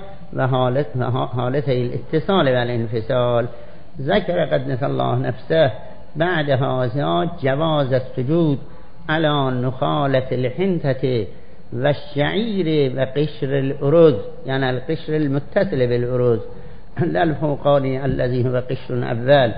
وحالتي الاتصال والانفصال. ذكر قدس الله نفسه بعد هذا جواز السجود على نخالة الحنطة والشعير وقشر الأرز، يعني القشر المتصل بالأرز لا الفوقاني الذي هو قشر أول،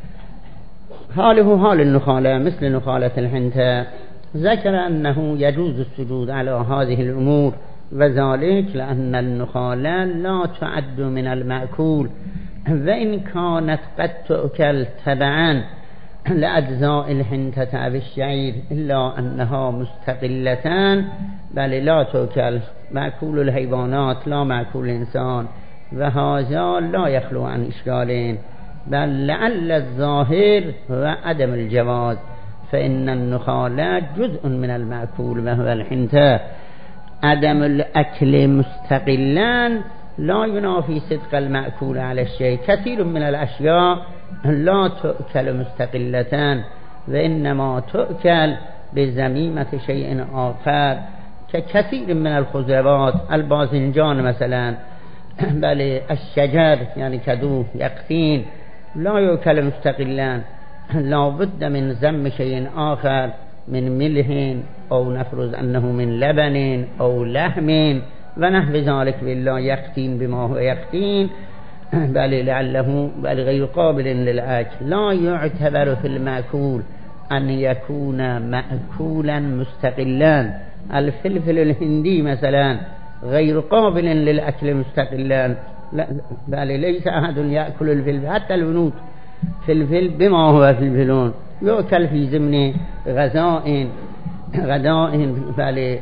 حاله حال النخالة مثل نخالة الحنطة. ذكر أنه يجوز السجود على هذه الأمور، وذلك لأن النخالة لا تعد من المأكول، وإن كانت قد تؤكل تبعا لأجزاء الحنطة أو الشعير، إلا أنها مستقلتان بل لا تؤكل، مأكول الحيوانات لا مأكول الإنسان، وهذا لا يخلو عن إشكالين. بل لعل الظاهر هو عدم الجواز، فإن النخالة جزء من المأكول وهو الحنطة. عدم الأكل مستقلا لا ينافي صدق المأكول على الشيء. كثير من الأشياء لا تؤكل مستقلتان، وإنما تؤكل بزميمة شيء آخر، ككثير من الخضروات، الباذنجان مثلا، بل الشجر يعني كدو يقطين لا يؤكل مستقلا، لا بد من زم شيء آخر من ملح أو نفرض أنه من لبن أو لحم ونحو ذلك، بالله يقطين بما هو يقطين، بل لعله بل غير قابل للأكل. لا يعتبر في المأكول أن يكون مأكولا مستقلا. الفلفل الهندي مثلا غير قابل للأكل مستقلا، لا بل ليس أحد يأكل الفلفل، حتى الهنود فلفل بما هو فلفلون يؤكل في ضمن غذاء غذاء بل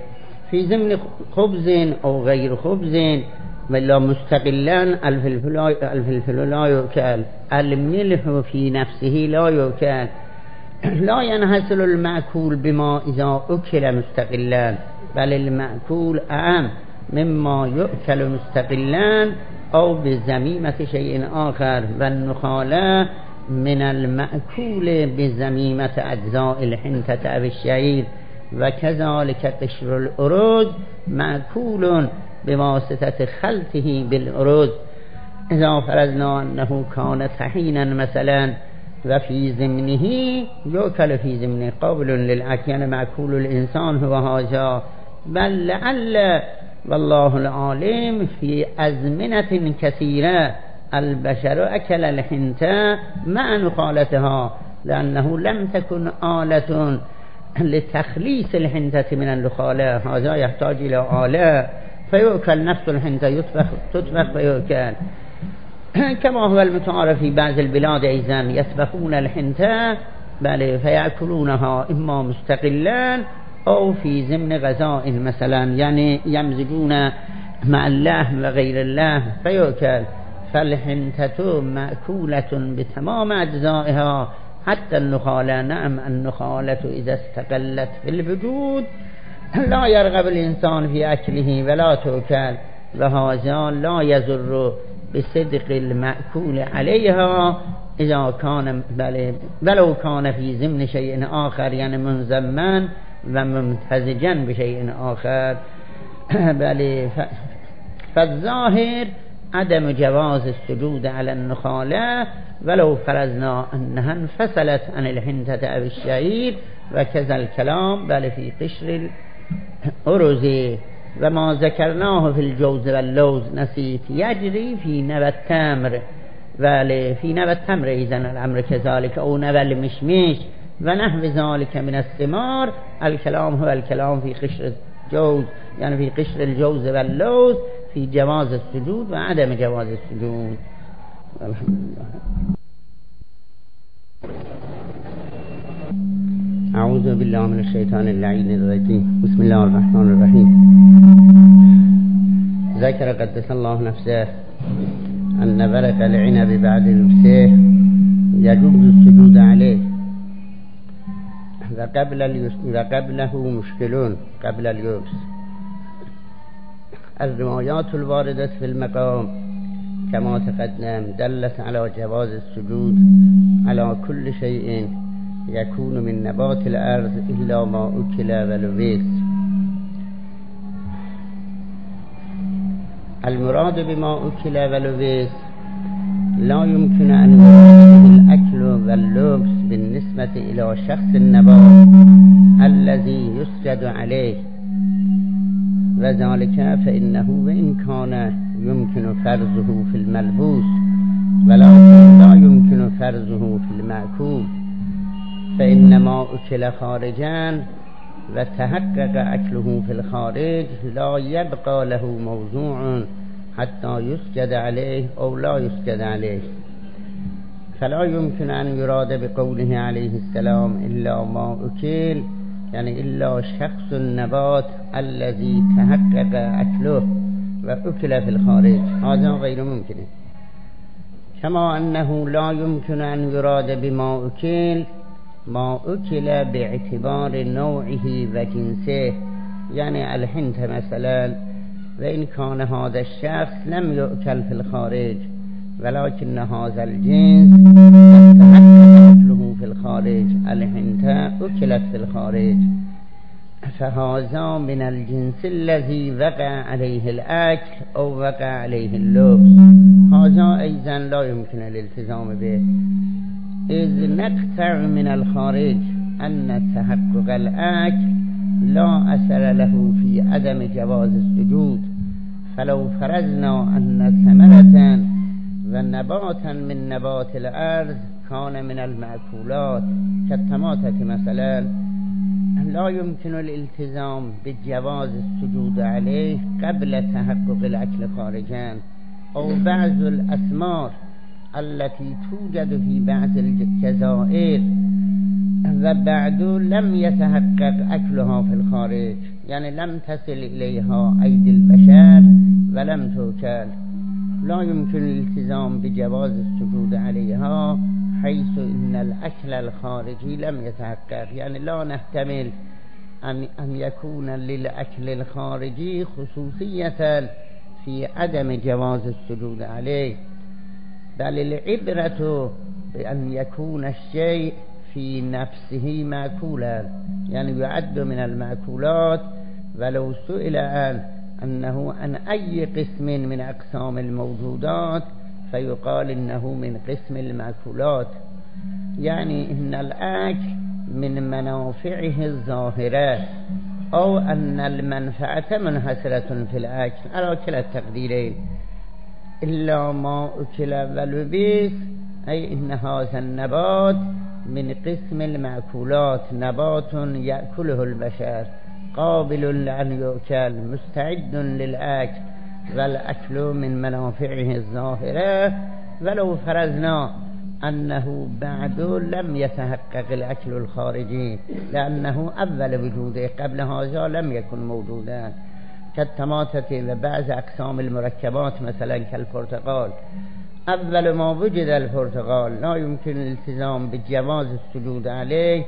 في ضمن خبز أو غير خبز ولا مستقلا. الفلفل لا يؤكل، الملح في نفسه لا يؤكل. لا ينحصر المأكول بما إذا أكل مستقلا، بل المأكول أعم مما يؤكل مستقلا أو بزميمة شيء آخر. والنخالة من المأكول بزميمة أجزاء الحنطة أو الشعير، وكذلك قشر الأرز مأكول بواسطة خلطه بالأرز. إذا فرضنا أنه كان طحينا مثلا وفي ضمنه يؤكل في ضمنه قابل للأكل، يعني مأكول الإنسان هو هذا. بل لعل والله العالم في أزمنة كثيرة البشر أكل الحنطة مع نخالتها، لأنه لم تكن آلة لتخليص الحنطة من النخالة، هذا يحتاج إلى آلة فيؤكل نفس الحنطة، يطبخ تطبخ فيؤكل. كما هو المتعارف في بعض البلاد أيضا يطبخون الحنطة بل فيأكلونها إما مستقلا أو في ضمن غذاء مثلا، يعني يمزجون مع اللحم وغير اللحم فيؤكل. فالحنطة مأكولة بتمام أجزائها حتى النخالة. نعم النخالة إذا استقلت في الوجود لا يرغب الإنسان في أكله ولا تؤكل، وهذا لا يضر بصدق المأكول عليها إذا كان بلو كان في ضمن شيء آخر، يعني منزما وممتزجا بشيء آخر. بل فالظاهر عدم جواز السجود على النخالة ولو فرضنا أنها انفصلت عن الحنطة أو الشعير، وكذا الكلام بل في قشر الأرز. وما ذكرناه في الجوز واللوز نسيت يجري في نبى التمر، بل في نبى التمر إذن الأمر كذلك، أو نبى المشمش ونحو ذلك من الثمار. الكلام هو الكلام في قشر الجوز، يعني في قشر الجوز واللوز في جواز السجود وعدم جواز السجود. الحمد لله. أعوذ بالله من الشيطان اللعين الرجيم. بسم الله الرحمن الرحيم. ذكر قدس الله نفسه أن برق العنب بعد لبسه يجوز السجود عليه، وقبل وقبله مشكلون قبل اليبس. الروايات الواردة في المقام كما تقدم دلت على جواز السجود على كل شيء يكون من نبات الأرض إلا ما أكل ولبس. المراد بما أكل ولبس لا يمكن أن يراد الأكل واللبس بالنسبة إلى شخص النبات الذي يسجد عليه، وذلك فإنه وإن كان يمكن فرزه في الملبوس ولكن لا يمكن فرزه في المأكول، فإنما أكل خارجا وتحقق أكله في الخارج لا يبقى له موضوع حتى يسجد عليه أو لا يسجد عليه. فلا يمكن أن يراد بقوله عليه السلام إلا ما أكل، يعني إلا شخص النبات الذي تحقق أكله وأكل في الخارج، هذا غير ممكن. كما أنه لا يمكن أن يراد بما أكل ما أكل باعتبار نوعه وجنسه، يعني الحنطة مثلا، وإن كان هذا الشخص لم يؤكل في الخارج ولكن هذا الجنس تحقق أكله في الخارج، الحنطة أكلت في الخارج، فهذا من الجنس الذي وقع عليه الأكل أو وقع عليه اللبس، هذا أيضا لا يمكن الالتزام به، إذ نقطع من الخارج أن تحقق الأكل لا أثر له في عدم جواز السجود. فلو فرضنا أن ثمرة ونباتا من نبات الأرض كان من المأكولات كالطماطة مثلا، لا يمكن الالتزام بجواز السجود عليه قبل تحقق الأكل خارجا، أو بعض الأثمار التي توجد في بعض الجزائر وبعد لم يتحقق أكلها في الخارج، يعني لم تصل إليها أيدي البشر ولم توكل، لا يمكن الالتزام بجواز السجود عليها حيث إن الأكل الخارجي لم يتحقق. يعني لا نحتمل أن أن يكون للأكل الخارجي خصوصية في عدم جواز السجود عليه، بل العبرة بأن يكون الشيء في نفسه مأكولا، يعني يعد من المأكولات، ولو سئل عن أنه عن أي قسم من أقسام الموجودات فيقال إنه من قسم المأكولات. يعني إن الأكل من منافعه الظاهرة، أو أن المنفعة منحصرة في الأكل على كلا التقديرين، إلا ما أكل ولبس، أي إن هذا النبات من قسم المأكولات، نبات يأكله البشر قابل لأن يؤكل مستعد للأكل، والأكل من منافعه الظاهرة. ولو فرضنا أنه بعد لم يتحقق الأكل الخارجي لأنه أول وجوده، قبل هذا لم يكن موجودا، كالطماطة وبعض أقسام المركبات مثلا كالبرتقال، أول ما وجد البرتقال لا يمكن الالتزام بجواز السجود عليه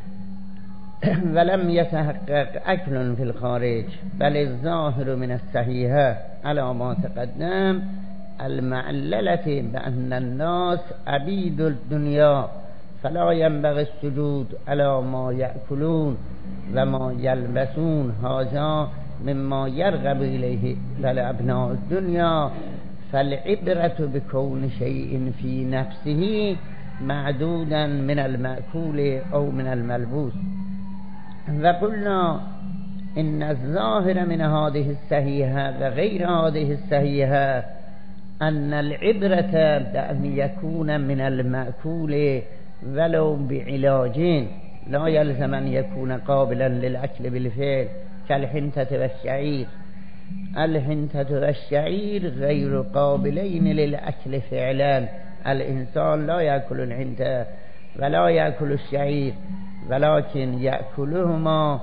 ولم يتحقق أكل في الخارج، بل الظاهر من الصحيحة على ما تقدم المعللة بأن الناس عبيد الدنيا، فلا ينبغي السجود على ما يأكلون وما يلبسون، هذا مما يرغب إليه لأبناء الدنيا، فالعبرة بكون شيء في نفسه معدودا من المأكول أو من الملبوس. وقلنا إن الظاهر من هذه الصحيحة وغير هذه الصحيحة أن العبرة بأن يكون من المأكول ولو بعلاجين، لا يلزم أن يكون قابلا للأكل بالفعل، كالحنطة والشعير. الحنطة والشعير غير قابلين للأكل فعلا، الإنسان لا يأكل الحنطة ولا يأكل الشعير، ولكن يأكلهما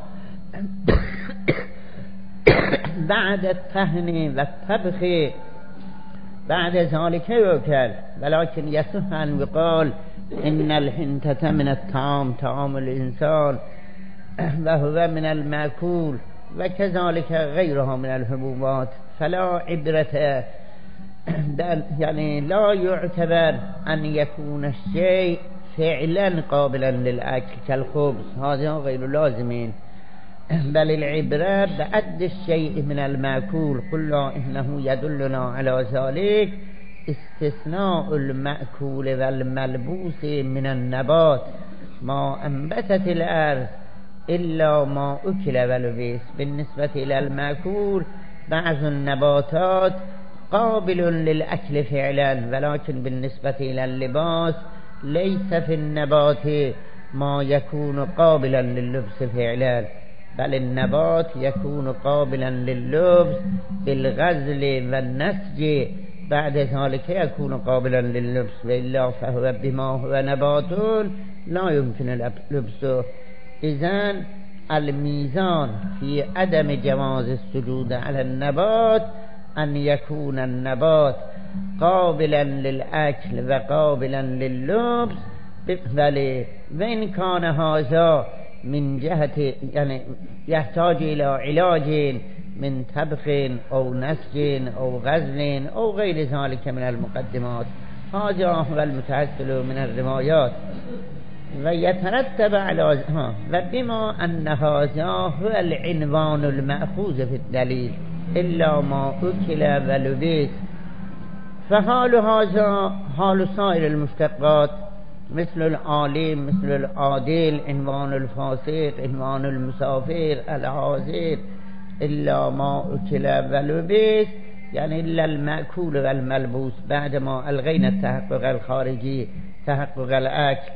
بعد الطحن والطبخ، بعد ذلك يؤكل. ولكن يصح أن يقال إن الحنطة من الطعام، طعام الإنسان، وهو من المأكول، وكذلك غيرها من الحبوبات، فلا عبرة، يعني لا يعتبر أن يكون الشيء فعلا قابلا للأكل كالخبز، هذا غير لازمين، بل العبرة بعد الشيء من المأكول. قلنا إنه يدلنا على ذلك استثناء المأكول والملبوس من النبات، ما أنبتت الأرض إلا ما أكل ولبس. بالنسبة إلى المأكول بعض النباتات قابل للأكل فعلا، ولكن بالنسبة إلى اللباس ليس في النبات ما يكون قابلا لللبس فعلا، بل النبات يكون قابلا لللبس بالغزل والنسج، بعد ذلك يكون قابلا لللبس، وإلا فهو بما هو نبات لا يمكن لبسه. إذن الميزان في عدم جواز السجود على النبات أن يكون النبات قابلا للأكل وقابلا لللبس، بل وإن كان هذا من جهة يعني يحتاج إلى علاج من طبخ أو نسج أو غزل أو غير ذلك من المقدمات، هذا هو المتحصل من الروايات. ويترتب على ها وبما أن هذا هو العنوان المأخوذ في الدليل إلا ما أكل ولبس، فحال هذا حال سائر المشتقات مثل العالم، مثل العادل، عنوان الفاسق، عنوان المسافر، العازر، إلا ما أكل ولبس، يعني إلا المأكول والملبوس، بعدما ألغينا التحقق الخارجي تحقق الأكل.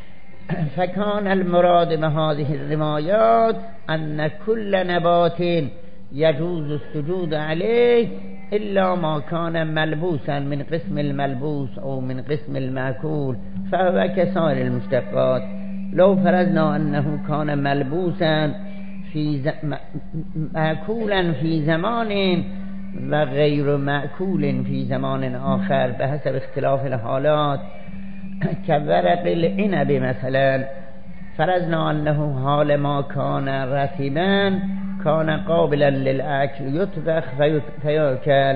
فكان المراد بهذه الروايات أن كل نبات يجوز السجود عليه إلا ما كان ملبوسا من قسم الملبوس أو من قسم المأكول، فهو كسائر المشتقات. لو فرضنا أنه كان ملبوسا في ز... مأكولا في زمان و غیر مأکول فی زمان آخر به حسب اختلاف الحالات که ورق العنب مثلا فرضنا انه حال ما کان رطبا کان قابلا للأکل یطبخ فیاکل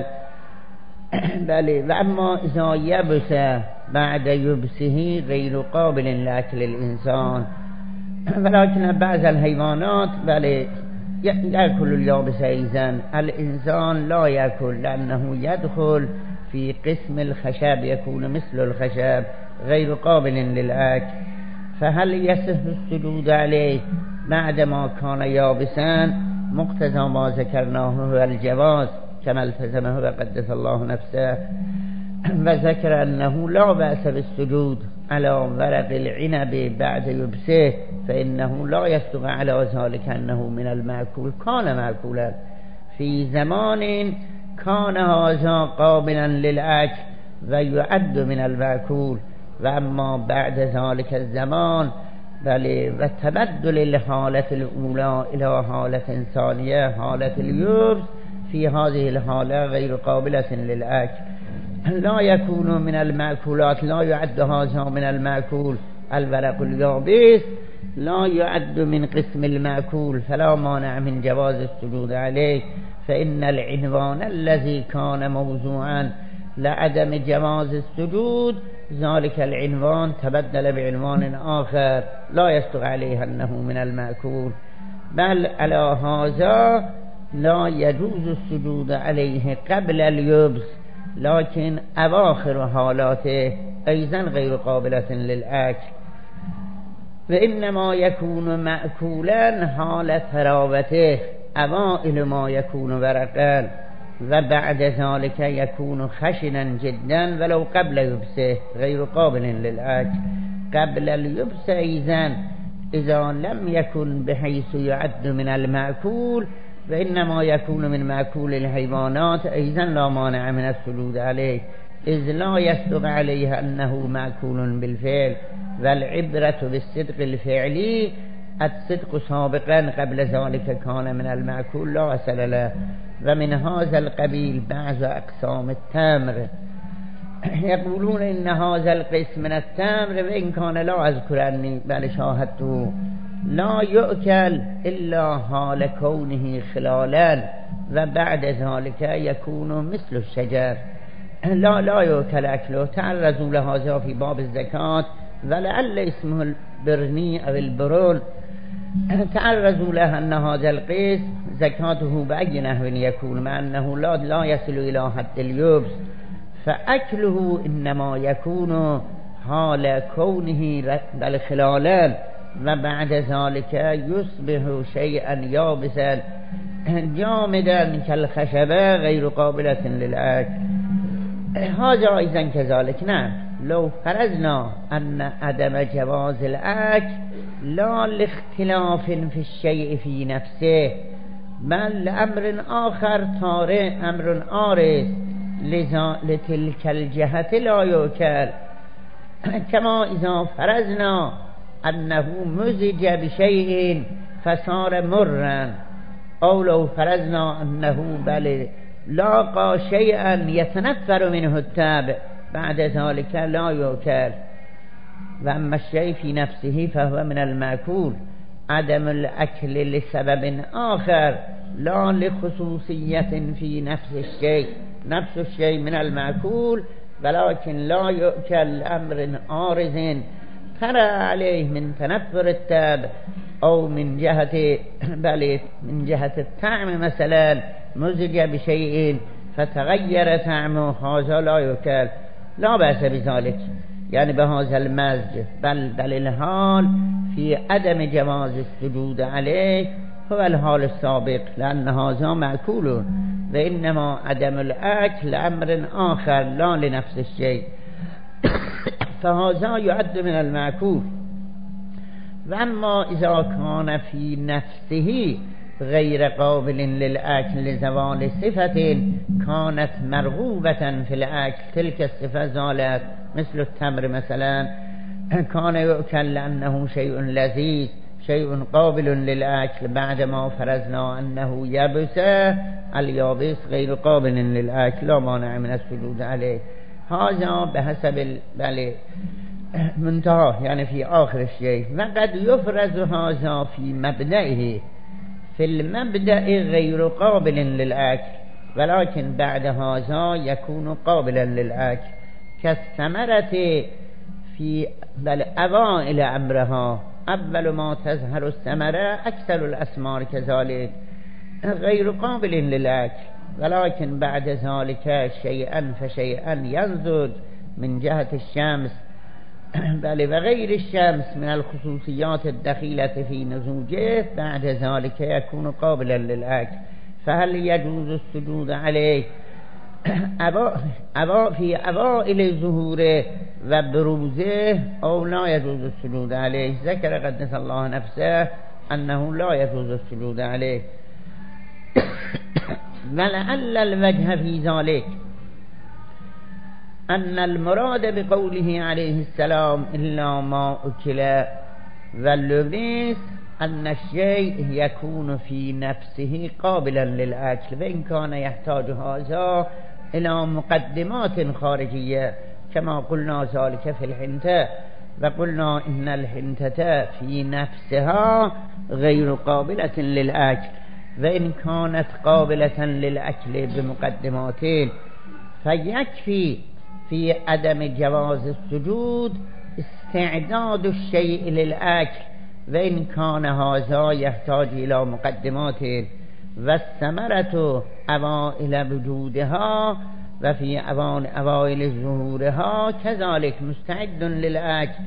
بله و اما اذا یبس بعد یبسه غیر قابل لأکل الانسان ولكن بعض الحيوانات بله يأكل اليابس أيضا الإنسان لا يأكل لأنه يدخل في قسم الخشب يكون مثل الخشب غير قابل للأكل فهل يصح السجود عليه بعدما كان يابسا مقتضى ما ذكرناه هو الجواز كما التزمه وقدس الله نفسه وذكر أنه لا بأس بالسجود على ورق العنب بعد يبسه فإنه لا يصدق على ذلك أنه من المأكول كان مأكولا في زمان كان هذا قابلا للأكل ويعد من المأكول وأما بعد ذلك الزمان بل وتبدل الحالة الأولى إلى حالة ثانية حالة اليبس في هذه الحالة غير قابلة للأكل لا يكون من المأكولات لا يعد هذا من المأكول الورق اليابس لا يعد من قسم المأكول فلا مانع من جواز السجود عليه فإن العنوان الذي كان موضوعا لعدم جواز السجود ذلك العنوان تبدل بعنوان آخر لا يصدق عليه أنه من المأكول بل على هذا لا يجوز السجود عليه قبل اليبس لكن أواخر حالاته أيضا غير قابلة للأكل وإنما يكون مأكولا حال ثراوته أوائل ما يكون ورقا وبعد ذلك يكون خشنا جدا ولو قبل يبسه غير قابل للأكل قبل اليبس أيضا إذا لم يكن بحيث يعد من المأكول وإنما يكون من مأكول الحيوانات أيضا لا مانع من السجود عليه إذ لا يصدق عليه أنه مأكول بالفعل والعبرة بالصدق الفعلي الصدق سابقا قبل ذلك كان من المأكول لا أصل له ومن هذا القبيل بعض أقسام التمر يقولون إن هذا القسم من التمر وإن كان لا أذكر أني بل شاهدته لا يؤكل إلا حال كونه خلالا وبعد ذلك يكون مثل الشجر لا لا يؤكل أكله تعرضوا لهذا في باب الزكاة ولعل اسمه البرني أو البرون تعرضوا له أن هذا القسم زكاته بأي نحو يكون مع أنه لا, لا يصل إلى حد اليبس فأكله إنما يكون حال كونه بل خلالا وبعد ذلك يصبح شيئا يابسا جامدا كالخشبة غير قابلة للأكل هذا أيضا كذلك نعم لو فرضنا أن عدم جواز الأكل لا لاختلاف في الشيء في نفسه بل لأمر آخر طارئ أمر عارض لذا لتلك الجهة لا يؤكل كما إذا فرضنا أنه مزج بشيء فصار مرا أو لو فرضنا أنه بل لاقى شيئا يتنفر منه التابع بعد ذلك لا يؤكل وأما الشيء في نفسه فهو من المأكول عدم الأكل لسبب آخر لا لخصوصية في نفس الشيء نفس الشيء من المأكول ولكن لا يؤكل لأمر عارض ترى عليه من تنفر التابع أو من جهة بل من جهة الطعم مثلا مزج بشيء فتغير طعمه هذا لا يؤكل لا بأس بذلك يعني بهذا المزج بل بل الحال في عدم جواز السجود عليه هو الحال السابق لأن هذا مأكول وإنما عدم الأكل أمر آخر لا لنفس الشيء فهذا يعد من المأكول وأما إذا كان في نفسه غير قابل للأكل لزوال صفة كانت مرغوبة في الأكل تلك الصفة زالت مثل التمر مثلا كان يؤكل لأنه شيء لذيذ شيء قابل للأكل بعد ما فرضنا أنه يبس، اليابس غير قابل للأكل لا مانع من السجود عليه. هذا بحسب بله منتهى يعني في آخر الشيء. وقد يفرز هذا في مبدئه، في المبدأ غير قابل للأكل، ولكن بعد هذا يكون قابلا للأكل، كالثمرة في بل أوائل أمرها. أول ما تظهر الثمرة أكثر الأثمار كذلك غير قابل للأكل، ولكن بعد ذلك شيئا فشيئا ينضج من جهة الشمس بل وغير الشمس من الخصوصيات الدخيلة في نضوجه، بعد ذلك يكون قابلا للأكل. فهل يجوز السجود عليه أبا أبا في أوائل ظهوره وبروزه أو لا يجوز السجود عليه؟ ذكر قدس الله نفسه أنه لا يجوز السجود عليه. ولعل الوجه في ذلك أن المراد بقوله عليه السلام إلا ما أكل واللبس أن الشيء يكون في نفسه قابلا للأكل، وإن كان يحتاج هذا إلى مقدمات خارجية كما قلنا ذلك في الحنتة، وقلنا إن الحنتة في نفسها غير قابلة للأكل، وإن كانت قابلة للأكل بمقدماتين فيكفي في عدم جواز السجود استعداد الشيء للأكل، وإن كان هذا يحتاج إلى مقدمات، والثمرة أوائل وجودها وفي أوان أوائل ظهورها كذلك مستعد للأكل،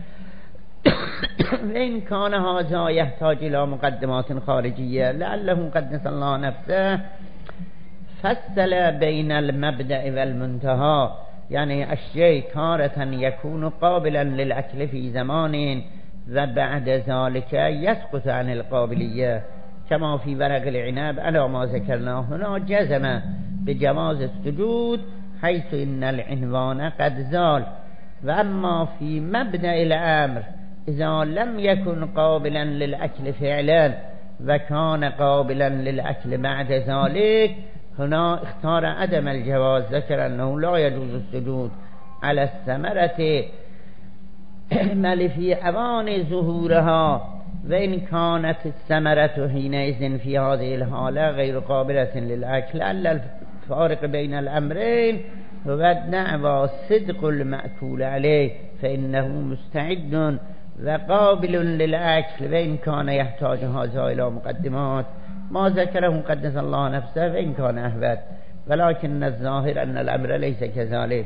وإن كان هذا يحتاج إلى مقدمات خارجية. لعله قدس الله نفسه فصل بين المبدأ والمنتهى، يعني الشيء تارة يكون قابلا للأكل في زمان وبعد ذلك يسقط عن القابلية، كما في ورق العنب على ما ذكرناه هنا جزم بجواز السجود حيث إن العنوان قد زال. وأما في مبدأ الأمر إذا لم يكن قابلا للأكل فعلا وكان قابلا للأكل بعد ذلك، هنا اختار عدم الجواز، ذكر أنه لا يجوز السجود على الثمرة بل في أوان ظهورها، وإن كانت الثمرة حينئذ في هذه الحالة غير قابلة للأكل. لعل الفارق بين الأمرين هو دعوى صدق المأكول عليه، فإنه مستعد وقابل للأكل، وإن كان يحتاج هذا إلى مقدمات ما ذكره قدس الله نفسه وإن كان أهبط، ولكن الظاهر أن الأمر ليس كذلك.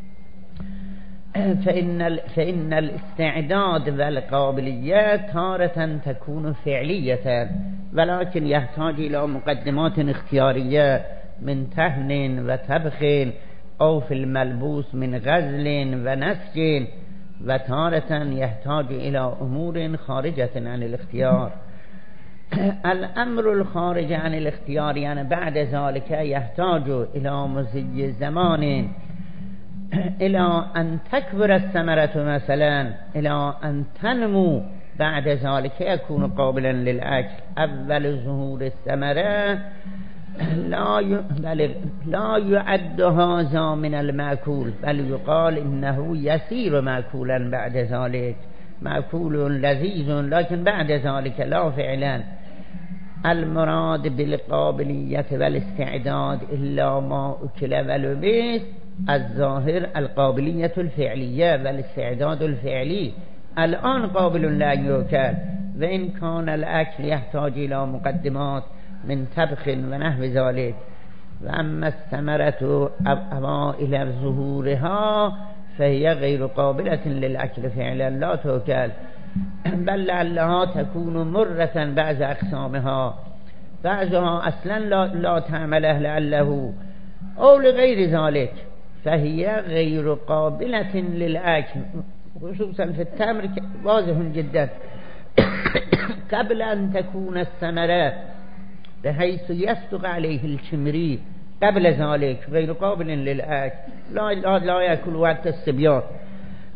فإن, فإن الاستعداد والقابلية تارة تكون فعلية، ولكن يحتاج إلى مقدمات اختيارية من تهن وطبخ أو في الملبوس من غزل ونسج، وتارة يحتاج إلى أمور خارجة عن الاختيار. الأمر الخارج عن الاختيار يعني بعد ذلك يحتاج إلى مزي زمان، إلى أن تكبر الثمرة مثلا، إلى أن تنمو، بعد ذلك يكون قابلا للأكل. أول ظهور الثمرة لا ي... لا يعد هذا من المأكول، بل يقال إنه يسير مأكولا بعد ذلك، مأكول لذيذ لكن بعد ذلك لا فعلا. المراد بالقابلية والاستعداد إلا ما أكل ولبس، الظاهر القابلية الفعلية والاستعداد الفعلي. الآن قابل لا يؤكل، وإن كان الأكل يحتاج إلى مقدمات من طبخ ونحو ذلك. وأما الثمرة أوائل ظهورها فهي غير قابلة للأكل فعلا لا تؤكل، بل لعلها تكون مرة بعض أقسامها، بعضها أصلا لا, لا تعمله لعله أو لغير ذلك، فهي غير قابلة للأكل، خصوصا في التمر واضح جدا قبل أن تكون الثمرة بحيث يصدق عليه الشمري، قبل ذلك غير قابل للأكل، لا, لا, لا يأكل وقت الصبيان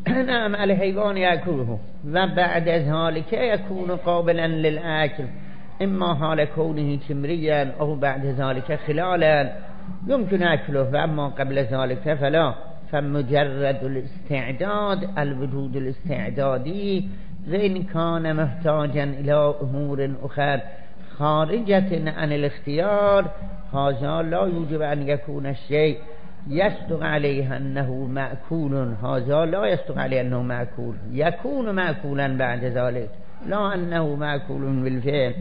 نعم الحيوان يأكله وبعد ذلك يكون قابلا للأكل إما حال كونه تمريا أو بعد ذلك خلالا يمكن أكله، وأما قبل ذلك فلا. فمجرد الاستعداد الوجود الاستعدادي وإن كان محتاجا إلى أمور أخرى خارجة عن الاختيار هذا لا يوجب أن يكون الشيء يصدق عليه أنه مأكول، هذا لا يصدق عليه أنه مأكول، يكون مأكولا بعد ذلك لا أنه مأكول بالفعل.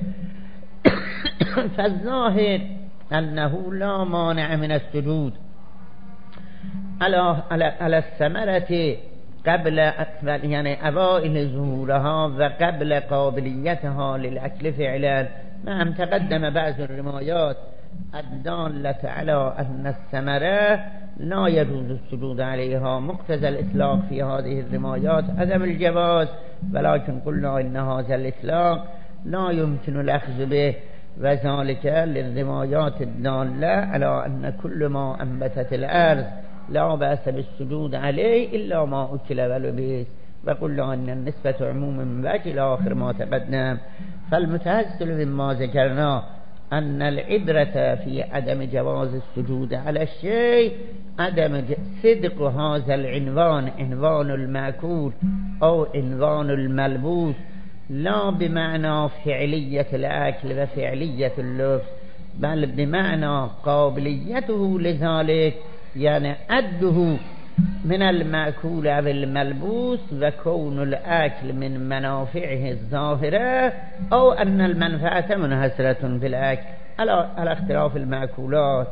فالظاهر أنه لا مانع من السجود على على الثمرة قبل يعني أوائل ظهورها وقبل قابليتها للأكل فعلا. نعم تقدم بعض الروايات الدالة على أن الثمرة لا يجوز السجود عليها، مقتضى الإطلاق في هذه الروايات عدم الجواز، ولكن قلنا إن هذا الإطلاق لا يمكن الأخذ به، وذلك للروايات الدالة على أن كل ما أنبتت الأرض لا بأس بالسجود عليه إلا ما أكل ولبس، وقلنا أن النسبة عموم من وجه إلى آخر ما تقدم. فالمتحصل مما ذكرنا أن العبرة في عدم جواز السجود على الشيء عدم صدق هذا العنوان، عنوان المأكول أو عنوان الملبوس، لا بمعنى فعلية الأكل وفعلية اللبس، بل بمعنى قابليته لذلك، يعني عده من المأكول أو الملبوس وكون الأكل من منافعه الظاهرة، أو أن المنفعة منحصرة بالأكل على اختلاف المأكولات.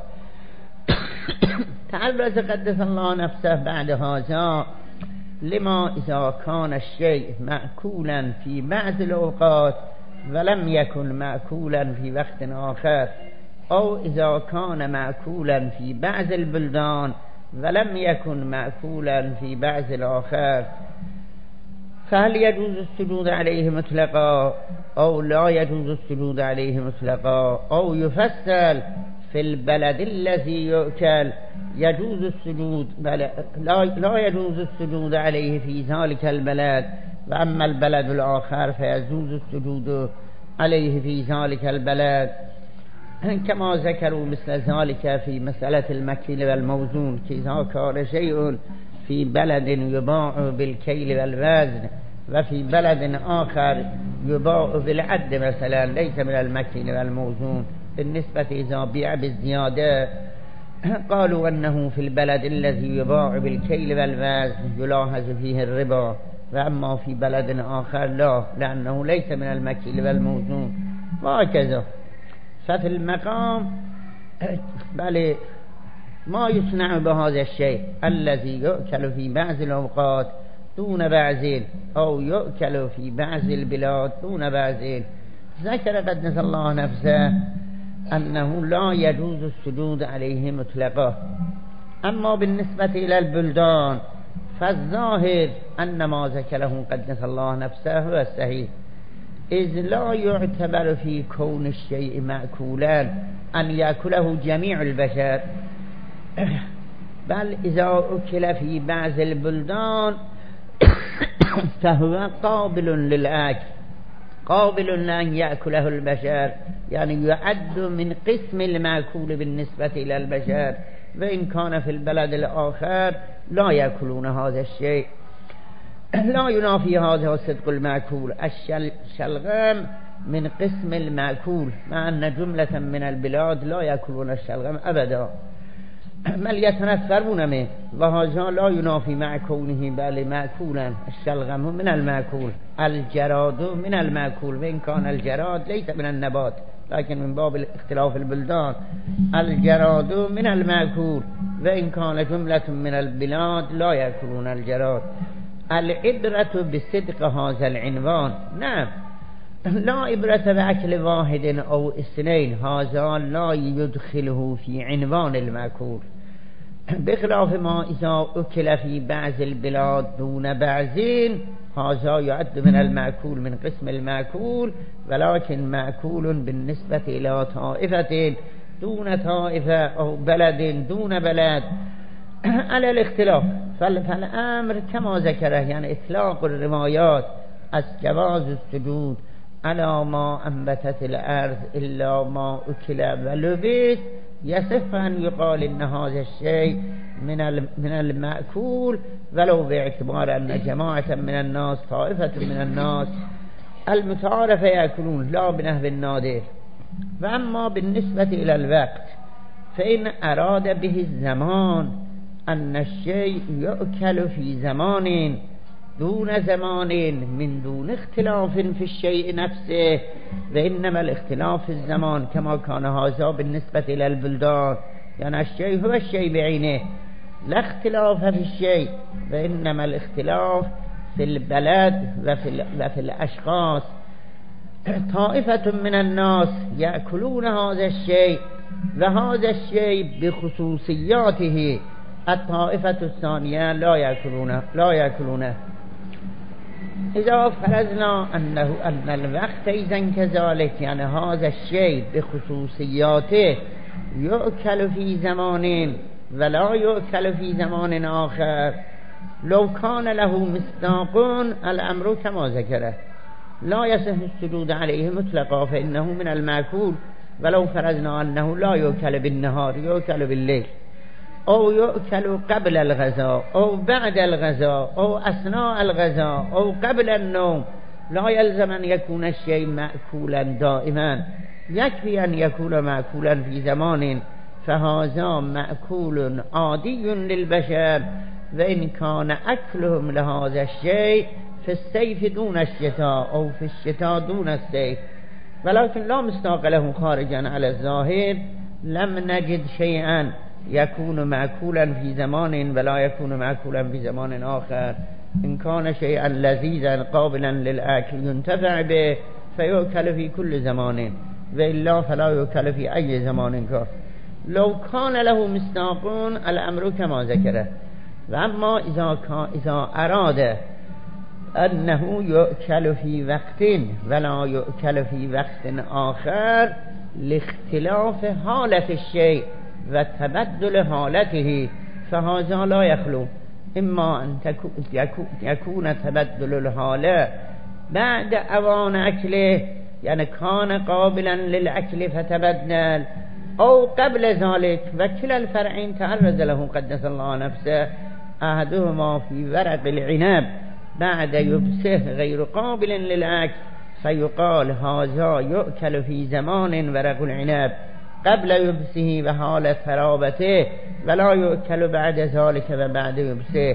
تعرض قدس الله نفسه بعد هذا لما إذا كان الشيء مأكولا في بعض الأوقات ولم يكن مأكولا في وقت آخر، أو إذا كان مأكولا في بعض البلدان ولم يكن مأكولا في بعض الآخر، فهل يجوز السجود عليه مطلقا أو لا يجوز السجود عليه مطلقا؟ أو يفصل في البلد الذي يؤكل يجوز السجود لا, لا يجوز السجود عليه في ذلك البلد، وأما البلد الآخر فيجوز السجود عليه في ذلك البلد، كما ذكروا مثل ذلك في مسألة المكيل والموزون، إذا كان شيء في بلد يباع بالكيل والوزن وفي بلد آخر يباع بالعد مثلا ليس من المكيل والموزون، بالنسبة إذا بيع بالزيادة قالوا أنه في البلد الذي يباع بالكيل والوزن يلاحظ فيه الربا، وأما في بلد آخر لا، لأنه ليس من المكيل والموزون، وهكذا. ففي المقام بل ما يصنع بهذا الشيء الذي يؤكل في بعض الأوقات دون بعض، أو يؤكل في بعض البلاد دون بعض. ذكر قدس الله نفسه أنه لا يجوز السجود عليه مطلقا. أما بالنسبة إلى البلدان فالظاهر أن ما ذكره قدس الله نفسه هو الصحيح، إذ لا يعتبر في كون الشيء مأكولا أن يأكله جميع البشر، بل إذا أكل في بعض البلدان فهو قابل للأكل، قابل لأن يأكله البشر، يعني يعد من قسم المأكول بالنسبة إلى البشر، وإن كان في البلد الآخر لا يأكلون هذا الشيء. لا ينافي هذا صدق المأكول. الشلغم من قسم المأكول، مع أن جملة من البلاد لا يأكلون الشلغم أبدا بل يتنفرون منه، وهذا لا ينافي مع كونه بل مأكولا. الشلغم من المأكول، الجراد من المأكول، وإن كان الجراد ليس من النبات لكن من باب اختلاف البلدان. الجراد من المأكول وإن كان جملة من البلاد لا يأكلون الجراد. العبرة بصدق هذا العنوان. نعم لا عبرة بأكل واحد أو اثنين، هذا لا يدخله في عنوان المأكول، بخلاف ما إذا أكل في بعض البلاد دون بعضين، هذا يعد من المأكول من قسم المأكول، ولكن مأكول بالنسبة إلى طائفة دون طائفة أو بلد دون بلد. على الاختلاف فالامر كما ذكره، یعنی اطلاق الروایات از جواز السجود على ما انبتت الارض الا ما اکل و لبث یصح ان یقال ان هذا الشيء من من المأكول ولو باعتبار ان جماعه من الناس طائفه من الناس المتعارف يأكلون لا بنحو النادر. و اما بالنسبة الى الوقت فإن اراد به الزمان ان الشيء يؤكل في زمان دون زمان من دون اختلاف في الشيء نفسه وإنما الاختلاف في الزمان كما كان هذا بالنسبة إلى البلدان، يعني الشيء هو الشيء بعينه لا اختلاف في الشيء، وإنما الاختلاف في البلد وفي, وفي الأشخاص. طائفة من الناس يأكلون هذا الشيء وهذا الشيء بخصوصياته، الطائفة الثانية لا يأكلونه لا يأكلونه إذا فرضنا أنه أن الوقت إذن كذلك، يعني هذا الشيء بخصوصياته يؤكل في زمان ولا يؤكل في زمان آخر، لو كان له مصداق الأمر كما ذكره لا يصح السجود عليه مطلقا فإنه من المأكول، ولو فرضنا أنه لا يؤكل بالنهار يؤكل بالليل أو يؤكل قبل الغذاء أو بعد الغذاء أو أثناء الغذاء أو قبل النوم، لا يلزم أن يكون الشيء مأكولا دائما، يكفي أن يكون مأكولا في زمان، فهذا مأكول عادي للبشر، وإن كان أكلهم لهذا الشيء في الصيف دون الشتاء أو في الشتاء دون الصيف، ولكن لا مصداق له خارجا على الظاهر لم نجد شيئا يكون مأكولا في زمان ولا يكون مأكولا في زمان آخر. إن كان شيئا لذيذا قابلا للأكل ينتفع به فيؤكل في كل زمان، وإلا فلا يؤكل في أي زمان كان. لو كان له مصداق الأمر كما ذكره. وأما إذا, إذا أراد أنه يؤكل في وقت ولا يؤكل في وقت آخر لاختلاف حالة الشيء وتبدل حالته، فهذا لا يخلو إما أن يكون تبدل الحالة بعد أوان أكله، يعني كان قابلا للأكل فتبدل، أو قبل ذلك، وكلا الفرعين تعرض له قدس الله نفسه، أحدهما في ورق العنب بعد يبسه غير قابل للأكل فيقال هذا يؤكل في زمان ورق العنب قبل يبسه وحال ثرابته ولا يؤكل بعد ذلك وبعد يبسه،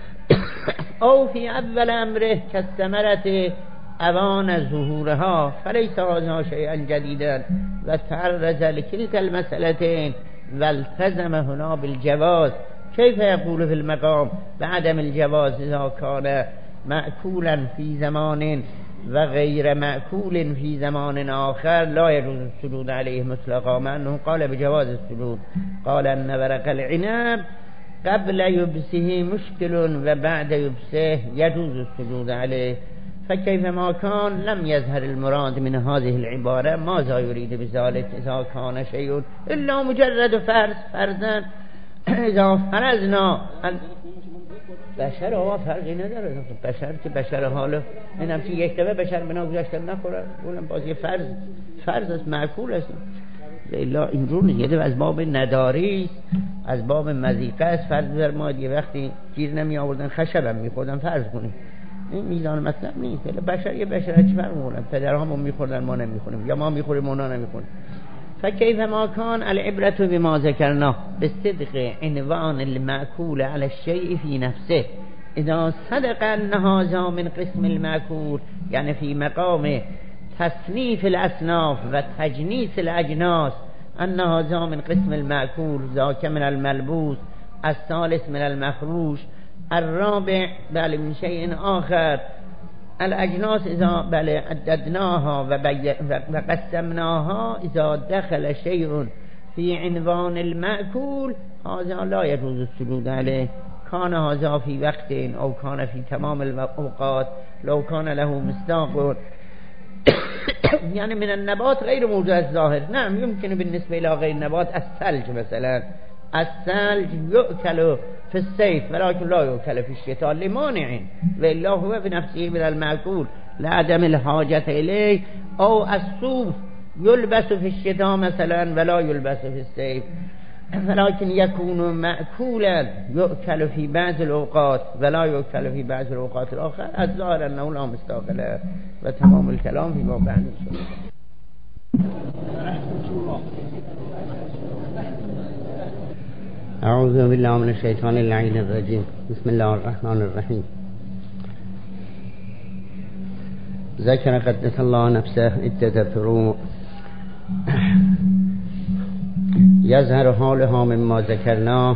أو في أول أمره كالثمرة أوان ظهورها فليس هذا شيئا جديدا، وتعرض لكلتا المسألتين والتزم هنا بالجواز. كيف يقول في المقام بعدم الجواز إذا كان مأكولا في زمان وغير مأكول في زمان آخر لا يجوز السجود عليه مطلقا، مع أنه قال بجواز السجود، قال أن ورق العنب قبل يبسه مشكل وبعد يبسه يجوز السجود عليه. فكيف ما كان لم يظهر المراد من هذه العبارة ماذا يريد بذلك إذا كان شيء إلا مجرد فرض فرضا. إذا فرضنا بشر هوا فرقی نداره، بشر که بشر حاله این هم که یک دفعه بشر بنا گذاشتن نخوره، اونم بازی فرض فرض است، معقول است، الا اینجور نیست. یه دفعه از باب نداری از باب مزیقه است. فرض در ما یه وقتی گیر نمی آوردن خشبم میخوردن فرض کنیم، این میزان مطلب نیست. بشر یه بشر چی فرق میکنه؟ پدرهامون میخوردن ما نمیخوریم، یا ما میخوریم اونا نمیخوریم. فكيف ما كان العبرة بما ذكرناه بالصدق عنوان المأكول على الشيء في نفسه. إذا صدق أن هذا من قسم المأكول، يعني في مقام تصنيف الأصناف وتجنيس الأجناس، أن هذا من قسم المأكول، ذاك من الملبوس، الثالث من المفروش، الرابع بل من شيء آخر. الأجناس إذا بل عددناها وقسمناها إذا دخل شيء في عنوان المأكول هذا لا يجوز السجود عليه، كان هذا في وقت أو كان في تمام الأوقات، لو كان له مصداق يعني من النبات غير موجود الظاهر. نعم يمكن بالنسبة إلى غير النبات الثلج مثلا الثلج يؤكل في الصيف ولكن لا يؤكل في الشتاء لمانع والله هو بنفسه من المأكول لعدم الحاجة إليه. أو الصوف يلبس في الشتاء مثلا ولا يلبس في الصيف ولكن يكون مأكولا يؤكل في بعض الأوقات ولا يؤكل في بعض الأوقات الآخر. الظاهر أنه لا مستقل وتمام الكلام فيما بعد. أعوذ بالله من الشيطان اللعين الرجيم. بسم الله الرحمن الرحيم. ذكر قدس الله نفسه عدة فروع يظهر حالها مما ذكرناه،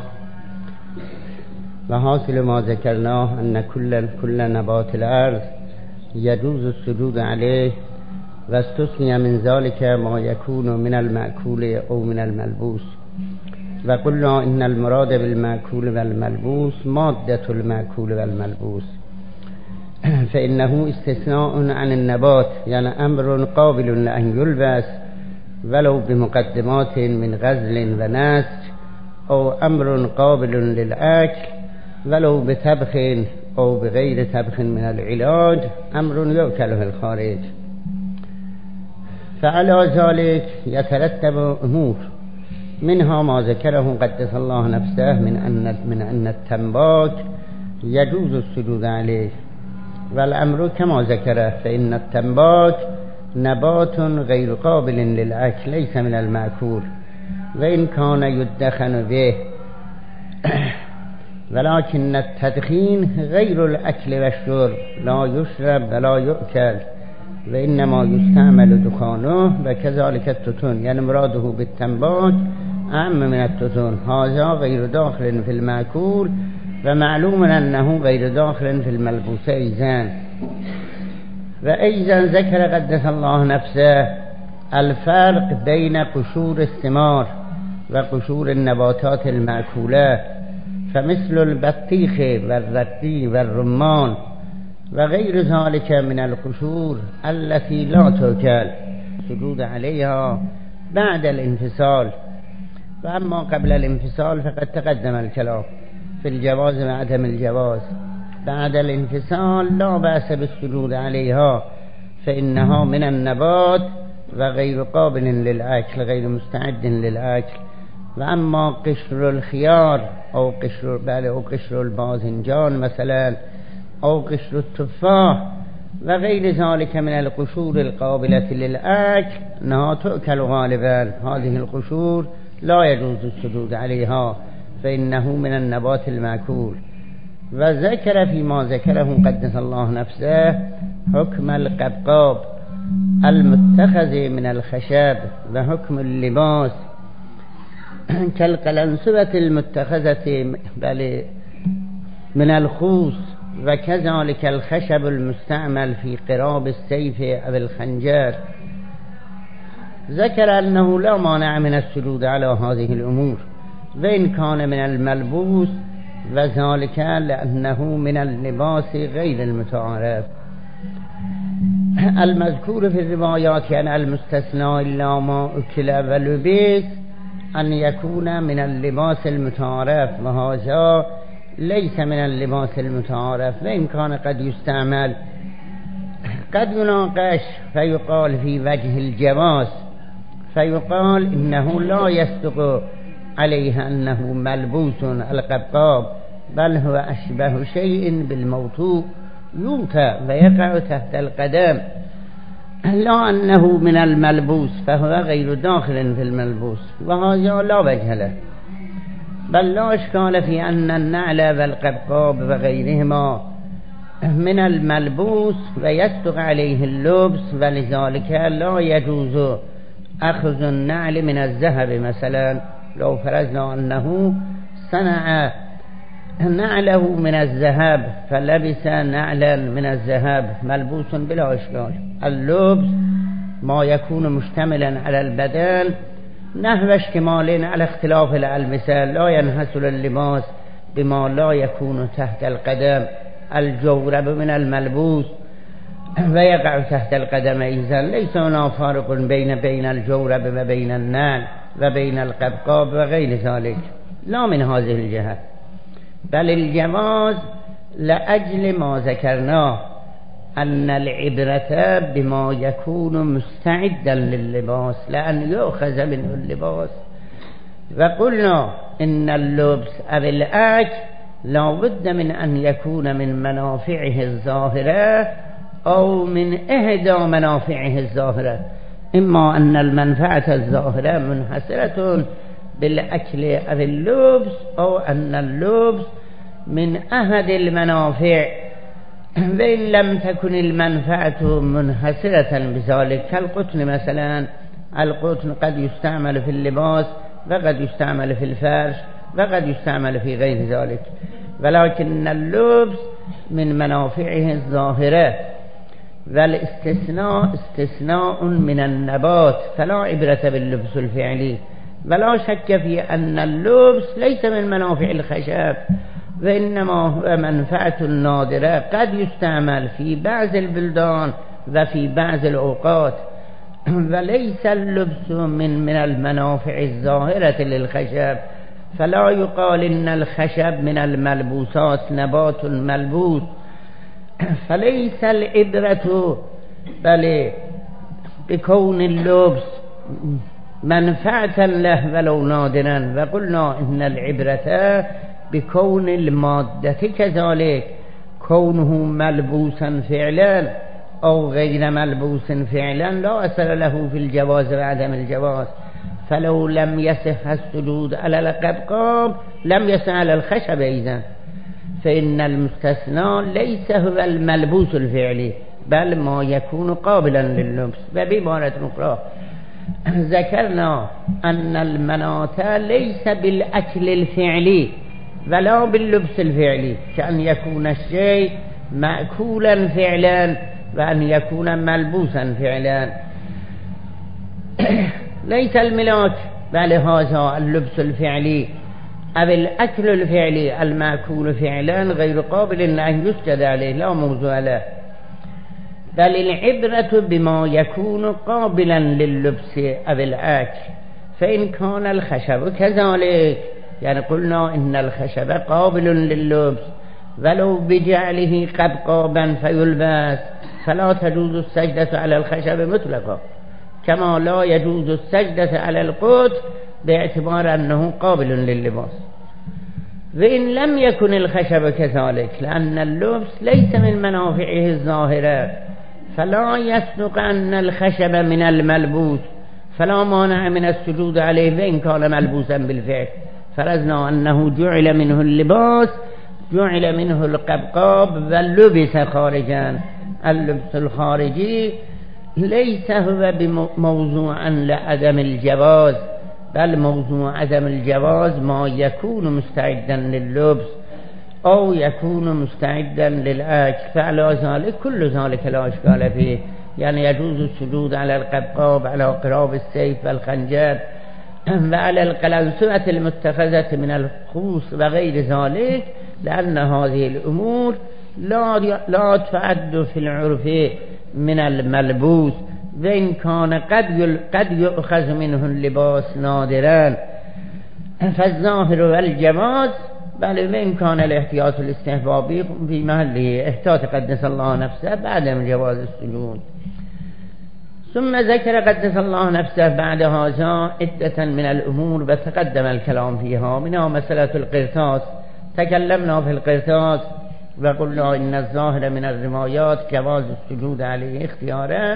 وحاصل ما ذكرناه أن كل كل نبات الأرض يجوز السجود عليه، واستثني من ذلك ما يكون من المأكول أو من الملبوس. وقلنا إن المراد بالمأكول والملبوس مادة المأكول والملبوس، فإنه استثناء عن النبات، يعني أمر قابل لأن يلبس ولو بمقدمات من غزل ونسج، أو أمر قابل للأكل ولو بطبخ أو بغير طبخ من العلاج، أمر يؤكله الخارج. فعلى ذلك يترتب أمور، منها ما ذكره قدس الله نفسه من أن من أن التنباك يجوز السجود عليه، والأمر كما ذكره، فإن التنباك نبات غير قابل للأكل ليس من المأكول، وإن كان يدخن به ولكن التدخين غير الأكل والشرب، لا يشرب ولا يؤكل، وإنما يستعمل دخانه. وكذلك التتون، يعني مراده بالتنباك أعم من التتون، هذا غير داخل في المأكول، ومعلوم أنه غير داخل في الملبوس أيضا. وأيضا ذكر قدس الله نفسه الفرق بين قشور الثمار وقشور النباتات المأكولة، فمثل البطيخ والردي والرمان وغير ذلك من القشور التي لا تؤكل السجود عليها بعد الانفصال. وأما قبل الانفصال فقد تقدم الكلام في الجواز وعدم الجواز. بعد الانفصال لا بأس بالسجود عليها، فإنها من النبات وغير قابل للأكل، غير مستعد للأكل. وأما قشر الخيار أو قشر بل أو قشر الباذنجان مثلا، أو قشر التفاح وغير ذلك من القشور القابلة للأكل، أنها تؤكل غالبا. هذه القشور لا يجوز السجود عليها، فإنه من النبات المأكول. وذكر فيما ذكره قدس الله نفسه حكم القبقاب المتخذ من الخشب، وحكم اللباس كالقلنسوة المتخذة بل من الخوص، وكذلك الخشب المستعمل في قراب السيف أو الخنجر. ذكر أنه لا مانع من السجود على هذه الأمور وإن كان من الملبوس، وذلك لأنه من اللباس غير المتعارف. المذكور في الروايات يعني المستثنى إلا ما أكل ولبس أن يكون من اللباس المتعارف، وهذا ليس من اللباس المتعارف، وإن كان قد يستعمل. قد يناقش فيقال في وجه الجواز، فيقال إنه لا يصدق عليه أنه ملبوس القبقاب، بل هو أشبه شيء بالموطوء يوطى ويقع تحت القدم، لا أنه من الملبوس، فهو غير داخل في الملبوس، وهذا لا وجه له. بل لا إشكال في أن النعل والقبقاب وغيرهما من الملبوس ويصدق عليه اللبس، ولذلك لا يجوز أخذ النعل من الذهب مثلا. لو فرضنا أنه صنع نعله من الذهب فلبس نعلا من الذهب ملبوس بلا إشكال. اللبس ما يكون مشتملا على البدن نحو اشتمال على اختلاف الألبسة، لا ينحصر اللباس بما لا يكون تحت القدم. الجورب من الملبوس ويقع تحت القدم أيضا، ليس هناك فارق بين بين الجورب وبين النعل وبين القبقاب وغير ذلك. لا من هذه الجهة، بل الجواز لأجل ما ذكرناه أن العبرة بما يكون مستعدا لللباس لأن يؤخذ منه اللباس. وقلنا إن اللبس أو الأكل لا بد من أن يكون من منافعه الظاهرة أو من إحدى منافعه الظاهرة، إما أن المنفعة الظاهرة منحصرة بالأكل أو اللبس، أو أن اللبس من أحد المنافع. وإن لم تكن المنفعة منحصرة بذلك كالقطن مثلا، القطن قد يستعمل في اللباس وقد يستعمل في الفرش وقد يستعمل في غير ذلك، ولكن اللبس من منافعه الظاهرة، والاستثناء استثناء من النبات فلا عبرة باللبس الفعلي. ولا شك في أن اللبس ليس من منافع الخشب، وإنما هو منفعة نادرة قد يستعمل في بعض البلدان وفي بعض الأوقات، وليس اللبس من من المنافع الظاهرة للخشب. فلا يقال إن الخشب من الملبوسات نبات ملبوس، فليس العبرة بل بكون اللبس منفعة له ولو نادرا. وقلنا إن العبرة بكون المادة كذلك، كونه ملبوسا فعلا أو غير ملبوس فعلا لا أثر له في الجواز وعدم الجواز. فلو لم يصح السجود على القبقاب لم يصح على الخشب أيضا، فإن المستثنى ليس هو الملبوس الفعلي بل ما يكون قابلا لللبس. وبعبارة أخرى ذكرنا أن المناط ليس بالأكل الفعلي ولا باللبس الفعلي، كأن يكون الشيء مأكولا فعلا وأن يكون ملبوسا فعلا. ليس الملاك بل هذا اللبس الفعلي أو الأكل الفعلي المأكول فعلا غير قابل أن يسجد عليه، لا موضوع له، بل العبرة بما يكون قابلا لللبس أو الأكل. فإن كان الخشب كذلك، يعني قلنا إن الخشب قابل لللبس ولو بجعله قبقابا فيلبس، فلا تجوز السجدة على الخشب مطلقا، كما لا يجوز السجدة على القط باعتبار أنه قابل لللباس. وإن لم يكن الخشب كذلك لأن اللبس ليس من منافعه الظاهرة، فلا يصدق أن الخشب من الملبوس، فلا مانع من السجود عليه وإن كان ملبوسا بالفعل. فرزنا أنه جعل منه اللباس، جعل منه القبقاب واللبس خارجا. اللبس الخارجي ليس هو بموضوعا لعدم الجواز، بل موضوع عدم الجواز ما يكون مستعدا لللبس أو يكون مستعدا للأكل، فعلى ذلك كل ذلك لا إشكال فيه. يعني يجوز السجود على القبقاب، على قراب السيف والخنجر، وعلى القلنسوة المتخذة من الخوص وغير ذلك، لأن هذه الأمور لا لا تعد في العرف من الملبوس، وإن كان قد قد يؤخذ منه اللباس نادرا. فالظاهر والجواز، بل وإن كان الاحتياط الاستحبابي في محله احتياط قدس الله نفسه بعدم جواز السجود. ثم ذكر قدس الله نفسه بعد هذا عدة من الأمور وتقدم الكلام فيها، منها مسألة القرطاس. تكلمنا في القرطاس وقلنا إن الظاهر من الروايات جواز السجود عليه اختيارا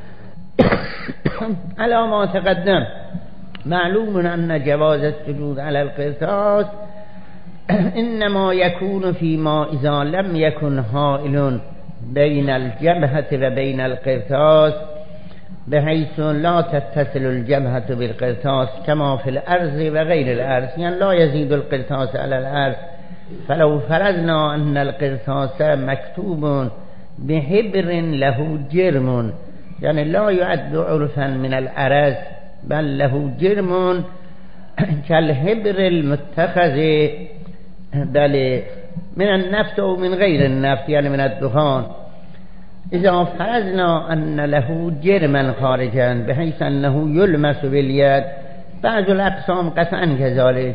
على ما تقدم. معلوم أن جواز السجود على القرطاس إنما يكون فيما إذا لم يكن حائل بين الجبهة وبين القرطاس، بحيث لا تتصل الجبهة بالقرطاس كما في الأرض وغير الأرض، يعني لا يزيد القرطاس على الأرض. فلو فرضنا أن القرطاس مكتوب بحبر له جرم، يعني لا يعد عرفا من الأرز بل له جرم كالحبر المتخذ بل من النفط أو من غير النفط، يعني من الدخان. إذا فرضنا أن له جرما خارجا بحيث أنه يلمس باليد، بعض الأقسام قطعا كذلك،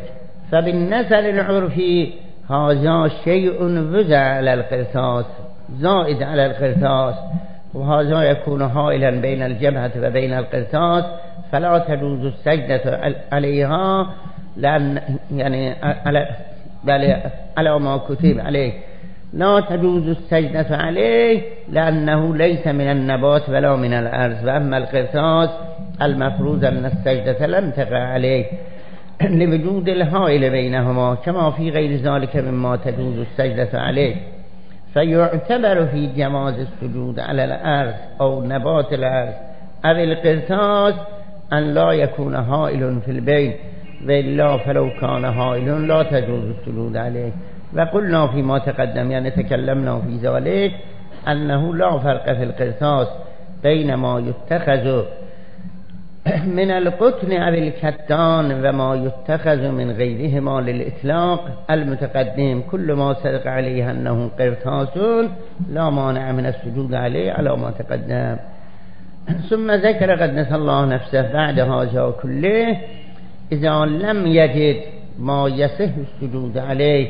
فبالنظر العرفي هذا شيء وزع على القرطاس زائد على القرطاس وهذا يكون حائلا بين الجبهة وبين القرطاس فلا تجوز السجدة عليها لأن يعني على بل على ما كتب عليه لا تجوز السجدة عليه لأنه ليس من النبات ولا من الأرض. وأما القرطاس المفروض أن السجدة لم تقع عليه لوجود الحائل بينهما كما في غير ذلك مما تجوز السجدة عليه. فيعتبر في جواز السجود على الأرض أو نبات الأرض أو القرطاس أن لا يكون حائل في البين وإلا فلو كان حائل لا تجوز السجود عليه. وقلنا فيما تقدم يعني تكلمنا في ذلك أنه لا فرق في القرطاس بين ما يتخذ من القطن أو الكتان وما يتخذ من غيرهما للإطلاق المتقدم. كل ما صدق عليه أنه قرطاس لا مانع من السجود عليه على ما تقدم. ثم ذكر قدس الله نفسه بعد هذا كله إذا لم يجد ما يصح السجود عليه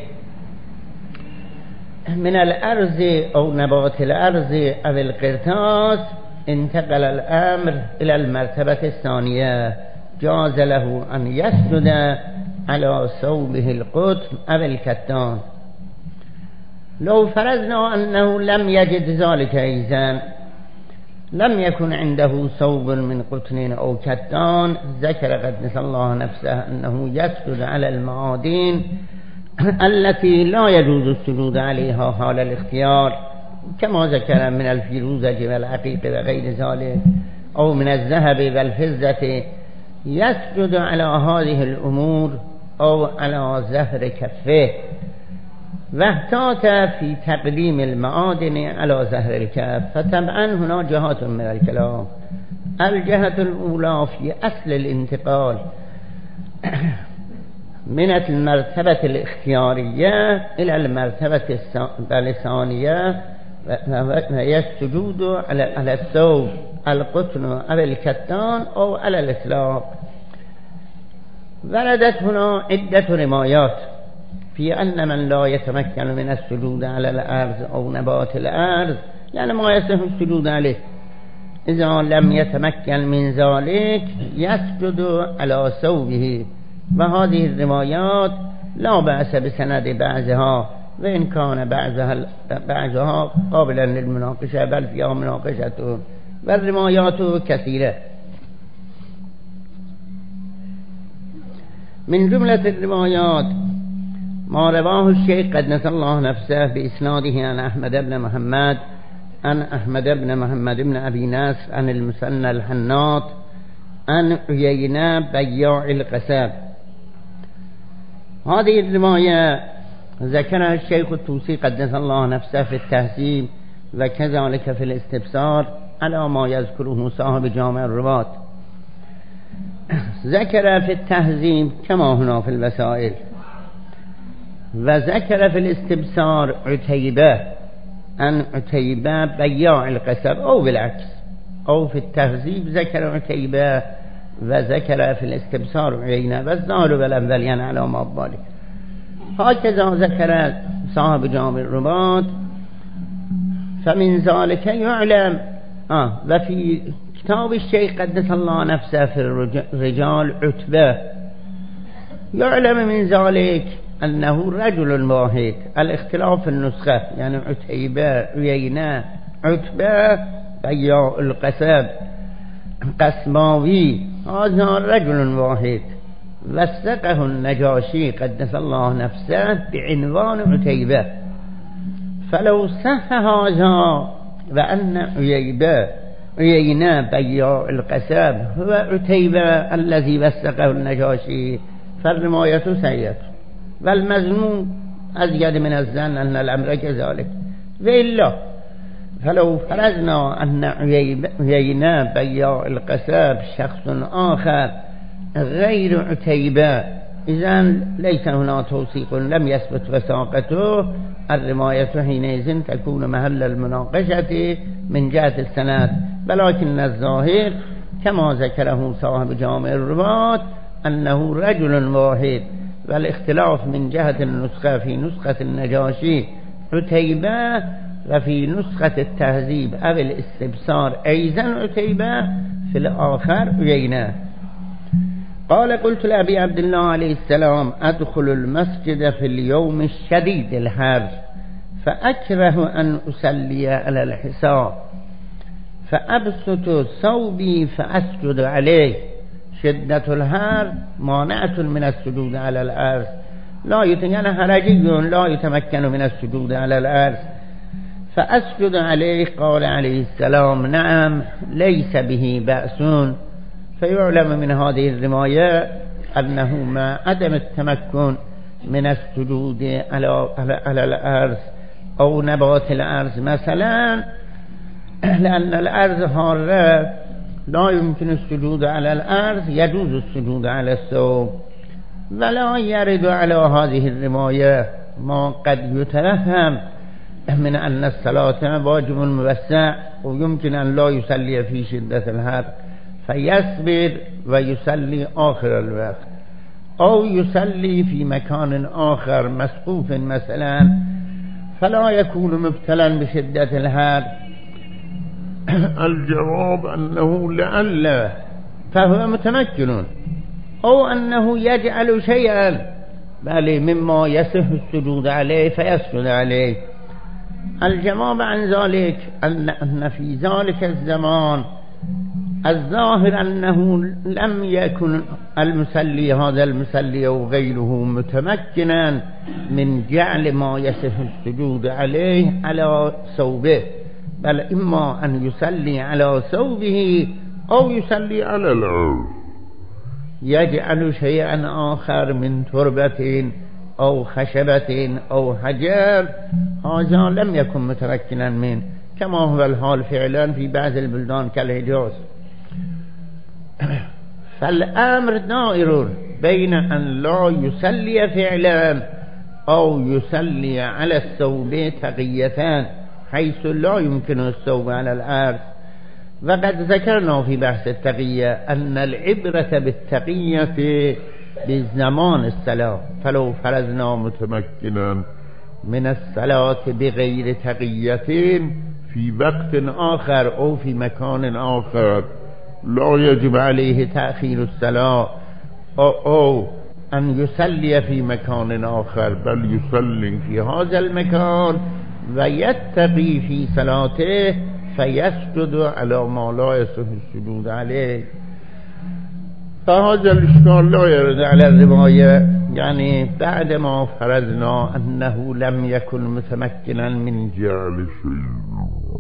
من الأرض أو نبات الأرض أو القرطاس انتقل الأمر إلى المرتبة الثانية. جاز له أن يسجد على ثوبه القطن أو الكتان. لو فرضنا أنه لم يجد ذلك أيضا لم يكن عنده ثوب من قطن أو كتان ذكر قدس الله نفسه أنه يسجد على المعادن التي لا يجوز السجود عليها حال الاختيار كما ذكر من الفيروزة والعقيق وغير ذلك أو من الذهب والفضة يسجد على هذه الأمور أو على ظهر كفه. واحتاط في تقديم المعادن على ظهر الكف. فطبعا هنا جهات من الكلام. الجهة الأولى في أصل الانتقال من المرتبة الاختيارية إلى المرتبة الثانية وهي السجود على الثوب القطن أو الكتان أو على الإطلاق. وردت هنا عدة روايات في أن من لا يتمكن من السجود على الأرض أو نبات الأرض يعني ما يصح السجود عليه إذا لم يتمكن من ذلك يسجد على ثوبه. وهذه الروايات لا بأس بسند بعضها وإن كان بعضها بعضها قابلا للمناقشة بل فيها مناقشة والروايات كثيرة. من جملة الروايات ما رواه الشيخ قدس الله نفسه بإسناده عن أحمد بن محمد عن أحمد بن محمد بن أبي نصر عن المثنى الحناط عن عيينة بياع القصب. هذه الرواية ذكرها الشيخ الطوسي قدس الله نفسه في التهذيب وكذلك في الاستبصار على ما يذكره صاحب جامع الرباط. ذكر في التهذيب كما هنا في الوسائل وذكر في الاستبصار عتيبة عن عتيبة بياع القصب أو بالعكس أو في التهذيب ذكر عتيبة وذكر في الاستبصار عيينة والظاهر والأولين على ما بالك. هكذا ذكر صاحب جامع الرباط. فمن ذلك يعلم آه وفي كتاب الشيخ قدس الله نفسه في الرجال عتبة يعلم من ذلك أنه رجل واحد. الاختلاف في النسخة يعني عتيبة عيينة عتبة بياع القصب قسماوي هذا رجل واحد. وثقه النجاشي قدس الله نفسه بعنوان عتيبة. فلو صح هذا وأن عييبة عيينة بياع القصب هو عتيبة الذي وثقه النجاشي فالرواية سيئة والمظنون أزيد من الظن أن الأمر كذلك. وإلا فلو فرضنا أن عيينة بياع القصب شخص آخر غير عتيبة إذن ليس هنا توثيق لم يثبت وثاقته. الرواية حينئذ تكون محل المناقشة من جهة السند. ولكن الظاهر كما ذكره صاحب جامع الرباط أنه رجل واحد والاختلاف من جهة النسخة في نسخة النجاشي عتيبة وفي نسخة التهذيب أو الاستبصار أيضا عتيبة في الآخر عيينة. قال قلت لأبي عبد الله عليه السلام أدخل المسجد في اليوم الشديد الحر فأكره أن أصلي على الحصى فأبسط ثوبي فأسجد عليه. شدة الحر مانعة من السجود على الأرض، لا يتمكن حرجي لا يتمكن من السجود على الأرض فأسجد عليه. قال عليه السلام نعم ليس به بأس. فيعلم من هذه الرواية أنه مع عدم التمكن من السجود على, على الأرض أو نبات الأرض مثلا، لأن الأرض حارة لا يمكن السجود على الأرض، يجوز السجود على الثوب. ولا يرد على هذه الرواية ما قد يتفهم من أن الصلاة واجب موسع ويمكن أن لا يصلي في شدة الحر فيصبر ويصلي آخر الوقت، أو يصلي في مكان آخر مسقوف مثلا فلا يكون مبتلا بشدة الحر. الجواب أنه لعل فهو متمكن، أو أنه يجعل شيئا بل مما يصح السجود عليه فيسجد عليه. الجواب عن ذلك أن, أن في ذلك الزمان الظاهر أنه لم يكن المصلي هذا المصلي أو غيره متمكنا من جعل ما يصح السجود عليه على ثوبه، بل إما أن يصلي على ثوبه أو يصلي على الأرض، يجعل شيئا آخر من تربة أو خشبة أو حجر، هذا لم يكن متمكنا منه كما هو الحال فعلا في بعض البلدان كالحجاز. فالأمر دائر بين أن لا يصلي فعلا أو يصلي على الثوب تقيتان حيث لا يمكن الثوب على الأرض. وقد ذكرنا في بحث التقية أن العبرة بالتقية بزمان الصلاة، فلو فرضنا متمكنا من الصلاة بغير تقية في وقت آخر أو في مكان آخر لا يجب عليه تأخير الصلاة أو, أو أن يصلي في مكان آخر، بل يصلي في هذا المكان ويتقي في صلاته فيسجد على ما لا يصح السجود عليه. فهذا الإشكال لا يرد على الرواية، يعني بعد ما فرضنا أنه لم يكن متمكنا من جعل شيء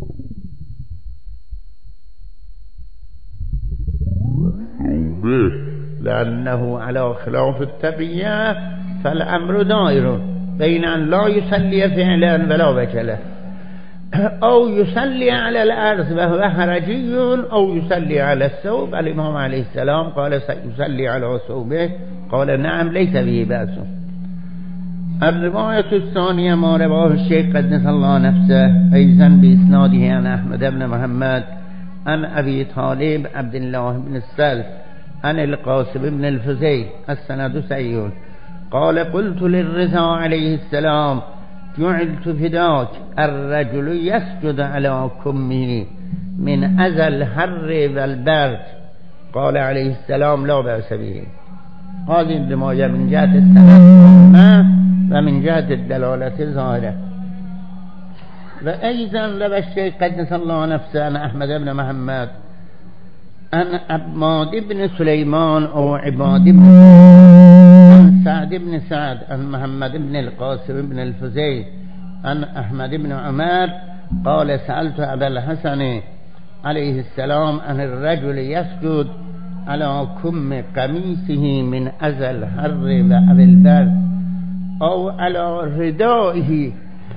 به لأنه على خلاف التقية، فالأمر دائر بين أن لا يصلي فعلا ولا وجله، أو يصلي على الأرض وهو حرجي، أو يصلي على الثوب. الإمام عليه السلام قال يصلي على ثوبه، قال نعم ليس به بأس. الرواية الثانية ما رواه الشيخ قدس الله نفسه أيضا بإسناده عن أحمد بن محمد عن أبي طالب عبد الله بن السلف عن القاسم بن الفزيل السند سيئون قال قلت للرضا عليه السلام جعلت فداك الرجل يسجد على كمه من أذى الحر والبرد، قال عليه السلام لا بأس به. هذه الرواية من جهة السند ومن جهة الدلالة الظاهرة. وأيضا روى الشيخ قدس الله نفسه عن أحمد بن محمد عن عباد بن سليمان أو عباد بن عن سعد بن سعد عن محمد بن القاسم بن الفزيل عن أحمد بن عمر قال سألت أبا الحسن عليه السلام عن الرجل يسجد على كم قميصه من أذى الحر وأذى البرد أو على ردائه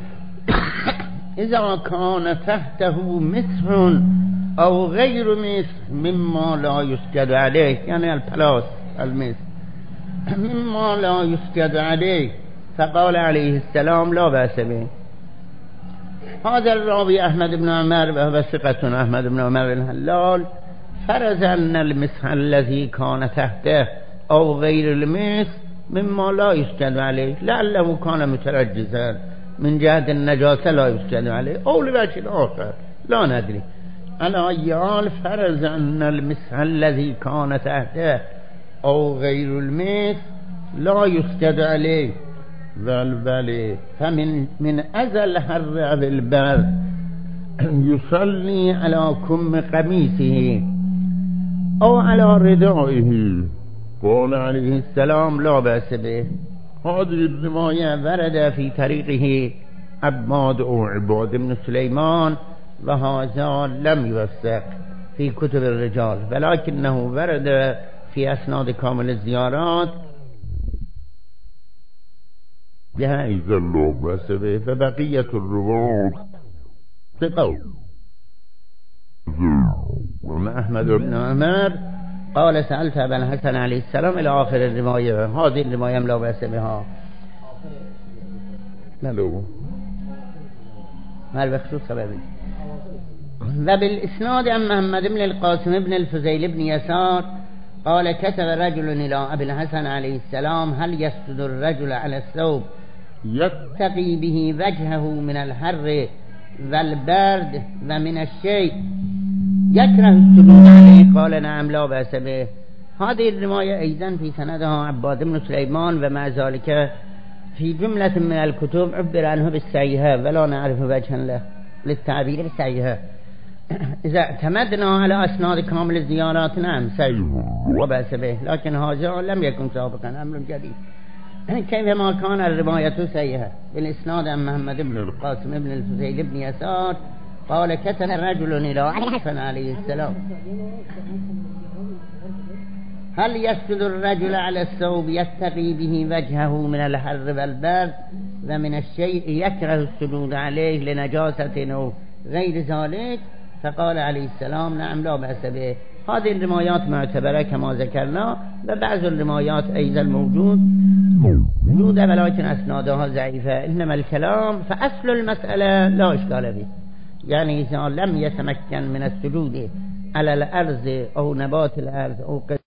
إذا كان تحته مسح أو غير مسح مما لا يسجد عليه، يعني البلاس المسح مما لا يسجد عليه، فقال عليه السلام لا بأس به. هذا الراوي أحمد بن عمر وهو ثقة أحمد بن عمر الهلال فرض أن المسح الذي كان تحته أو غير المسح مما لا يسجد عليه لعله كان مترجزا من جهة النجاسة لا يسجد عليه أو لوجه آخر لا ندري. على أي حال فرض أن المسح الذي كان تحته أو غير المسح لا يسجد عليه بل فمن من أزل الحر بالبرد يصلي على كم قميصه أو على ردائه. قال عليه السلام لا بأس به. هذه الرواية ورد في طريقه عباد أو عباد بن سليمان وهذا لم يوثق في كتب الرجال ولكنه ورد في أسناد كامل الزيارات بهذا لا بأس به. فبقية الروايات ثقة. أحمد بن عمر قال سألت أبا الحسن عليه السلام إلى آخر الرواية. هذه الرواية لا بأس بها. ملو مال بخصوص سببه. وبالإسناد عن محمد بن القاسم بن الفزيل بن يسار قال كتب رجل إلى أبي الحسن عليه السلام هل يسجد الرجل على الثوب يتقي به وجهه من الحر والبرد ومن الشيء يكره السجود عليه؟ قال نعم لا بأس به. هذه الرواية أيضا في سندها عباد بن سليمان ومع ذلك في جملة من الكتب عبر عنه بالسيئة ولا نعرف وجها له للتعبير بالسيئة. إذا اعتمدنا على أسناد كامل الزيارات نعم سيئة وبأس به، لكن هذا لم يكن سابقا أمر جديد. كيفما كان الرواية سيئة بالإسناد عن محمد بن القاسم بن الفزيل بن يسار قال كتب رجل إلى أبي الحسن عليه السلام هل يسجد الرجل على الثوب يتقي به وجهه من الحر والبرد ومن الشيء يكره السجود عليه لنجاسة أو غير ذلك؟ فقال عليه السلام نعم لا بأس به. هذه الروايات معتبرة كما ذكرنا وبعض الروايات أيضا موجود موجودة ولكن أسنادها ضعيفة. إنما الكلام فأصل المسألة لا إشكال فيه، يعني إذا لم يتمكن من السجود على الأرض أو نبات الأرض أو